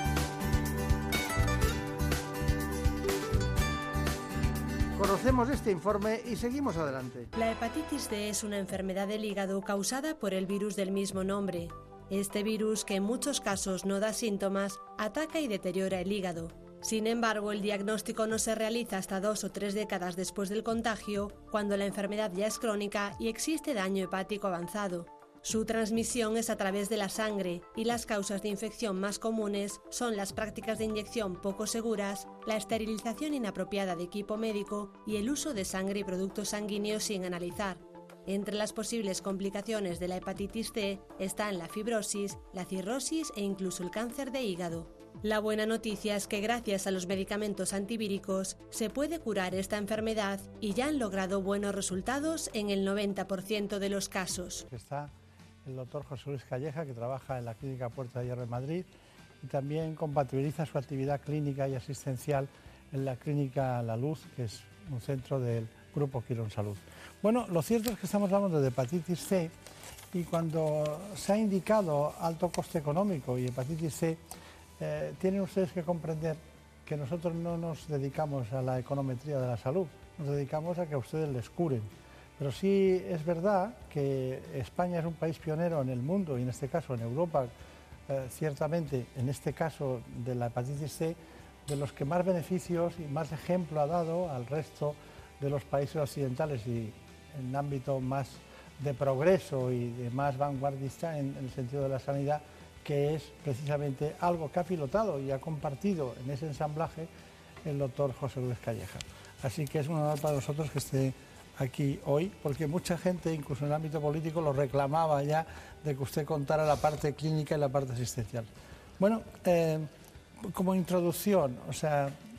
Speaker 2: Conocemos este informe y seguimos adelante.
Speaker 4: La hepatitis C es una enfermedad del hígado causada por el virus del mismo nombre. Este virus, que en muchos casos no da síntomas, ataca y deteriora el hígado. Sin embargo, el diagnóstico no se realiza hasta dos o tres décadas después del contagio, cuando la enfermedad ya es crónica y existe daño hepático avanzado. Su transmisión es a través de la sangre y las causas de infección más comunes son las prácticas de inyección poco seguras, la esterilización inapropiada de equipo médico y el uso de sangre y productos sanguíneos sin analizar. Entre las posibles complicaciones de la hepatitis C están la fibrosis, la cirrosis e incluso el cáncer de hígado. La buena noticia es que gracias a los medicamentos antivíricos se puede curar esta enfermedad y ya han logrado buenos resultados en el noventa por ciento de los casos.
Speaker 2: Está el doctor José Luis Calleja, que trabaja en la Clínica Puerta de Hierro de Madrid y también compatibiliza su actividad clínica y asistencial en la Clínica La Luz, que es un centro del Grupo Quirón Salud. Bueno, lo cierto es que estamos hablando de hepatitis C y cuando se ha indicado alto coste económico y hepatitis C, Eh, tienen ustedes que comprender que nosotros no nos dedicamos a la econometría de la salud, nos dedicamos a que a ustedes les curen. Pero sí es verdad que España es un país pionero en el mundo y en este caso en Europa, eh, ciertamente en este caso de la hepatitis C, de los que más beneficios y más ejemplo ha dado al resto de los países occidentales y en ámbito más de progreso y de más vanguardista en, en el sentido de la sanidad, que es precisamente algo que ha pilotado y ha compartido en ese ensamblaje el doctor José Luis Calleja. Así que es un honor para nosotros que esté aquí hoy, porque mucha gente, incluso en el ámbito político, lo reclamaba ya de que usted contara la parte clínica y la parte asistencial. Bueno, eh, como introducción, o sea,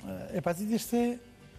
Speaker 2: hepatitis C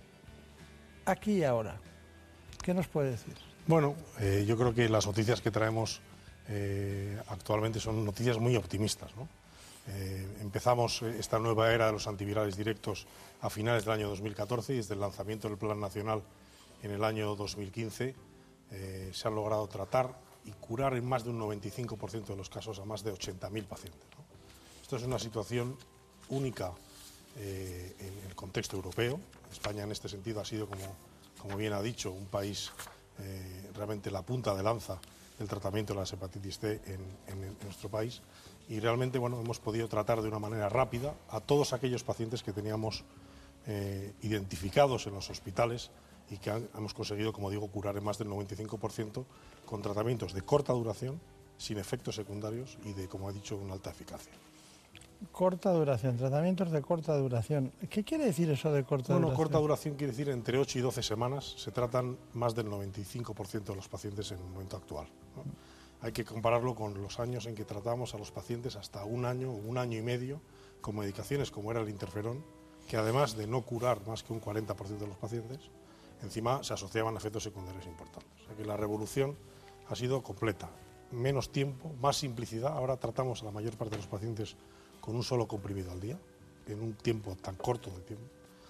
Speaker 2: aquí y ahora. ¿Qué nos puede decir?
Speaker 21: Bueno, eh, yo creo que las noticias que traemos eh, actualmente son noticias muy optimistas, ¿no? Eh, empezamos esta nueva era de los antivirales directos a finales del año dos mil catorce y desde el lanzamiento del Plan Nacional en el año dos mil quince eh, se han logrado tratar y curar en más de un noventa y cinco por ciento de los casos a más de ochenta mil pacientes, ¿no? Esto es una situación única eh, en el contexto europeo. España en este sentido ha sido, como, como bien ha dicho, un país eh, realmente la punta de lanza del tratamiento de las hepatitis C en, en, en nuestro país. Y realmente, bueno, hemos podido tratar de una manera rápida a todos aquellos pacientes que teníamos eh, identificados en los hospitales y que han, hemos conseguido, como digo, curar en más del noventa y cinco por ciento con tratamientos de corta duración, sin efectos secundarios y de, como he dicho, una alta eficacia.
Speaker 2: Corta duración, tratamientos de corta duración. ¿Qué quiere decir eso de corta
Speaker 21: bueno,
Speaker 2: duración?
Speaker 21: Bueno, corta duración quiere decir entre ocho y doce semanas. Se tratan más del noventa y cinco por ciento de los pacientes en el momento actual, ¿no? Hay que compararlo con los años en que tratamos a los pacientes hasta un año o un año y medio con medicaciones como era el interferón, que además de no curar más que un cuarenta por ciento de los pacientes, encima se asociaban a efectos secundarios importantes. O sea que la revolución ha sido completa. Menos tiempo, más simplicidad. Ahora tratamos a la mayor parte de los pacientes con un solo comprimido al día, en un tiempo tan corto de tiempo.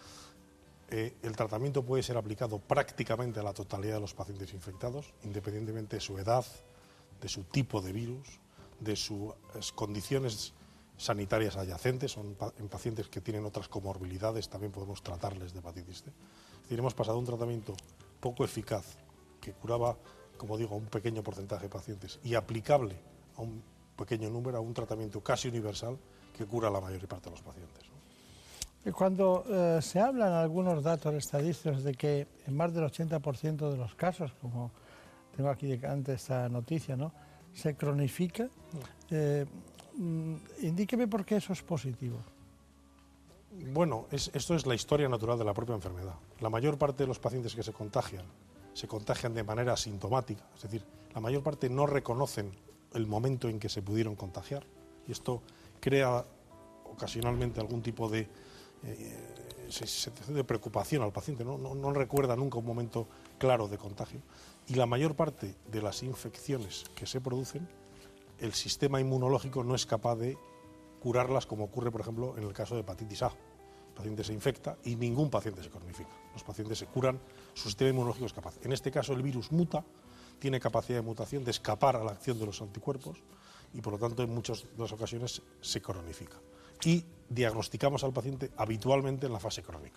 Speaker 21: Eh, el tratamiento puede ser aplicado prácticamente a la totalidad de los pacientes infectados, independientemente de su edad, de su tipo de virus, de sus condiciones sanitarias adyacentes. Son pa en pacientes que tienen otras comorbilidades también podemos tratarles de hepatitis C. Es decir, hemos pasado a un tratamiento poco eficaz que curaba, como digo, a un pequeño porcentaje de pacientes y aplicable a un pequeño número, a un tratamiento casi universal que cura a la mayor parte de los pacientes, ¿no?
Speaker 2: Cuando eh, se hablan algunos datos estadísticos de que en más del ochenta por ciento de los casos, como tengo aquí delante esta noticia, ¿no?, se cronifica, eh, indíqueme por qué eso es positivo.
Speaker 21: Bueno, es, esto es la historia natural de la propia enfermedad. La mayor parte de los pacientes que se contagian, se contagian de manera asintomática, es decir, la mayor parte no reconocen el momento en que se pudieron contagiar y esto crea ocasionalmente algún tipo de, eh, sensación de preocupación al paciente, ¿no? No, no recuerda nunca un momento claro de contagio. Y la mayor parte de las infecciones que se producen, el sistema inmunológico no es capaz de curarlas, como ocurre, por ejemplo, en el caso de hepatitis A. El paciente se infecta y ningún paciente se cronifica. Los pacientes se curan, su sistema inmunológico es capaz. En este caso, el virus muta, tiene capacidad de mutación, de escapar a la acción de los anticuerpos y, por lo tanto, en muchas de las ocasiones se cronifica. Y diagnosticamos al paciente habitualmente en la fase crónica.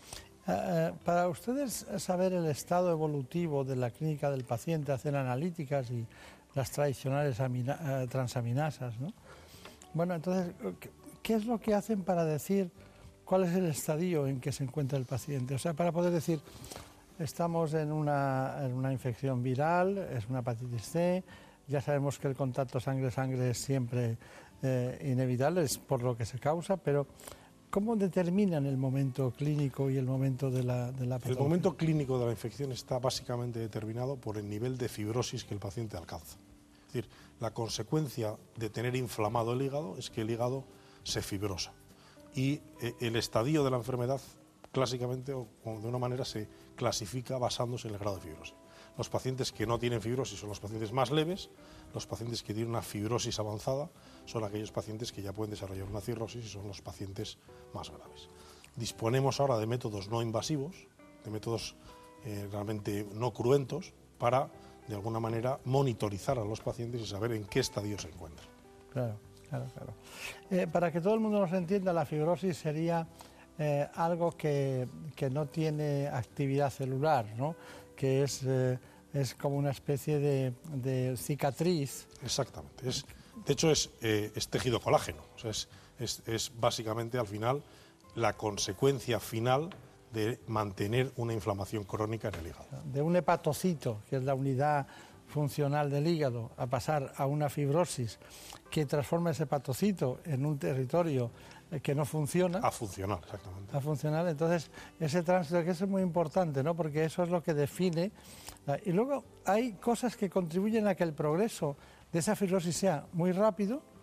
Speaker 2: Uh, para ustedes saber el estado evolutivo de la clínica del paciente, hacen analíticas y las tradicionales amina, uh, transaminasas, ¿no? Bueno, entonces, ¿qué es lo que hacen para decir cuál es el estadio en que se encuentra el paciente? O sea, para poder decir, estamos en una, en una infección viral, es una hepatitis C, ya sabemos que el contacto sangre-sangre es siempre eh, inevitable, es por lo que se causa, pero ¿cómo determinan el momento clínico y el momento de la, de la patología?
Speaker 21: El momento clínico de la infección está básicamente determinado por el nivel de fibrosis que el paciente alcanza. Es decir, la consecuencia de tener inflamado el hígado es que el hígado se fibrosa. Y eh, el estadio de la enfermedad, clásicamente o, o de una manera, se clasifica basándose en el grado de fibrosis. Los pacientes que no tienen fibrosis son los pacientes más leves, los pacientes que tienen una fibrosis avanzada son aquellos pacientes que ya pueden desarrollar una cirrosis y son los pacientes más graves. Disponemos ahora de métodos no invasivos, de métodos eh, realmente no cruentos, para, de alguna manera, monitorizar a los pacientes y saber en qué estadio se encuentran.
Speaker 2: Claro, claro, claro. Eh, para que todo el mundo nos entienda, la fibrosis sería eh, algo que, que no tiene actividad celular, ¿no?, que es, eh, es como una especie de, de cicatriz.
Speaker 21: Exactamente. Es, de hecho, es, eh, es tejido colágeno. O sea, es, es, es básicamente, al final, la consecuencia final de mantener una inflamación crónica en el hígado.
Speaker 2: De un hepatocito, que es la unidad funcional del hígado, a pasar a una fibrosis que transforma ese hepatocito en un territorio que no funciona.
Speaker 21: A funcional, exactamente.
Speaker 2: A funcional, entonces ese tránsito que es muy importante, ¿no?, porque eso es lo que define. Y luego hay cosas que contribuyen a que el progreso de esa fibrosis sea muy rápido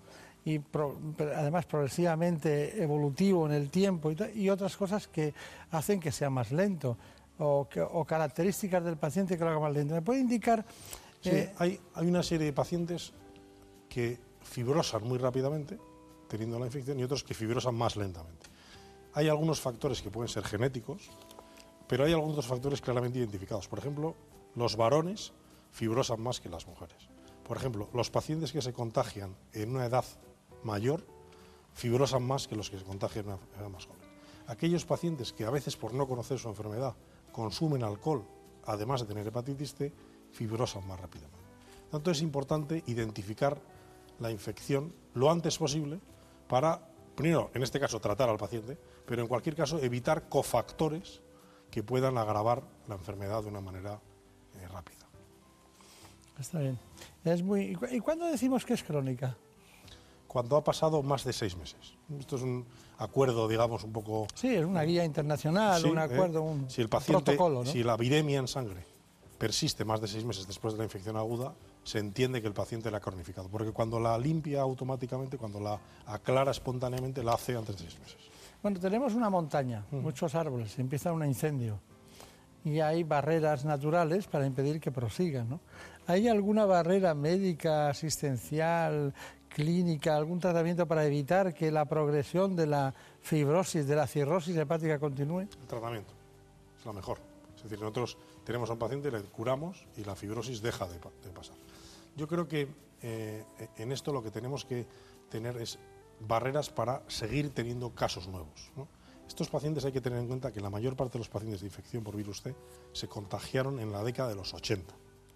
Speaker 2: y pro, además progresivamente evolutivo en el tiempo y, y otras cosas que hacen que sea más lento o, que, o características del paciente que lo haga más lento. ¿Me puede indicar?
Speaker 21: Sí, eh, hay, hay una serie de pacientes que fibrosan muy rápidamente teniendo la infección y otros que fibrosan más lentamente. Hay algunos factores que pueden ser genéticos, pero hay algunos factores claramente identificados. Por ejemplo, los varones fibrosan más que las mujeres. Por ejemplo, los pacientes que se contagian en una edad mayor fibrosan más que los que se contagian en una edad más joven. Aquellos pacientes que a veces por no conocer su enfermedad consumen alcohol, además de tener hepatitis C, fibrosan más rápidamente. Por tanto, es importante identificar la infección lo antes posible para, primero, en este caso, tratar al paciente, pero en cualquier caso evitar cofactores que puedan agravar la enfermedad de una manera eh, rápida.
Speaker 2: Está bien. Es muy... ¿Y cuándo decimos que es crónica?
Speaker 21: Cuando ha pasado más de seis meses. Esto es un acuerdo, digamos, un poco...
Speaker 2: Sí, es una guía internacional,
Speaker 21: sí,
Speaker 2: un acuerdo,
Speaker 21: eh,
Speaker 2: un
Speaker 21: si el paciente,
Speaker 2: protocolo, ¿no?
Speaker 21: Si la viremia en sangre persiste más de seis meses después de la infección aguda, se entiende que el paciente la ha cronificado, porque cuando la limpia automáticamente, cuando la aclara espontáneamente, la hace antes de seis meses.
Speaker 2: Bueno, tenemos una montaña, mm. muchos árboles, empieza un incendio y hay barreras naturales para impedir que prosigan, ¿no? ¿Hay alguna barrera médica, asistencial, clínica, algún tratamiento para evitar que la progresión de la fibrosis, de la cirrosis hepática continúe?
Speaker 21: El tratamiento es lo mejor. Es decir, nosotros tenemos a un paciente, le curamos y la fibrosis deja de, de pasar. Yo creo que eh, en esto lo que tenemos que tener es barreras para seguir teniendo casos nuevos, ¿no? Estos pacientes hay que tener en cuenta que la mayor parte de los pacientes de infección por virus C se contagiaron en la década de los ochenta.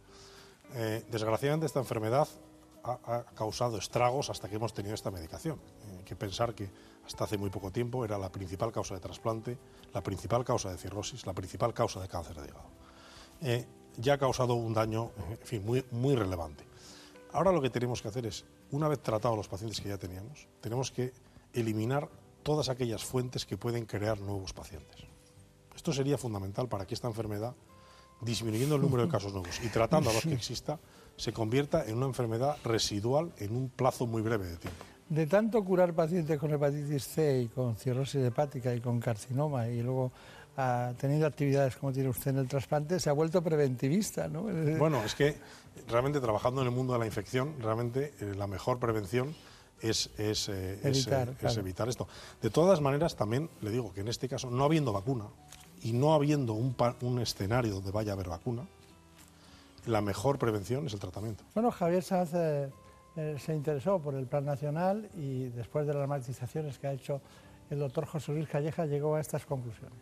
Speaker 21: Eh, desgraciadamente esta enfermedad ha, ha causado estragos hasta que hemos tenido esta medicación. Eh, hay que pensar que hasta hace muy poco tiempo era la principal causa de trasplante, la principal causa de cirrosis, la principal causa de cáncer de hígado. Eh, ya ha causado un daño, en fin, muy, muy relevante. Ahora lo que tenemos que hacer es, una vez tratados los pacientes que ya teníamos, tenemos que eliminar todas aquellas fuentes que pueden crear nuevos pacientes. Esto sería fundamental para que esta enfermedad, disminuyendo el número de casos nuevos y tratando a los que exista, se convierta en una enfermedad residual en un plazo muy breve de tiempo.
Speaker 2: De tanto curar pacientes con hepatitis C y con cirrosis hepática y con carcinoma y luego ha tenido actividades como tiene usted en el trasplante, se ha vuelto preventivista, ¿no?
Speaker 21: Bueno, es que realmente trabajando en el mundo de la infección, realmente eh, la mejor prevención es, es, eh,
Speaker 2: evitar,
Speaker 21: es, eh,
Speaker 2: claro.
Speaker 21: es evitar esto. De todas maneras, también le digo que en este caso, no habiendo vacuna y no habiendo un, un escenario donde vaya a haber vacuna, la mejor prevención es el tratamiento.
Speaker 2: Bueno, Javier Sanz eh, eh, se interesó por el Plan Nacional y después de las matizaciones que ha hecho el doctor José Luis Calleja llegó a estas conclusiones.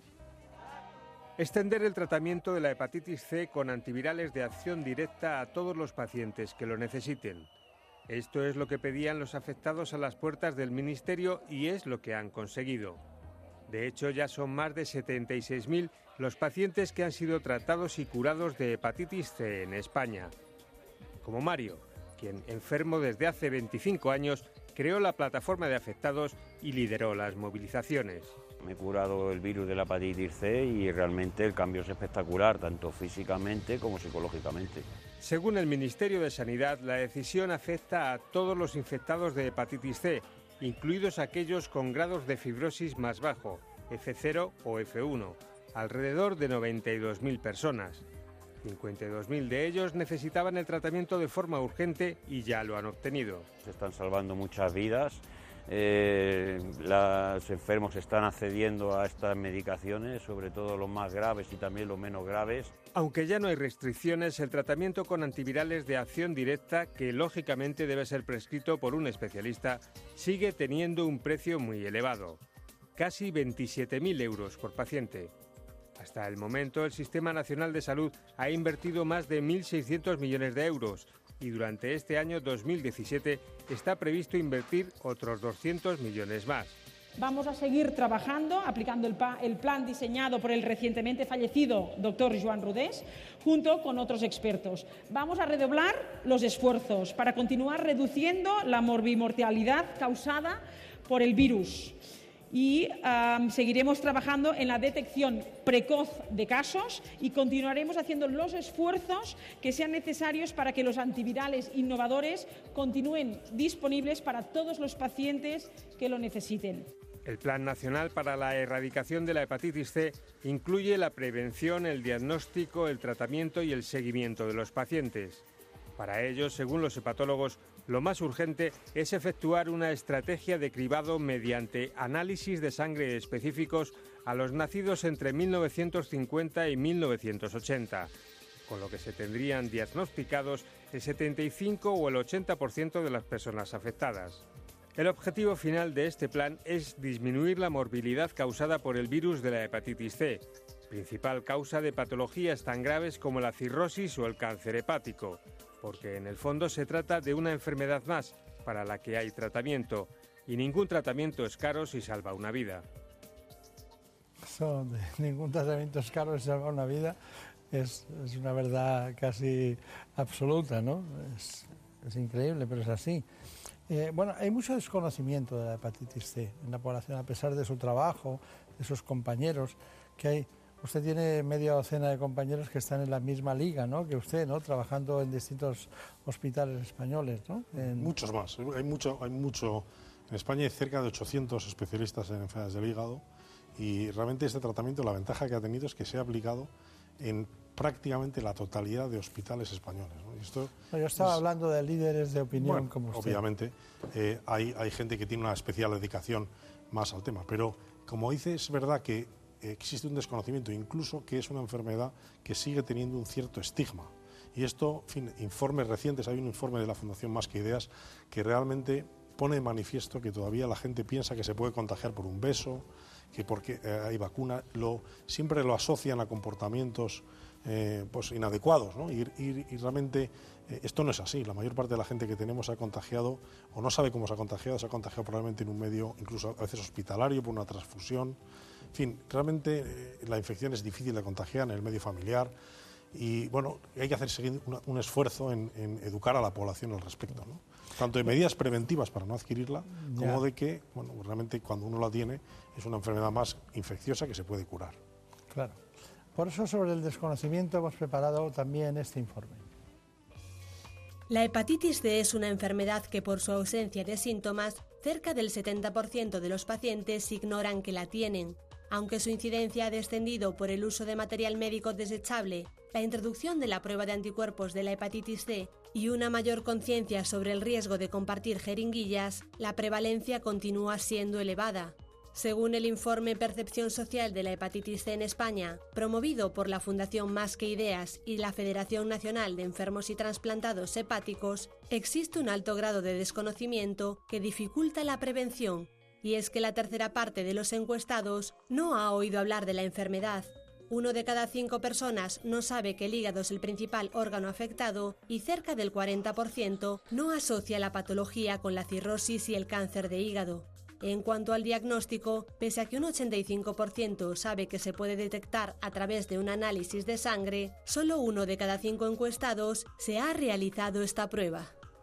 Speaker 10: Extender el tratamiento de la hepatitis C con antivirales de acción directa a todos los pacientes que lo necesiten. Esto es lo que pedían los afectados a las puertas del Ministerio y es lo que han conseguido. De hecho, ya son más de setenta y seis mil los pacientes que han sido tratados y curados de hepatitis C en España. Como Mario, quien, enfermo desde hace veinticinco años, creó la plataforma de afectados y lideró las movilizaciones.
Speaker 6: Me he curado el virus de la hepatitis C y realmente el cambio es espectacular, tanto físicamente como psicológicamente.
Speaker 10: Según el Ministerio de Sanidad, la decisión afecta a todos los infectados de hepatitis C, incluidos aquellos con grados de fibrosis más bajo, F cero o F uno, alrededor de noventa y dos mil personas. cincuenta y dos mil de ellos necesitaban el tratamiento de forma urgente y ya lo han obtenido.
Speaker 6: Se están salvando muchas vidas. Eh, los enfermos están accediendo a estas medicaciones, sobre todo los más graves y también los menos graves.
Speaker 10: Aunque ya no hay restricciones, el tratamiento con antivirales de acción directa, que lógicamente debe ser prescrito por un especialista, sigue teniendo un precio muy elevado, casi veintisiete mil euros por paciente. Hasta el momento, el Sistema Nacional de Salud ha invertido más de mil seiscientos millones de euros y durante este año dos mil diecisiete está previsto invertir otros doscientos millones más.
Speaker 22: Vamos a seguir trabajando, aplicando el, el plan diseñado por el recientemente fallecido doctor Joan Rodés, junto con otros expertos. Vamos a redoblar los esfuerzos para continuar reduciendo la morbimortalidad causada por el virus. y um, seguiremos trabajando en la detección precoz de casos y continuaremos haciendo los esfuerzos que sean necesarios para que los antivirales innovadores continúen disponibles para todos los pacientes que lo necesiten.
Speaker 10: El Plan Nacional para la Erradicación de la Hepatitis C incluye la prevención, el diagnóstico, el tratamiento y el seguimiento de los pacientes. Para ello, según los hepatólogos, lo más urgente es efectuar una estrategia de cribado mediante análisis de sangre específicos a los nacidos entre mil novecientos cincuenta y mil novecientos ochenta, con lo que se tendrían diagnosticados el setenta y cinco o el ochenta por ciento de las personas afectadas. El objetivo final de este plan es disminuir la morbilidad causada por el virus de la hepatitis C, principal causa de patologías tan graves como la cirrosis o el cáncer hepático, porque en el fondo se trata de una enfermedad más para la que hay tratamiento, y ningún tratamiento es caro si salva una vida.
Speaker 2: Eso de ningún tratamiento es caro si salva una vida es, es una verdad casi absoluta, ¿no? Es, es increíble, pero es así. Eh, bueno, hay mucho desconocimiento de la hepatitis C en la población, a pesar de su trabajo, de sus compañeros, que hay. Usted tiene media docena de compañeros que están en la misma liga, ¿no?, que usted, ¿no?, trabajando en distintos hospitales españoles, ¿no? En...
Speaker 21: Muchos más. Hay mucho, hay mucho. En España hay cerca de ochocientos especialistas en enfermedades del hígado y realmente este tratamiento, la ventaja que ha tenido es que se ha aplicado en prácticamente la totalidad de hospitales españoles, ¿no? Y esto
Speaker 2: no, yo estaba
Speaker 21: es...
Speaker 2: hablando de líderes de opinión,
Speaker 21: bueno,
Speaker 2: como usted.
Speaker 21: Obviamente, eh, hay, hay gente que tiene una especial dedicación más al tema, pero como dice, es verdad que existe un desconocimiento, incluso que es una enfermedad que sigue teniendo un cierto estigma. Y esto, en fin, informes recientes, hay un informe de la Fundación Más que Ideas que realmente pone en manifiesto que todavía la gente piensa que se puede contagiar por un beso, que porque eh, hay vacuna, lo, siempre lo asocian a comportamientos eh, pues inadecuados, ¿no? Y, y, y realmente eh, esto no es así. La mayor parte de la gente que tenemos se ha contagiado o no sabe cómo se ha contagiado, se ha contagiado probablemente en un medio incluso a veces hospitalario por una transfusión. En fin, realmente eh, la infección es difícil de contagiar en el medio familiar y bueno, hay que hacer seguir una, un esfuerzo en, en educar a la población al respecto, ¿no? Tanto de medidas preventivas para no adquirirla, ya, como de que, bueno, realmente cuando uno la tiene es una enfermedad más infecciosa que se puede curar.
Speaker 2: Claro. Por eso sobre el desconocimiento hemos preparado también este informe.
Speaker 4: La hepatitis C es una enfermedad que por su ausencia de síntomas, cerca del setenta por ciento de los pacientes ignoran que la tienen. Aunque su incidencia ha descendido por el uso de material médico desechable, la introducción de la prueba de anticuerpos de la hepatitis C y una mayor conciencia sobre el riesgo de compartir jeringuillas, la prevalencia continúa siendo elevada. Según el informe Percepción Social de la Hepatitis C en España, promovido por la Fundación Más que Ideas y la Federación Nacional de Enfermos y Trasplantados Hepáticos, existe un alto grado de desconocimiento que dificulta la prevención. Y es que la tercera parte de los encuestados no ha oído hablar de la enfermedad. Uno de cada cinco personas no sabe que el hígado es el principal órgano afectado y cerca del cuarenta por ciento no asocia la patología con la cirrosis y el cáncer de hígado. En cuanto al diagnóstico, pese a que un ochenta y cinco por ciento sabe que se puede detectar a través de un análisis de sangre, solo uno de cada cinco encuestados se ha realizado esta prueba.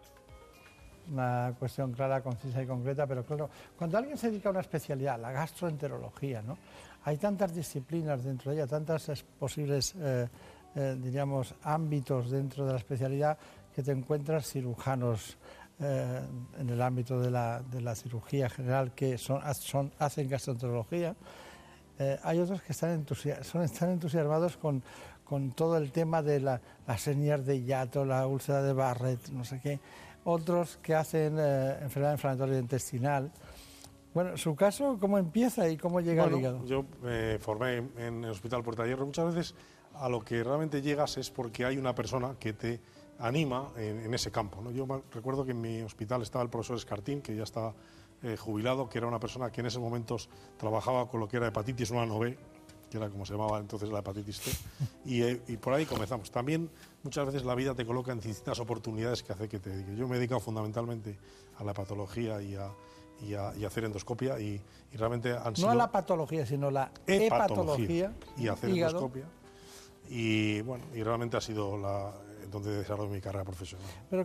Speaker 2: Una cuestión clara, concisa y concreta, pero claro, cuando alguien se dedica a una especialidad, la gastroenterología, ¿no?, hay tantas disciplinas dentro de ella, tantos posibles, eh, eh, diríamos, ámbitos dentro de la especialidad, que te encuentras cirujanos eh, en el ámbito de la, de la cirugía general que son, son, hacen gastroenterología. Eh, hay otros que están, entusia son, están entusiasmados con, con todo el tema de la, las hernias de hiato, la úlcera de Barrett, no sé qué. Otros que hacen eh, enfermedad inflamatoria intestinal. Bueno, ¿su caso cómo empieza y cómo llega
Speaker 21: bueno,
Speaker 2: al hígado?
Speaker 21: Yo me eh, formé en el Hospital Puerta Hierro. Muchas veces a lo que realmente llegas es porque hay una persona que te anima en, en ese campo, ¿no? Yo me, recuerdo que en mi hospital estaba el profesor Escartín, que ya estaba eh, jubilado, que era una persona que en esos momentos trabajaba con lo que era hepatitis uno B, que era como se llamaba entonces la hepatitis C, y, eh, y por ahí comenzamos. También muchas veces la vida te coloca en distintas oportunidades que hace que te dediques. Yo me he dedicado fundamentalmente a la patología y a, y a, y a hacer endoscopia y, y realmente han
Speaker 2: no
Speaker 21: sido...
Speaker 2: a la patología, sino la hepatología,
Speaker 21: y hacer hígado. Endoscopia. Y bueno, y realmente ha sido la, donde he desarrollado mi carrera profesional.
Speaker 2: Pero claro,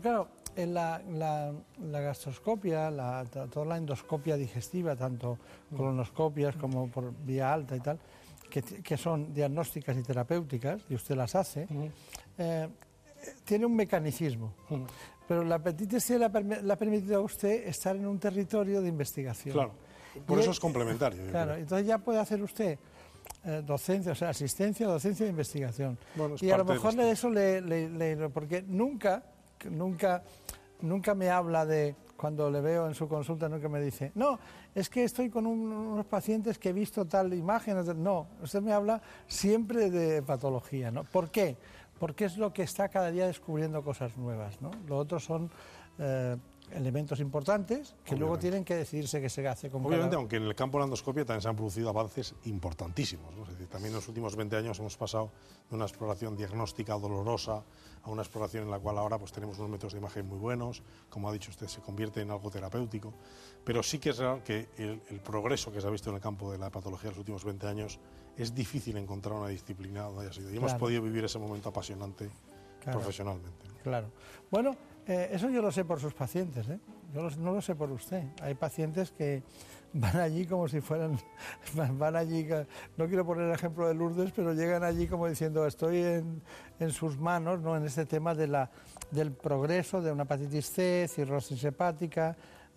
Speaker 2: en la, la, la gastroscopia, la, toda la endoscopia digestiva, tanto colonoscopias como por vía alta y tal, que, que son diagnósticas y terapéuticas, y usted las hace, uh-huh. eh, tiene un mecanicismo. Uh-huh. Pero la hepatitis C le ha permitido a usted estar en un territorio de investigación.
Speaker 21: Claro, por
Speaker 2: y
Speaker 21: eso es complementario.
Speaker 2: Claro, entonces ya puede hacer usted eh, docencia, o sea, asistencia, docencia de investigación. Bueno, y a lo mejor de eso le, le, le... Porque nunca, nunca, nunca me habla de... Cuando le veo en su consulta, nunca me dice, no, es que estoy con un, unos pacientes que he visto tal imagen. No, usted me habla siempre de patología, ¿no? ¿Por qué? Porque es lo que está cada día descubriendo cosas nuevas, ¿no? Lo otro son eh, elementos importantes que Obviamente. luego tienen que decidirse qué se hace con
Speaker 21: Obviamente,
Speaker 2: cada...
Speaker 21: aunque en el campo de la endoscopia también se han producido avances importantísimos, ¿no? Es decir, también en los últimos veinte años hemos pasado de una exploración diagnóstica dolorosa a una exploración en la cual ahora pues tenemos unos métodos de imagen muy buenos, como ha dicho usted, se convierte en algo terapéutico, pero sí que es real que el, el progreso que se ha visto en el campo de la patología en los últimos veinte años es difícil encontrar una disciplina donde haya sido. Y claro. hemos podido vivir ese momento apasionante claro. profesionalmente.
Speaker 2: Claro. Bueno, eh, eso yo lo sé por sus pacientes, ¿eh? Yo los, no lo sé por usted. Hay pacientes que van allí como si fueran, van allí, no quiero poner el ejemplo de Lourdes, pero llegan allí como diciendo estoy en, en sus manos, ¿no? En este tema de la, del progreso de una hepatitis C, cirrosis hepática,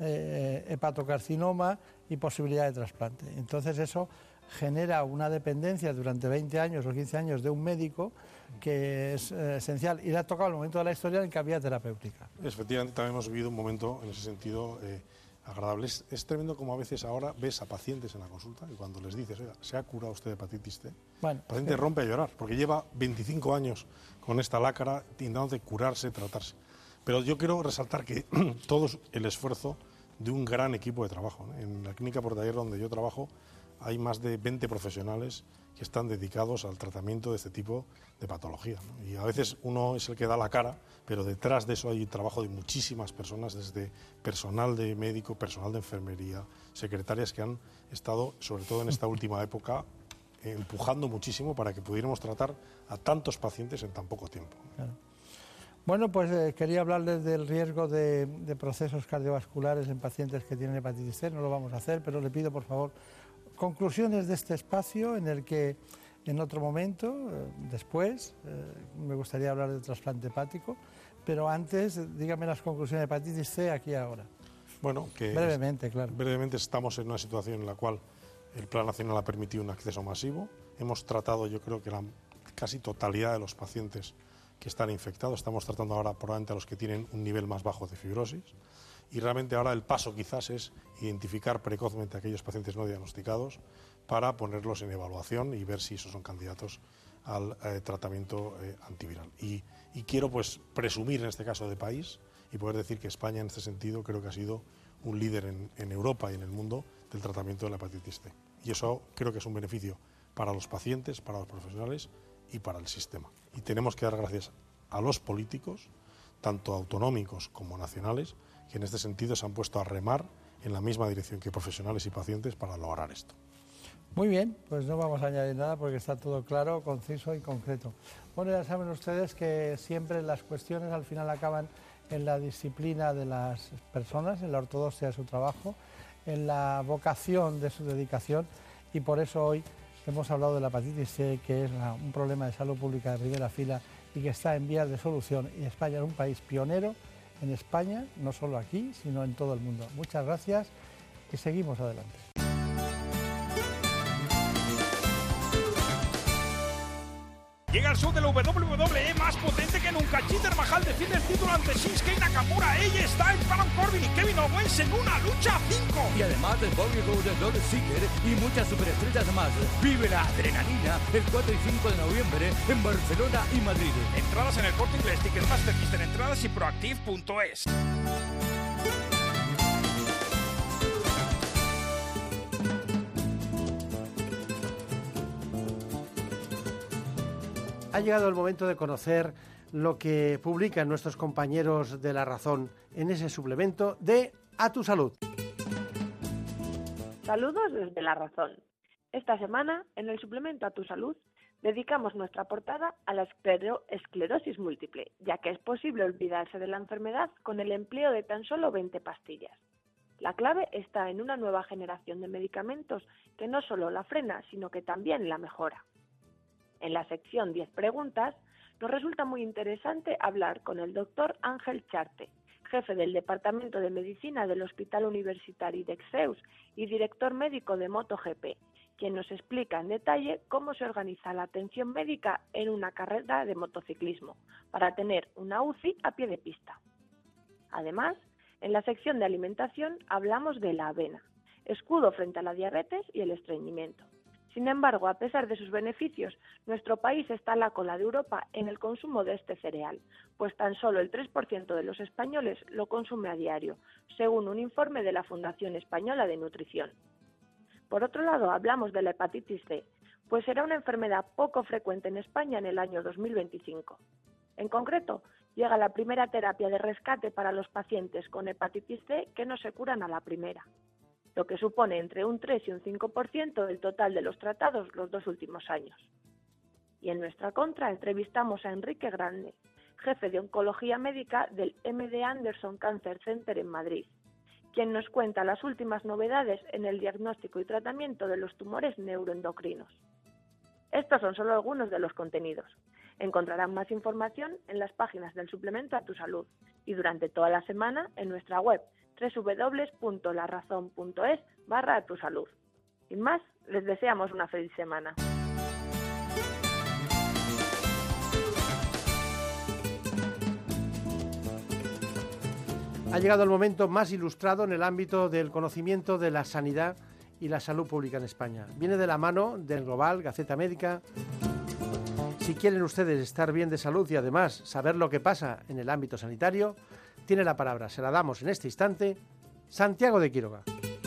Speaker 2: eh, hepatocarcinoma y posibilidad de trasplante. Entonces eso genera una dependencia durante veinte años o quince años de un médico que es eh, esencial. Y le ha tocado el momento de la historia en que había terapéutica.
Speaker 21: Efectivamente, también hemos vivido un momento en ese sentido eh, agradable. Es, es tremendo como a veces ahora ves a pacientes en la consulta y cuando les dices, oiga, ¿se ha curado usted de hepatitis C? Bueno, el paciente sí. rompe a llorar porque lleva veinticinco años con esta lacra intentando curarse, tratarse. Pero yo quiero resaltar que todo el esfuerzo de un gran equipo de trabajo, ¿no? En la clínica Portaller donde yo trabajo hay más de veinte profesionales que están dedicados al tratamiento de este tipo de patología, ¿no? Y a veces uno es el que da la cara, pero detrás de eso hay trabajo de muchísimas personas, desde personal de médico, personal de enfermería, secretarias que han estado, sobre todo en esta última época, empujando muchísimo para que pudiéramos tratar a tantos pacientes en tan poco tiempo.
Speaker 2: Claro. Bueno, pues eh, quería hablarles del riesgo de, de procesos cardiovasculares en pacientes que tienen hepatitis C. No lo vamos a hacer, pero le pido, por favor, conclusiones de este espacio en el que en otro momento, eh, después, eh, me gustaría hablar del trasplante hepático, pero antes, dígame las conclusiones de hepatitis C aquí ahora.
Speaker 21: Bueno, que
Speaker 2: brevemente, claro.
Speaker 21: Brevemente estamos en una situación en la cual el Plan Nacional ha permitido un acceso masivo. Hemos tratado, yo creo que la casi totalidad de los pacientes que están infectados. Estamos tratando ahora probablemente a los que tienen un nivel más bajo de fibrosis. Y realmente ahora el paso quizás es identificar precozmente a aquellos pacientes no diagnosticados para ponerlos en evaluación y ver si esos son candidatos al eh, tratamiento eh, antiviral. Y, y quiero pues presumir en este caso de país y poder decir que España en este sentido creo que ha sido un líder en, en Europa y en el mundo del tratamiento de la hepatitis C. Y eso creo que es un beneficio para los pacientes, para los profesionales y para el sistema. Y tenemos que dar gracias a los políticos, tanto autonómicos como nacionales, que en este sentido se han puesto a remar en la misma dirección que profesionales y pacientes para lograr esto.
Speaker 2: Muy bien, pues no vamos a añadir nada porque está todo claro, conciso y concreto. Bueno, ya saben ustedes que siempre las cuestiones al final acaban en la disciplina de las personas, en la ortodoxia de su trabajo, en la vocación de su dedicación, y por eso hoy hemos hablado de la hepatitis C, que es la, un problema de salud pública de primera fila y que está en vías de solución, y España es un país pionero en España, no solo aquí, sino en todo el mundo. Muchas gracias y seguimos adelante.
Speaker 7: Llega el show de la W W E más potente que nunca. Jinder Mahal defiende el título ante Shinsuke Nakamura. A J Styles, Baron Corbin y Kevin Owens en una lucha cinco.
Speaker 5: Y además de Bobby Roode, Dolph Ziggler y muchas superestrellas más. Vive la adrenalina el cuatro y cinco de noviembre en Barcelona y Madrid.
Speaker 7: Entradas en el Corte Inglés, Ticketmaster, Mister Entradas y Proactive punto es.
Speaker 2: Ha llegado el momento de conocer lo que publican nuestros compañeros de La Razón en ese suplemento de A Tu Salud.
Speaker 8: Saludos desde La Razón. Esta semana, en el suplemento A Tu Salud, dedicamos nuestra portada a la esclero- esclerosis múltiple, ya que es posible olvidarse de la enfermedad con el empleo de tan solo veinte pastillas. La clave está en una nueva generación de medicamentos que no solo la frena, sino que también la mejora. En la sección diez preguntas, nos resulta muy interesante hablar con el doctor Ángel Charte, jefe del Departamento de Medicina del Hospital Universitari d'Exeus y director médico de MotoGP, quien nos explica en detalle cómo se organiza la atención médica en una carrera de motociclismo, para tener una U C I a pie de pista. Además, en la sección de alimentación hablamos de la avena, escudo frente a la diabetes y el estreñimiento. Sin embargo, a pesar de sus beneficios, nuestro país está a la cola de Europa en el consumo de este cereal, pues tan solo el tres por ciento de los españoles lo consume a diario, según un informe de la Fundación Española de Nutrición. Por otro lado, hablamos de la hepatitis C, pues será una enfermedad poco frecuente en España en el año dos mil veinticinco. En concreto, llega la primera terapia de rescate para los pacientes con hepatitis C que no se curan a la primera, lo que supone entre un tres y un cinco por ciento del total de los tratados los dos últimos años. Y en nuestra contra entrevistamos a Enrique Grande, jefe de Oncología Médica del M D Anderson Cancer Center en Madrid, quien nos cuenta las últimas novedades en el diagnóstico y tratamiento de los tumores neuroendocrinos. Estos son solo algunos de los contenidos. Encontrarán más información en las páginas del suplemento A Tu Salud y durante toda la semana en nuestra web doble u doble u doble u punto la razón punto es barra a tu salud. Sin más, les deseamos una feliz semana.
Speaker 2: Ha llegado el momento más ilustrado en el ámbito del conocimiento de la sanidad y la salud pública en España. Viene de la mano del Global, Gaceta Médica. Si quieren ustedes estar bien de salud y además saber lo que pasa en el ámbito sanitario, tiene la palabra, se la damos en este instante, Santiago de Quiroga.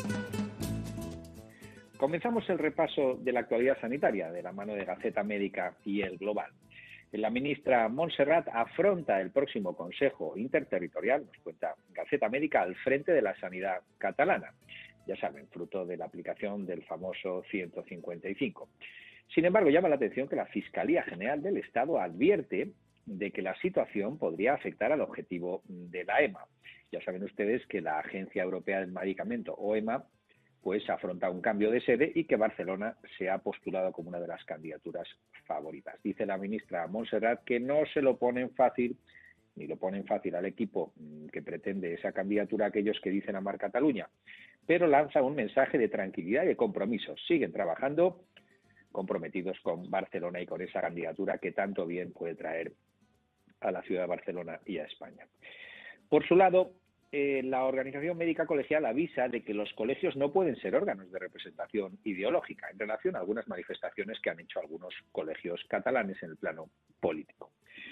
Speaker 9: Comenzamos el repaso de la actualidad sanitaria de la mano de Gaceta Médica y el Global. La ministra Montserrat afronta el próximo Consejo Interterritorial, nos cuenta Gaceta Médica, al frente de la sanidad catalana. Ya saben, fruto de la aplicación del famoso ciento cincuenta y cinco. Sin embargo, llama la atención que la Fiscalía General del Estado advierte de que la situación podría afectar al objetivo de la E M A. Ya saben ustedes que la Agencia Europea del Medicamento, o E M A, pues afronta un cambio de sede y que Barcelona se ha postulado como una de las candidaturas favoritas. Dice la ministra Montserrat que no se lo ponen fácil, ni lo ponen fácil al equipo que pretende esa candidatura a aquellos que dicen amar Cataluña, pero lanza un mensaje de tranquilidad y de compromisos. Siguen trabajando comprometidos con Barcelona y con esa candidatura que tanto bien puede traer a la ciudad de Barcelona y a España. Por su lado, eh, la Organización Médica Colegial avisa de que los colegios no pueden ser órganos de representación ideológica en relación a algunas manifestaciones que han hecho algunos colegios catalanes en el plano político.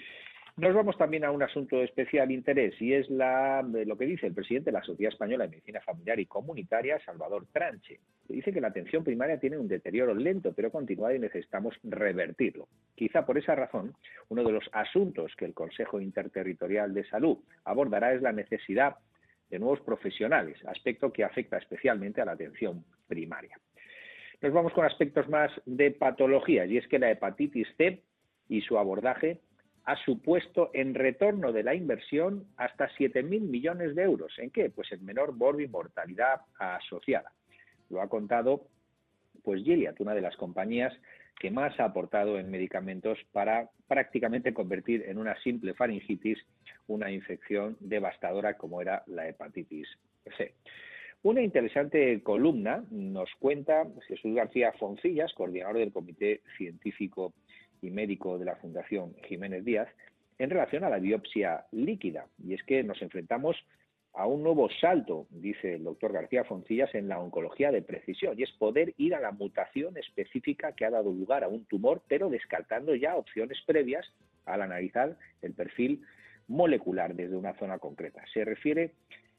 Speaker 9: Nos vamos también a un asunto de especial interés y es la, lo que dice el presidente de la Sociedad Española de Medicina Familiar y Comunitaria, Salvador Tranche. Dice que la atención primaria tiene un deterioro lento pero continuado y necesitamos revertirlo. Quizá por esa razón, uno de los asuntos que el Consejo Interterritorial de Salud abordará es la necesidad de nuevos profesionales, aspecto que afecta especialmente a la atención primaria. Nos vamos con aspectos más de patologías y es que la hepatitis C y su abordaje ha supuesto en retorno de la inversión hasta siete mil millones de euros. ¿En qué? Pues en menor morbimortalidad asociada. Lo ha contado pues Gilead, una de las compañías que más ha aportado en medicamentos para prácticamente convertir en una simple faringitis una infección devastadora como era la hepatitis C. Una interesante columna nos cuenta Jesús García Foncillas, coordinador del Comité Científico y Médico de la Fundación Jiménez Díaz, en relación a la biopsia líquida. Y es que nos enfrentamos a un nuevo salto, dice el doctor García Foncillas, en la oncología de precisión, y es poder ir a la mutación específica que ha dado lugar a un tumor, pero descartando ya opciones previas al analizar el perfil molecular desde una zona concreta. Se refiere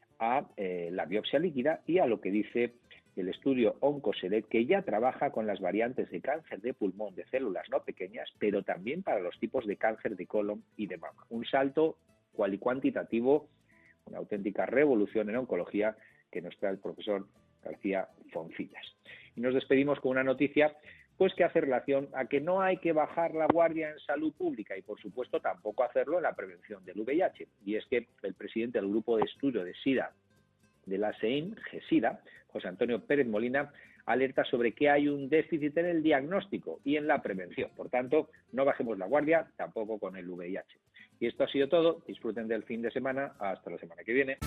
Speaker 9: a eh, la biopsia líquida y a lo que dice el estudio OncoSelect, que ya trabaja con las variantes de cáncer de pulmón de células no pequeñas, pero también para los tipos de cáncer de colon y de mama. Un salto cual y cuantitativo, una auténtica revolución en oncología que nos trae el profesor García Foncillas. Y nos despedimos con una noticia pues que hace relación a que no hay que bajar la guardia en salud pública y, por supuesto, tampoco hacerlo en la prevención del V I H. Y es que el presidente del Grupo de Estudio de SIDA de la S E I N, GESIDA, José Antonio Pérez Molina, alerta sobre que hay un déficit en el diagnóstico y en la prevención. Por tanto, no bajemos la guardia, tampoco con el V I H. Y esto ha sido todo. Disfruten del fin de semana. Hasta la semana que viene.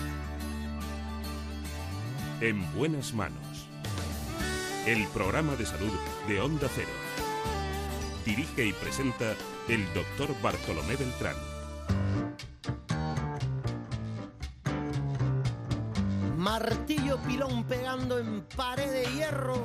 Speaker 1: En buenas manos. El programa de salud de Onda Cero. Dirige y presenta el doctor Bartolomé Beltrán.
Speaker 3: Martillo pilón pegando en pared de hierro.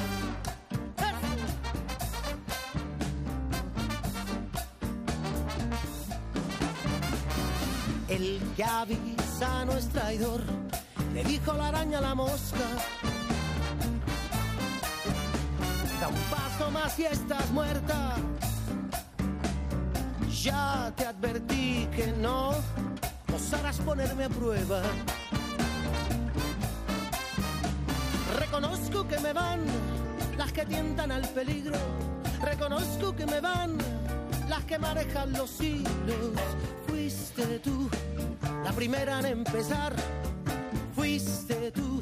Speaker 3: El que avisa no es traidor, le dijo la araña a la mosca. Da un paso más y estás muerta. Ya te advertí que no osarás ponerme a prueba. Reconozco que me van las que tientan al peligro. Reconozco que me van las que manejan los hilos. Fuiste tú la primera en empezar. Fuiste tú.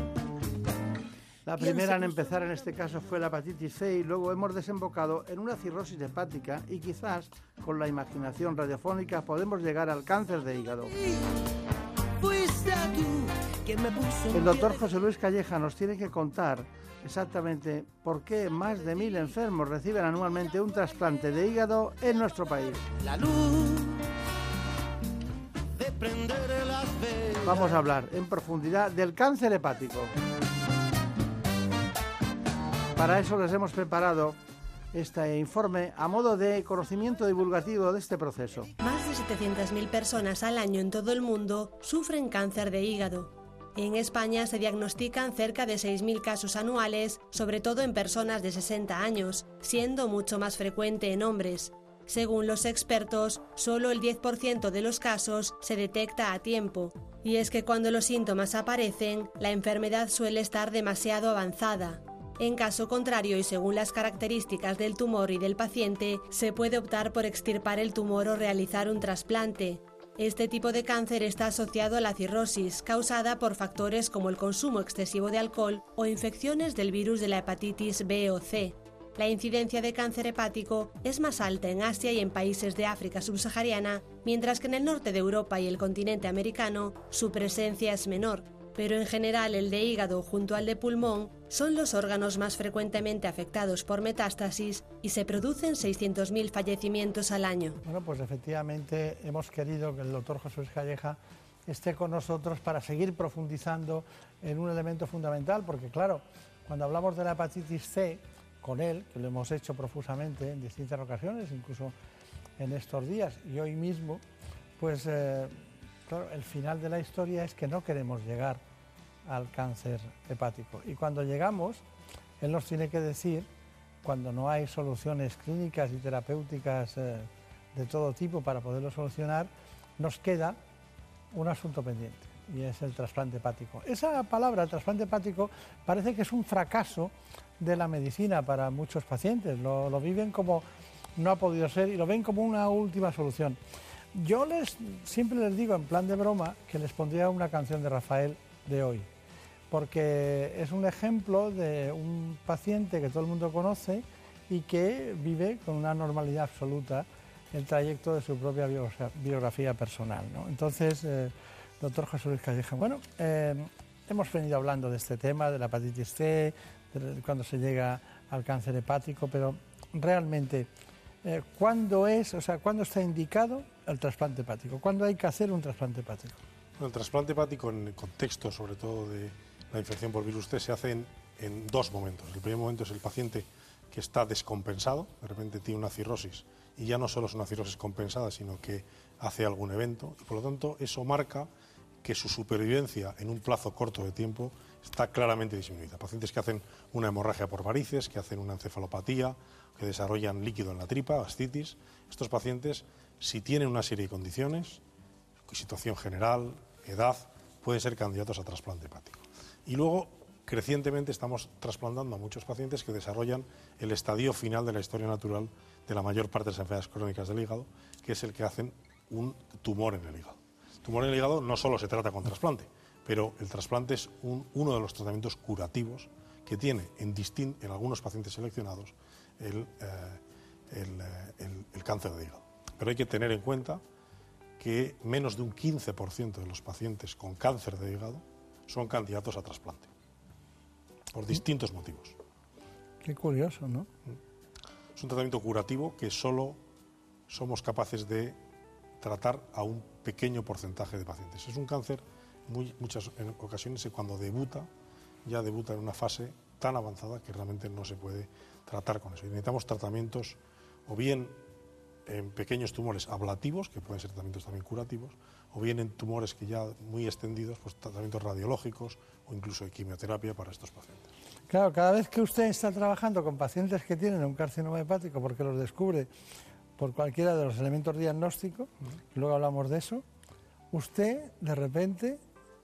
Speaker 2: La primera en empezar en este caso fue la hepatitis C y luego hemos desembocado en una cirrosis hepática y quizás con la imaginación radiofónica podemos llegar al cáncer de hígado.
Speaker 3: Fuiste tú quien me puso.
Speaker 2: El doctor José Luis Calleja nos tiene que contar exactamente por qué más de mil enfermos reciben anualmente un trasplante de hígado en nuestro país.
Speaker 3: La luz de prender las velas.
Speaker 2: Vamos a hablar en profundidad del cáncer hepático. Para eso les hemos preparado este informe a modo de conocimiento divulgativo de este proceso.
Speaker 4: Más de setecientas mil personas al año en todo el mundo sufren cáncer de hígado. En España se diagnostican cerca de seis mil casos anuales, sobre todo en personas de sesenta años, siendo mucho más frecuente en hombres. Según los expertos, solo el diez por ciento de los casos se detecta a tiempo. Y es que cuando los síntomas aparecen, la enfermedad suele estar demasiado avanzada. En caso contrario y según las características del tumor y del paciente, se puede optar por extirpar el tumor o realizar un trasplante. Este tipo de cáncer está asociado a la cirrosis, causada por factores como el consumo excesivo de alcohol o infecciones del virus de la hepatitis B o C. La incidencia de cáncer hepático es más alta en Asia y en países de África subsahariana, mientras que en el norte de Europa y el continente americano su presencia es menor. Pero en general el de hígado junto al de pulmón son los órganos más frecuentemente afectados por metástasis y se producen seiscientos mil fallecimientos al año.
Speaker 2: Bueno, pues efectivamente hemos querido que el doctor José Luis Calleja esté con nosotros para seguir profundizando en un elemento fundamental, porque claro, cuando hablamos de la hepatitis C con él, que lo hemos hecho profusamente en distintas ocasiones, incluso en estos días y hoy mismo, pues... Eh, Claro, el final de la historia es que no queremos llegar al cáncer hepático. Y cuando llegamos, él nos tiene que decir, cuando no hay soluciones clínicas y terapéuticas eh, de todo tipo para poderlo solucionar, nos queda un asunto pendiente, y es el trasplante hepático. Esa palabra, trasplante hepático, parece que es un fracaso de la medicina para muchos pacientes. Lo, lo viven como no ha podido ser y lo ven como una última solución. Yo les, siempre les digo en plan de broma que les pondría una canción de Rafael de hoy, porque es un ejemplo de un paciente que todo el mundo conoce y que vive con una normalidad absoluta el trayecto de su propia biografía personal, ¿no? Entonces, eh, doctor José Luis Calleja, bueno, eh, hemos venido hablando de este tema, de la hepatitis C, de cuando se llega al cáncer hepático, pero realmente... Eh, ¿Cuándo es, o sea, cuándo está indicado el trasplante hepático? ¿Cuándo hay que hacer un trasplante hepático?
Speaker 21: Bueno, el trasplante hepático, en el contexto sobre todo de la infección por virus C, se hace en, en dos momentos. El primer momento es el paciente que está descompensado, de repente tiene una cirrosis, y ya no solo es una cirrosis compensada, sino que hace algún evento, y por lo tanto eso marca que su supervivencia en un plazo corto de tiempo está claramente disminuida. Pacientes que hacen una hemorragia por varices, que hacen una encefalopatía, que desarrollan líquido en la tripa, ascitis, estos pacientes, si tienen una serie de condiciones, situación general, edad, pueden ser candidatos a trasplante hepático. Y luego crecientemente estamos trasplantando a muchos pacientes que desarrollan el estadio final de la historia natural de la mayor parte de las enfermedades crónicas del hígado, que es el que hacen un tumor en el hígado. El tumor en el hígado no solo se trata con trasplante, pero el trasplante es un, uno de los tratamientos curativos que tiene en, distin, en algunos pacientes seleccionados el, eh, el, el, el cáncer de hígado. Pero hay que tener en cuenta que menos de un quince por ciento de los pacientes con cáncer de hígado son candidatos a trasplante, por distintos motivos.
Speaker 2: Qué curioso, ¿no?
Speaker 21: Es un tratamiento curativo que solo somos capaces de tratar a un pequeño porcentaje de pacientes. Es un cáncer, muy, muchas en ocasiones, que cuando debuta, ya debuta en una fase tan avanzada que realmente no se puede tratar con eso. Y necesitamos tratamientos o bien en pequeños tumores ablativos, que pueden ser tratamientos también curativos, o bien en tumores que ya muy extendidos, pues tratamientos radiológicos o incluso de quimioterapia para estos pacientes.
Speaker 2: Claro, cada vez que usted está trabajando con pacientes que tienen un carcinoma hepático, porque los descubre por cualquiera de los elementos diagnósticos, y luego hablamos de eso, usted de repente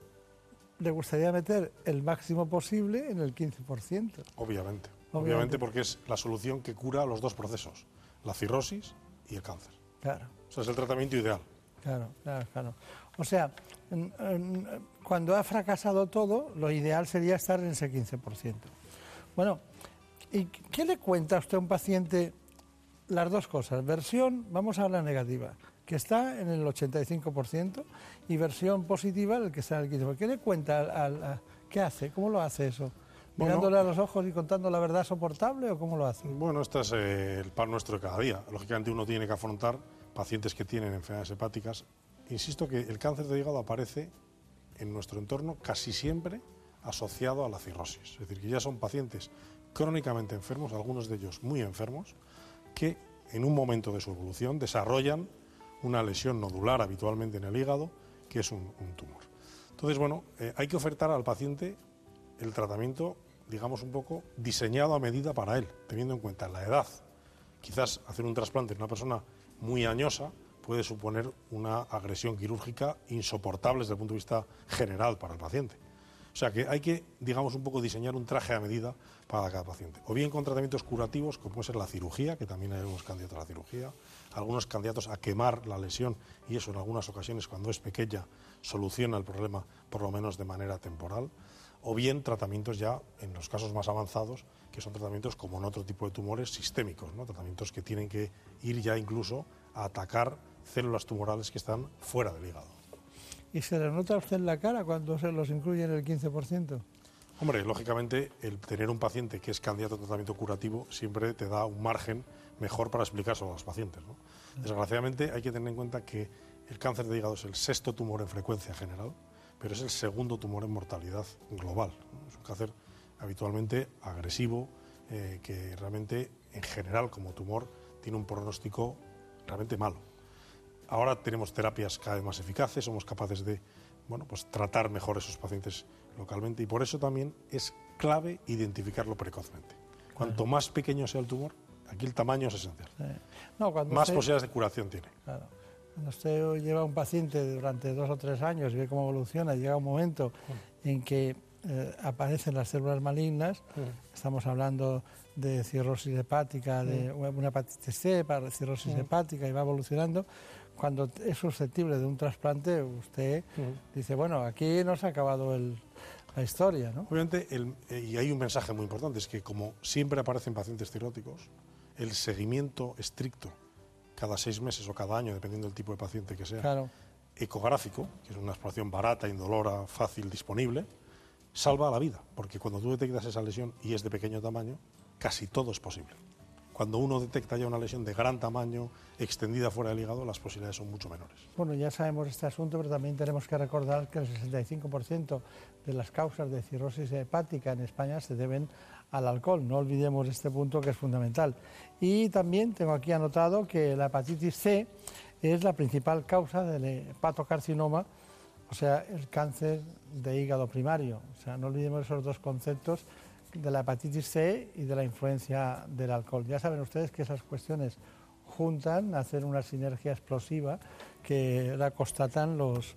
Speaker 2: le gustaría meter el máximo posible en el quince por ciento.
Speaker 21: Obviamente, obviamente,
Speaker 2: Obviamente
Speaker 21: porque es la solución que cura los dos procesos, la cirrosis y el cáncer.
Speaker 2: Claro.
Speaker 21: O sea, es el tratamiento ideal.
Speaker 2: Claro, claro, claro. O sea, en, en, cuando ha fracasado todo, lo ideal sería estar en ese quince por ciento. Bueno, ¿y qué le cuenta a usted a un paciente? Las dos cosas, versión, vamos a la negativa, que está en el ochenta y cinco por ciento, y versión positiva, el que está en el quince por ciento. ¿Qué le cuenta? Al, al, a, ¿Qué hace? ¿Cómo lo hace eso? ¿Mirándole bueno, a los ojos y contando la verdad soportable o cómo lo hace?
Speaker 21: Bueno, este es eh, el pan nuestro de cada día. Lógicamente uno tiene que afrontar pacientes que tienen enfermedades hepáticas. Insisto que el cáncer de hígado aparece en nuestro entorno casi siempre asociado a la cirrosis. Es decir, que ya son pacientes crónicamente enfermos, algunos de ellos muy enfermos, que en un momento de su evolución desarrollan una lesión nodular habitualmente en el hígado, que es un, un tumor. Entonces, bueno, eh, hay que ofertar al paciente el tratamiento, digamos, un poco diseñado a medida para él, teniendo en cuenta la edad. Quizás hacer un trasplante en una persona muy añosa puede suponer una agresión quirúrgica insoportable desde el punto de vista general para el paciente. O sea que hay que, digamos, un poco diseñar un traje a medida para cada paciente. O bien con tratamientos curativos, como puede ser la cirugía, que también hay algunos candidatos a la cirugía, algunos candidatos a quemar la lesión, y eso en algunas ocasiones, cuando es pequeña, soluciona el problema, por lo menos de manera temporal. O bien tratamientos ya, en los casos más avanzados, que son tratamientos como en otro tipo de tumores sistémicos, ¿no? Tratamientos que tienen que ir ya incluso a atacar células tumorales que están fuera del hígado.
Speaker 2: ¿Y se le nota a usted en la cara cuando se los incluye en el quince por ciento?
Speaker 21: Hombre, lógicamente, el tener un paciente que es candidato a tratamiento curativo siempre te da un margen mejor para explicárselo a los pacientes, ¿no? Desgraciadamente, hay que tener en cuenta que el cáncer de hígado es el sexto tumor en frecuencia general, pero es el segundo tumor en mortalidad global, ¿no? Es un cáncer habitualmente agresivo, eh, que realmente, en general, como tumor, tiene un pronóstico realmente malo. Ahora tenemos terapias cada vez más eficaces, somos capaces de, bueno, pues tratar mejor a esos pacientes localmente, y por eso también es clave identificarlo precozmente. Cuanto claro. más pequeño sea el tumor, aquí el tamaño es esencial. Sí. No, cuando más usted, posibilidades de curación tiene.
Speaker 2: Claro. Cuando usted lleva a un paciente durante dos o tres años y ve cómo evoluciona, y llega un momento mm. en que eh, aparecen las células malignas, mm. estamos hablando de cirrosis hepática, de mm. una hepatitis C, para cirrosis mm. hepática, y va evolucionando. Cuando es susceptible de un trasplante, usted mm. dice, bueno, aquí no se ha acabado el, la historia, ¿no?
Speaker 21: Obviamente, el, y hay un mensaje muy importante, es que como siempre aparecen pacientes cirróticos, el seguimiento estricto cada seis meses o cada año, dependiendo del tipo de paciente que sea,
Speaker 2: claro.
Speaker 21: ecográfico, que es una exploración barata, indolora, fácil, disponible, salva la vida, porque cuando tú detectas esa lesión y es de pequeño tamaño, casi todo es posible. Cuando uno detecta ya una lesión de gran tamaño, extendida fuera del hígado, las posibilidades son mucho menores.
Speaker 2: Bueno, ya sabemos este asunto, pero también tenemos que recordar que el sesenta y cinco por ciento de las causas de cirrosis hepática en España se deben al alcohol. No olvidemos este punto, que es fundamental. Y también tengo aquí anotado que la hepatitis C es la principal causa del hepatocarcinoma, o sea, el cáncer de hígado primario. O sea, no olvidemos esos dos conceptos, de la hepatitis C y de la influencia del alcohol. Ya saben ustedes que esas cuestiones juntan, hacen una sinergia explosiva que la constatan los,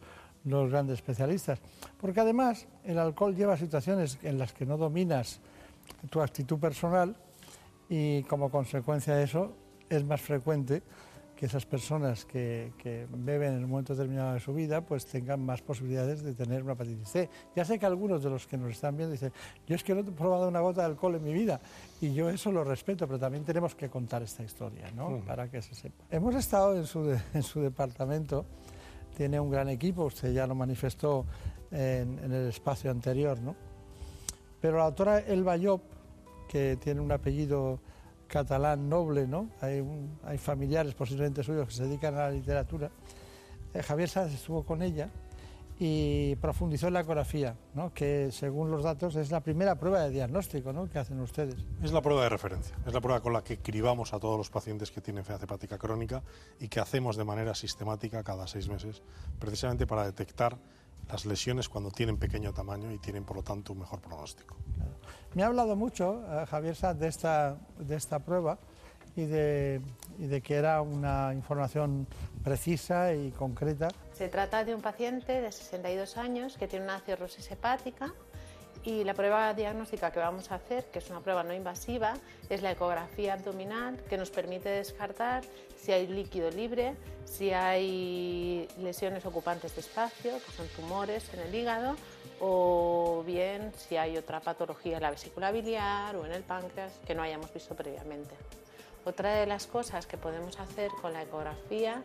Speaker 2: los grandes especialistas. Porque además el alcohol lleva a situaciones en las que no dominas tu actitud personal y como consecuencia de eso es más frecuente que esas personas que, que beben en un momento determinado de su vida pues tengan más posibilidades de tener una hepatitis C. Ya sé que algunos de los que nos están viendo dicen, yo es que no he probado una gota de alcohol en mi vida y yo eso lo respeto, pero también tenemos que contar esta historia, ¿no? Uh-huh. Para que se sepa. Hemos estado en su, de, en su departamento, tiene un gran equipo, usted ya lo manifestó en, en el espacio anterior, ¿no? Pero la doctora Elba Llop, que tiene un apellido catalán noble, ¿no? Hay, un, hay familiares posiblemente suyos que se dedican a la literatura. Eh, Javier Sáenz estuvo con ella y profundizó en la ecografía, ¿no? Que según los datos es la primera prueba de diagnóstico, ¿no? Que hacen ustedes.
Speaker 21: Es la prueba de referencia, es la prueba con la que cribamos a todos los pacientes que tienen enfermedad hepática crónica y que hacemos de manera sistemática cada seis meses, precisamente para detectar las lesiones cuando tienen pequeño tamaño y tienen, por lo tanto, un mejor pronóstico.
Speaker 2: Claro. Me ha hablado mucho, eh, Javier Sáenz, de esta, de esta prueba y de, y de que era una información precisa y concreta.
Speaker 12: Se trata de un paciente de sesenta y dos años que tiene una cirrosis hepática y la prueba diagnóstica que vamos a hacer, que es una prueba no invasiva, es la ecografía abdominal que nos permite descartar si hay líquido libre, si hay lesiones ocupantes de espacio, que son tumores en el hígado, o bien si hay otra patología en la vesícula biliar o en el páncreas que no hayamos visto previamente. Otra de las cosas que podemos hacer con la ecografía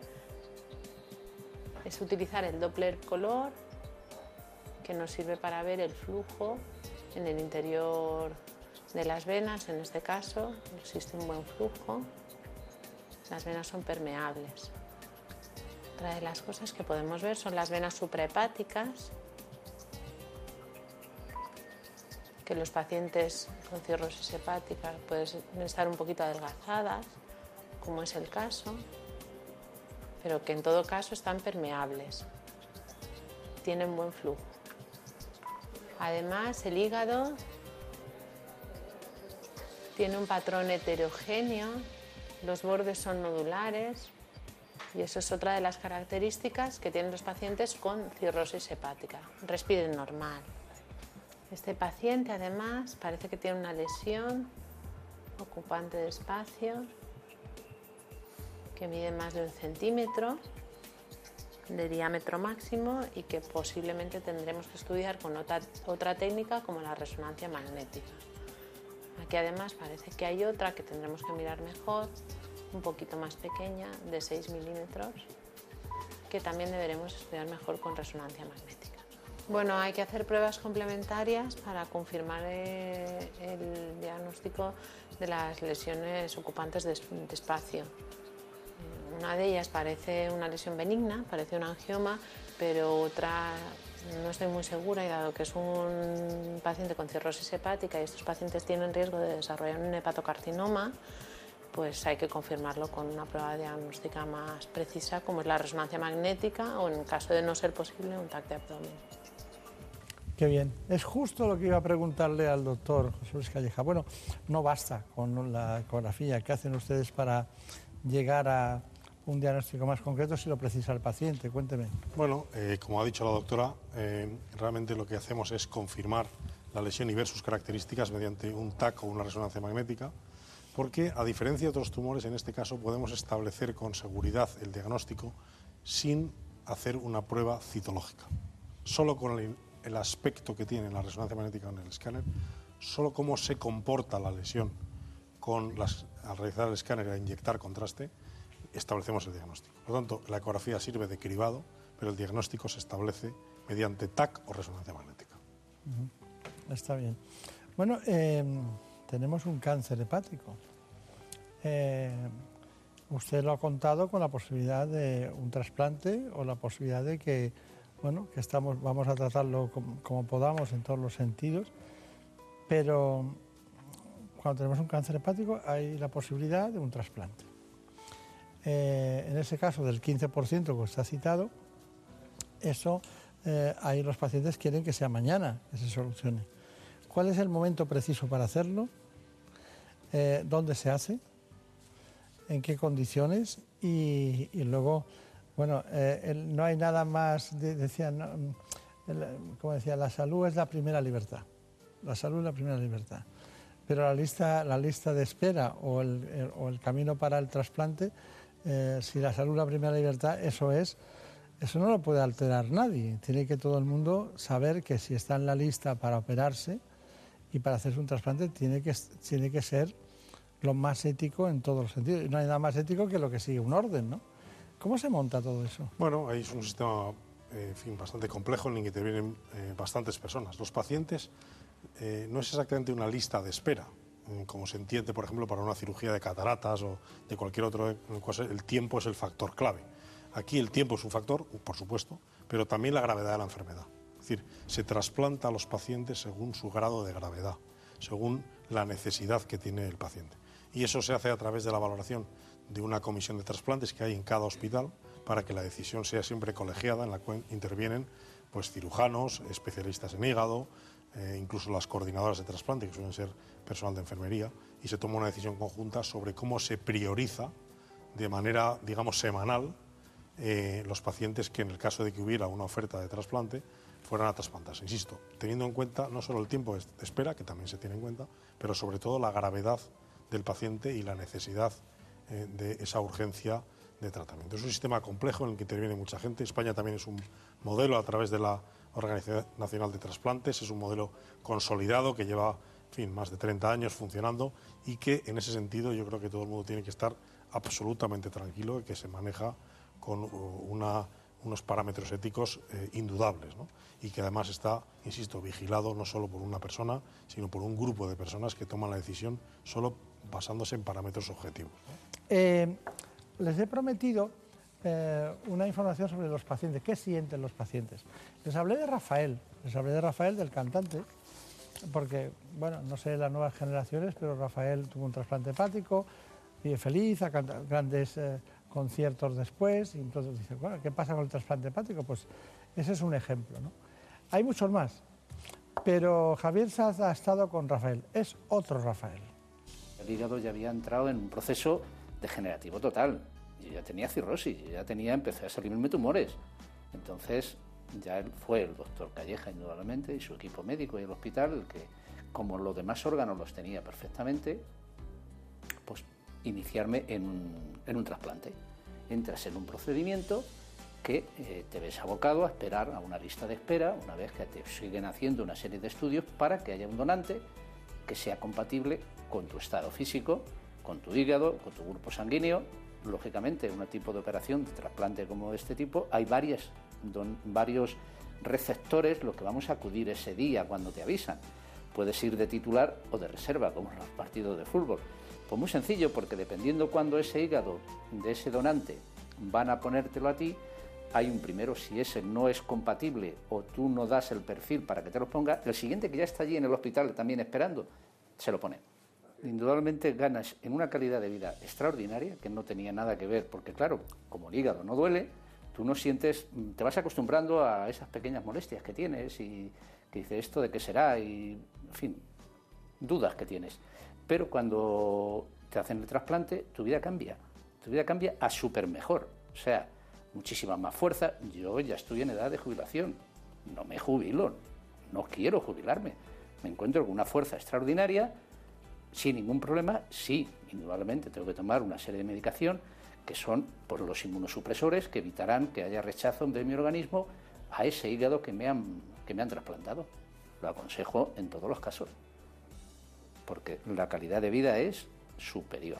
Speaker 12: es utilizar el Doppler color, que nos sirve para ver el flujo en el interior de las venas. En este caso existe un buen flujo, las venas son permeables. Otra de las cosas que podemos ver son las venas suprahepáticas, que los pacientes con cirrosis hepática pueden estar un poquito adelgazadas, como es el caso, pero que en todo caso están permeables, tienen buen flujo. Además, el hígado tiene un patrón heterogéneo, los bordes son nodulares y eso es otra de las características que tienen los pacientes con cirrosis hepática. Respiren normal. Este paciente, además, parece que tiene una lesión ocupante de espacio que mide más de un centímetro de diámetro máximo y que posiblemente tendremos que estudiar con otra, otra técnica como la resonancia magnética. Aquí además parece que hay otra que tendremos que mirar mejor, un poquito más pequeña, de seis milímetros, que también deberemos estudiar mejor con resonancia magnética. Bueno, hay que hacer pruebas complementarias para confirmar eh, el diagnóstico de las lesiones ocupantes de, de espacio. Una de ellas parece una lesión benigna, parece un angioma, pero otra no estoy muy segura y dado que es un paciente con cirrosis hepática y estos pacientes tienen riesgo de desarrollar un hepatocarcinoma, pues hay que confirmarlo con una prueba diagnóstica más precisa como es la resonancia magnética o en caso de no ser posible un T A C de abdomen.
Speaker 2: Qué bien. Es justo lo que iba a preguntarle al doctor José Luis Calleja. Bueno, no basta con la ecografía. ¿Qué hacen ustedes para llegar a un diagnóstico más concreto si lo precisa el paciente? Cuénteme.
Speaker 21: Bueno, eh, como ha dicho la doctora, eh, realmente lo que hacemos es confirmar la lesión y ver sus características mediante un T A C o una resonancia magnética, porque a diferencia de otros tumores, en este caso podemos establecer con seguridad el diagnóstico sin hacer una prueba citológica. Solo con el, el aspecto que tiene la resonancia magnética en el escáner, solo cómo se comporta la lesión con las, al realizar el escáner e inyectar contraste, establecemos el diagnóstico. Por lo tanto, la ecografía sirve de cribado, pero el diagnóstico se establece mediante T A C o resonancia magnética.
Speaker 2: Uh-huh. Está bien. Bueno, eh, tenemos un cáncer hepático. Eh, usted lo ha contado con la posibilidad de un trasplante o la posibilidad de que, bueno, que estamos, vamos a tratarlo como, como podamos en todos los sentidos, pero cuando tenemos un cáncer hepático hay la posibilidad de un trasplante. Eh, en ese caso del quince por ciento que usted ha citado, eso eh, ahí los pacientes quieren que sea mañana, que se solucione. ¿Cuál es el momento preciso para hacerlo? Eh, ¿Dónde se hace? ¿En qué condiciones? Y, y luego, Bueno, eh, el, no hay nada más, de, decía, no, el, como decía, la salud es la primera libertad. La salud es la primera libertad. Pero la lista, la lista de espera o el, el, o el camino para el trasplante, eh, si la salud es la primera libertad, eso es, eso no lo puede alterar nadie. Tiene que todo el mundo saber que si está en la lista para operarse y para hacerse un trasplante, tiene que, tiene que ser lo más ético en todos los sentidos. Y no hay nada más ético que lo que sigue un orden, ¿no? ¿Cómo se monta todo eso?
Speaker 21: Bueno, ahí es un sistema eh, en fin, bastante complejo en el que intervienen eh, bastantes personas. Los pacientes eh, no es exactamente una lista de espera, eh, como se entiende, por ejemplo, para una cirugía de cataratas o de cualquier otro, en el cual el tiempo es el factor clave. Aquí el tiempo es un factor, por supuesto, pero también la gravedad de la enfermedad. Es decir, se trasplanta a los pacientes según su grado de gravedad, según la necesidad que tiene el paciente. Y eso se hace a través de la valoración de una comisión de trasplantes que hay en cada hospital para que la decisión sea siempre colegiada, en la cual intervienen pues, cirujanos, especialistas en hígado, eh, incluso las coordinadoras de trasplante, que suelen ser personal de enfermería, y se toma una decisión conjunta sobre cómo se prioriza de manera, digamos, semanal eh, los pacientes que en el caso de que hubiera una oferta de trasplante fueran a trasplantarse. Insisto, teniendo en cuenta no solo el tiempo de espera, que también se tiene en cuenta, pero sobre todo la gravedad del paciente y la necesidad eh, de esa urgencia de tratamiento. Es un sistema complejo en el que interviene mucha gente. España también es un modelo a través de la Organización Nacional de Trasplantes, es un modelo consolidado que lleva, en fin, más de treinta años funcionando y que en ese sentido yo creo que todo el mundo tiene que estar absolutamente tranquilo y que se maneja con una, unos parámetros éticos eh, indudables, ¿no? Y que además está, insisto, vigilado no solo por una persona, sino por un grupo de personas que toman la decisión solo basándose en parámetros objetivos, ¿no?
Speaker 2: Eh, les he prometido eh, una información sobre los pacientes, qué sienten los pacientes. Les hablé de Rafael, les hablé de Rafael, del cantante, porque, bueno, no sé las nuevas generaciones, pero Rafael tuvo un trasplante hepático, vive feliz, ha cantado grandes eh, conciertos después, y entonces dice, bueno, ¿qué pasa con el trasplante hepático? Pues ese es un ejemplo, ¿no? Hay muchos más, pero Javier Saz ha estado con Rafael, es otro Rafael.
Speaker 13: El hígado ya había entrado en un proceso degenerativo total. Yo ya tenía cirrosis, yo ya tenía, empecé a salirme tumores. Entonces, ya fue el doctor Calleja, indudablemente, y su equipo médico y el hospital, el que, como los demás órganos los tenía perfectamente, pues iniciarme en un, en un trasplante. Entras en un procedimiento que eh, te ves abocado a esperar a una lista de espera, una vez que te siguen haciendo una serie de estudios para que haya un donante que sea compatible con tu estado físico, con tu hígado, con tu grupo sanguíneo. Lógicamente, un tipo de operación de trasplante como este tipo, hay varias, don, varios receptores los que vamos a acudir ese día cuando te avisan. Puedes ir de titular o de reserva, como en los partidos de fútbol. Pues muy sencillo, porque dependiendo cuándo ese hígado de ese donante van a ponértelo a ti, hay un primero, si ese no es compatible o tú no das el perfil para que te lo ponga, el siguiente que ya está allí en el hospital también esperando, se lo pone. Indudablemente ganas en una calidad de vida extraordinaria que no tenía nada que ver, porque claro, como el hígado no duele, tú no sientes, te vas acostumbrando a esas pequeñas molestias que tienes y que dices esto de qué será y, en fin, dudas que tienes. Pero cuando te hacen el trasplante, tu vida cambia, tu vida cambia a súper mejor, o sea, muchísima más fuerza. Yo ya estoy en edad de jubilación, no me jubilo, no quiero jubilarme, me encuentro con una fuerza extraordinaria, sin ningún problema. Sí, indudablemente tengo que tomar una serie de medicación que son por los inmunosupresores que evitarán que haya rechazo de mi organismo a ese hígado que me han, que me han trasplantado. Lo aconsejo en todos los casos, porque la calidad de vida es superior.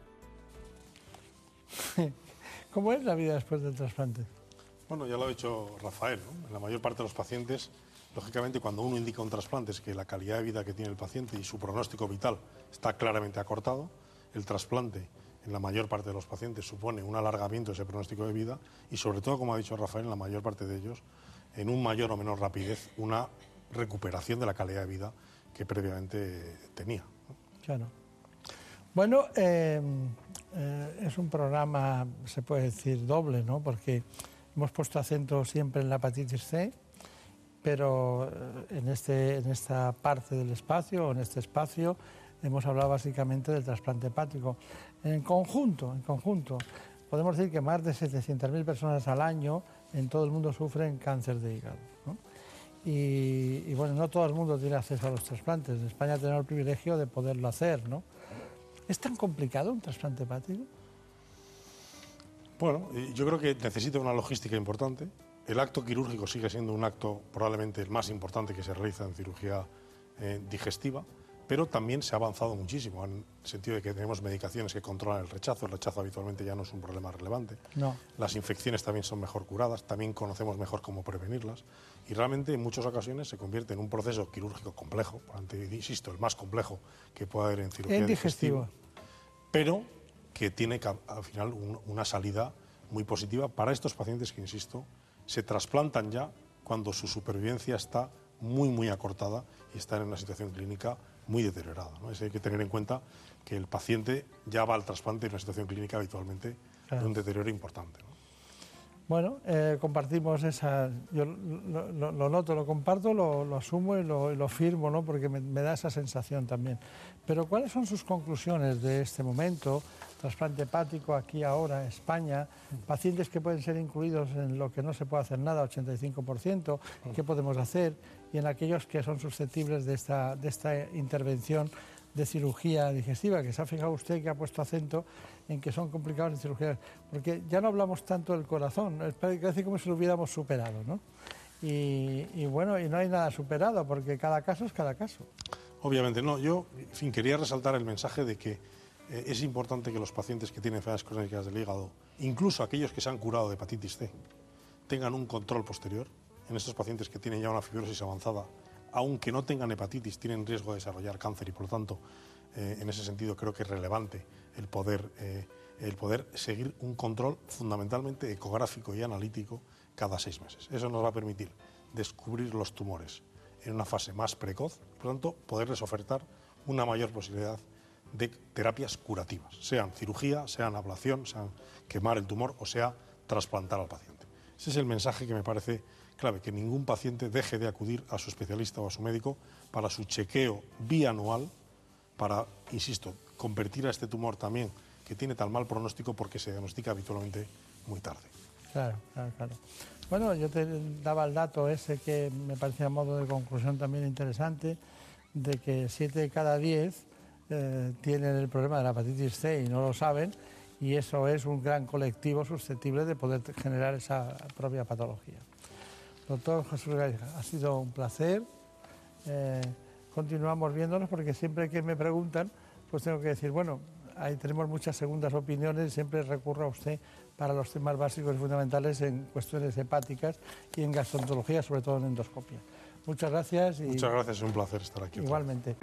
Speaker 2: ¿Cómo es la vida después del trasplante?
Speaker 21: Bueno, ya lo ha dicho Rafael, ¿no? En la mayor parte de los pacientes, lógicamente, cuando uno indica un trasplante es que la calidad de vida que tiene el paciente y su pronóstico vital está claramente acortado. El trasplante, en la mayor parte de los pacientes, supone un alargamiento de ese pronóstico de vida y, sobre todo, como ha dicho Rafael, en la mayor parte de ellos, en un mayor o menor rapidez, una recuperación de la calidad de vida que previamente tenía, ¿no?
Speaker 2: Claro. Bueno, eh, eh, es un programa, se puede decir, doble, ¿no? Porque hemos puesto acento siempre en la hepatitis C, pero en, este, en esta parte del espacio, o en este espacio, hemos hablado básicamente del trasplante hepático. En conjunto, en conjunto, podemos decir que más de setecientas mil personas al año en todo el mundo sufren cáncer de hígado, ¿no? Y, y bueno, no todo el mundo tiene acceso a los trasplantes. En España tenemos el privilegio de poderlo hacer, ¿no? ¿Es tan complicado un trasplante hepático?
Speaker 21: Bueno, yo creo que necesita una logística importante. El acto quirúrgico sigue siendo un acto probablemente el más importante que se realiza en cirugía eh, digestiva, pero también se ha avanzado muchísimo en el sentido de que tenemos medicaciones que controlan el rechazo. El rechazo habitualmente ya no es un problema relevante.
Speaker 2: No.
Speaker 21: Las infecciones también son mejor curadas, también conocemos mejor cómo prevenirlas y realmente en muchas ocasiones se convierte en un proceso quirúrgico complejo, insisto, el más complejo que puede haber en cirugía
Speaker 2: en
Speaker 21: digestiva,
Speaker 2: digestivo.
Speaker 21: pero que tiene al final un, una salida muy positiva para estos pacientes que, insisto, se trasplantan ya cuando su supervivencia está muy, muy acortada y están en una situación clínica muy deteriorada, ¿no? Es, hay que tener en cuenta que el paciente ya va al trasplante en una situación clínica habitualmente claro. de un deterioro importante, ¿no?
Speaker 2: Bueno, eh, compartimos esa, yo lo, lo, lo noto, lo comparto, lo, lo asumo y lo, y lo firmo, ¿no? Porque me, me da esa sensación también. Pero ¿cuáles son sus conclusiones de este momento? Trasplante hepático aquí ahora, España, pacientes que pueden ser incluidos en lo que no se puede hacer nada, ochenta y cinco por ciento, ¿qué podemos hacer? Y en aquellos que son susceptibles de esta, de esta intervención de cirugía digestiva, que se ha fijado usted que ha puesto acento en que son complicados en cirugía, porque ya no hablamos tanto del corazón, parece como si lo hubiéramos superado, ¿no? Y, y bueno, y no hay nada superado, porque cada caso es cada caso.
Speaker 21: Obviamente no, yo, en fin, quería resaltar el mensaje de que eh, es importante que los pacientes que tienen enfermedades crónicas del hígado, incluso aquellos que se han curado de hepatitis C, tengan un control posterior. En estos pacientes que tienen ya una fibrosis avanzada, aunque no tengan hepatitis, tienen riesgo de desarrollar cáncer y, por lo tanto, eh, en ese sentido creo que es relevante el poder, eh, el poder seguir un control fundamentalmente ecográfico y analítico cada seis meses. Eso nos va a permitir descubrir los tumores en una fase más precoz, por lo tanto, poderles ofertar una mayor posibilidad de terapias curativas, sean cirugía, sean ablación, sean quemar el tumor o sea trasplantar al paciente. Ese es el mensaje que me parece clave, que ningún paciente deje de acudir a su especialista o a su médico para su chequeo bianual, para, insisto, convertir a este tumor también, que tiene tan mal pronóstico porque se diagnostica habitualmente muy tarde.
Speaker 2: Claro, claro, claro. Bueno, yo te daba el dato ese que me parecía a modo de conclusión también interesante, de que siete de cada diez eh, tienen el problema de la hepatitis C y no lo saben, y eso es un gran colectivo susceptible de poder generar esa propia patología. Doctor Jesús Calleja, ha sido un placer. Eh, continuamos viéndonos porque siempre que me preguntan, pues tengo que decir, bueno, ahí tenemos muchas segundas opiniones y siempre recurro a usted para los temas básicos y fundamentales en cuestiones hepáticas y en gastroenterología, sobre todo en endoscopia. Muchas gracias. Y
Speaker 21: muchas gracias, es un placer estar aquí.
Speaker 2: Igualmente.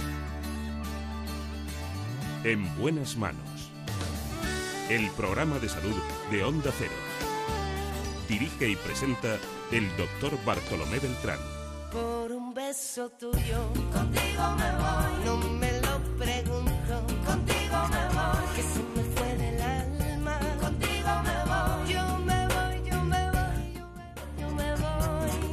Speaker 1: En buenas manos. El programa de salud de Onda Cero. Dirige y presenta el doctor Bartolomé Beltrán.
Speaker 3: Por un beso tuyo, contigo me voy. No me lo pregunto, contigo me voy. Que se me fue del alma, contigo me voy. Yo me voy, yo me voy, yo me, yo me voy.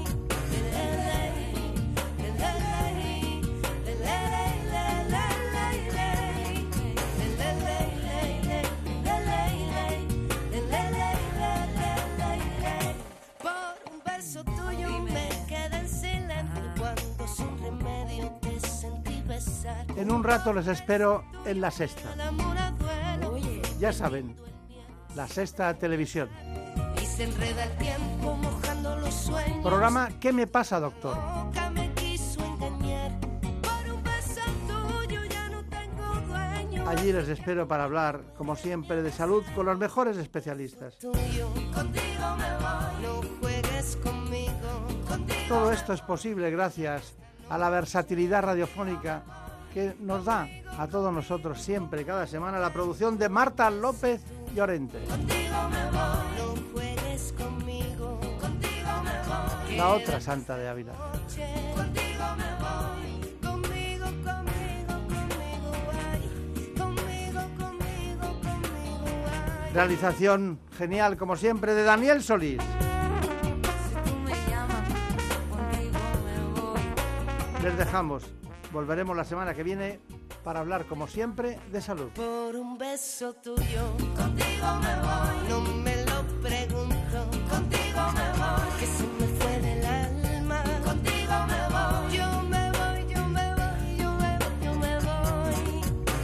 Speaker 3: Por un beso tuyo me quedé en silencio cuando sin remedio te sentí besar.
Speaker 2: En un rato les espero en La Sexta. Ya saben, La Sexta Televisión.
Speaker 3: Y se enreda el tiempo mojando los sueños.
Speaker 2: Programa ¿Qué me pasa, doctor?
Speaker 3: Boca me quiso engañar. Por un beso tuyo ya no tengo dueño.
Speaker 2: Allí les espero para hablar, como siempre, de salud con los mejores especialistas.
Speaker 3: Tuyo, contigo me voy. No juegues conmigo. Contigo.
Speaker 2: Todo esto es posible gracias a la versatilidad radiofónica que nos da a todos nosotros siempre, cada semana, la producción de Marta López Llorente.
Speaker 3: Contigo me voy. No juegues conmigo. Contigo me voy.
Speaker 2: La otra santa de Ávila.
Speaker 3: Contigo me voy. Conmigo, conmigo, conmigo, ay. Conmigo, conmigo, conmigo, ay.
Speaker 2: Realización genial, como siempre, de Daniel Solís.
Speaker 3: Si tú me llamas, contigo me voy.
Speaker 2: Les dejamos. Volveremos la semana que viene para hablar, como siempre, de salud.
Speaker 3: Por un beso tuyo, contigo me voy. No me lo pregunto, contigo me voy. Que se me fue del alma, contigo me voy. Yo me voy, yo me voy, yo me voy, yo me voy.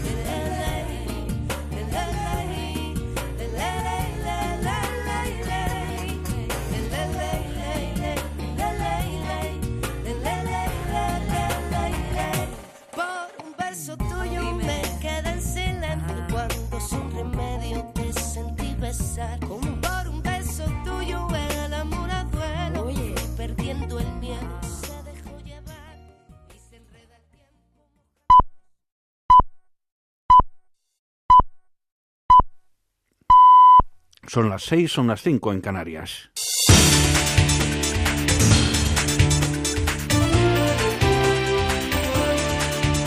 Speaker 3: Por un beso tuyo me quedé en silencio cuando sin remedio te sentí besar. Por un beso tuyo el amor a duelo, oye, perdiendo el miedo se dejó llevar y se enreda el tiempo.
Speaker 11: Son las seis, son las cinco en Canarias.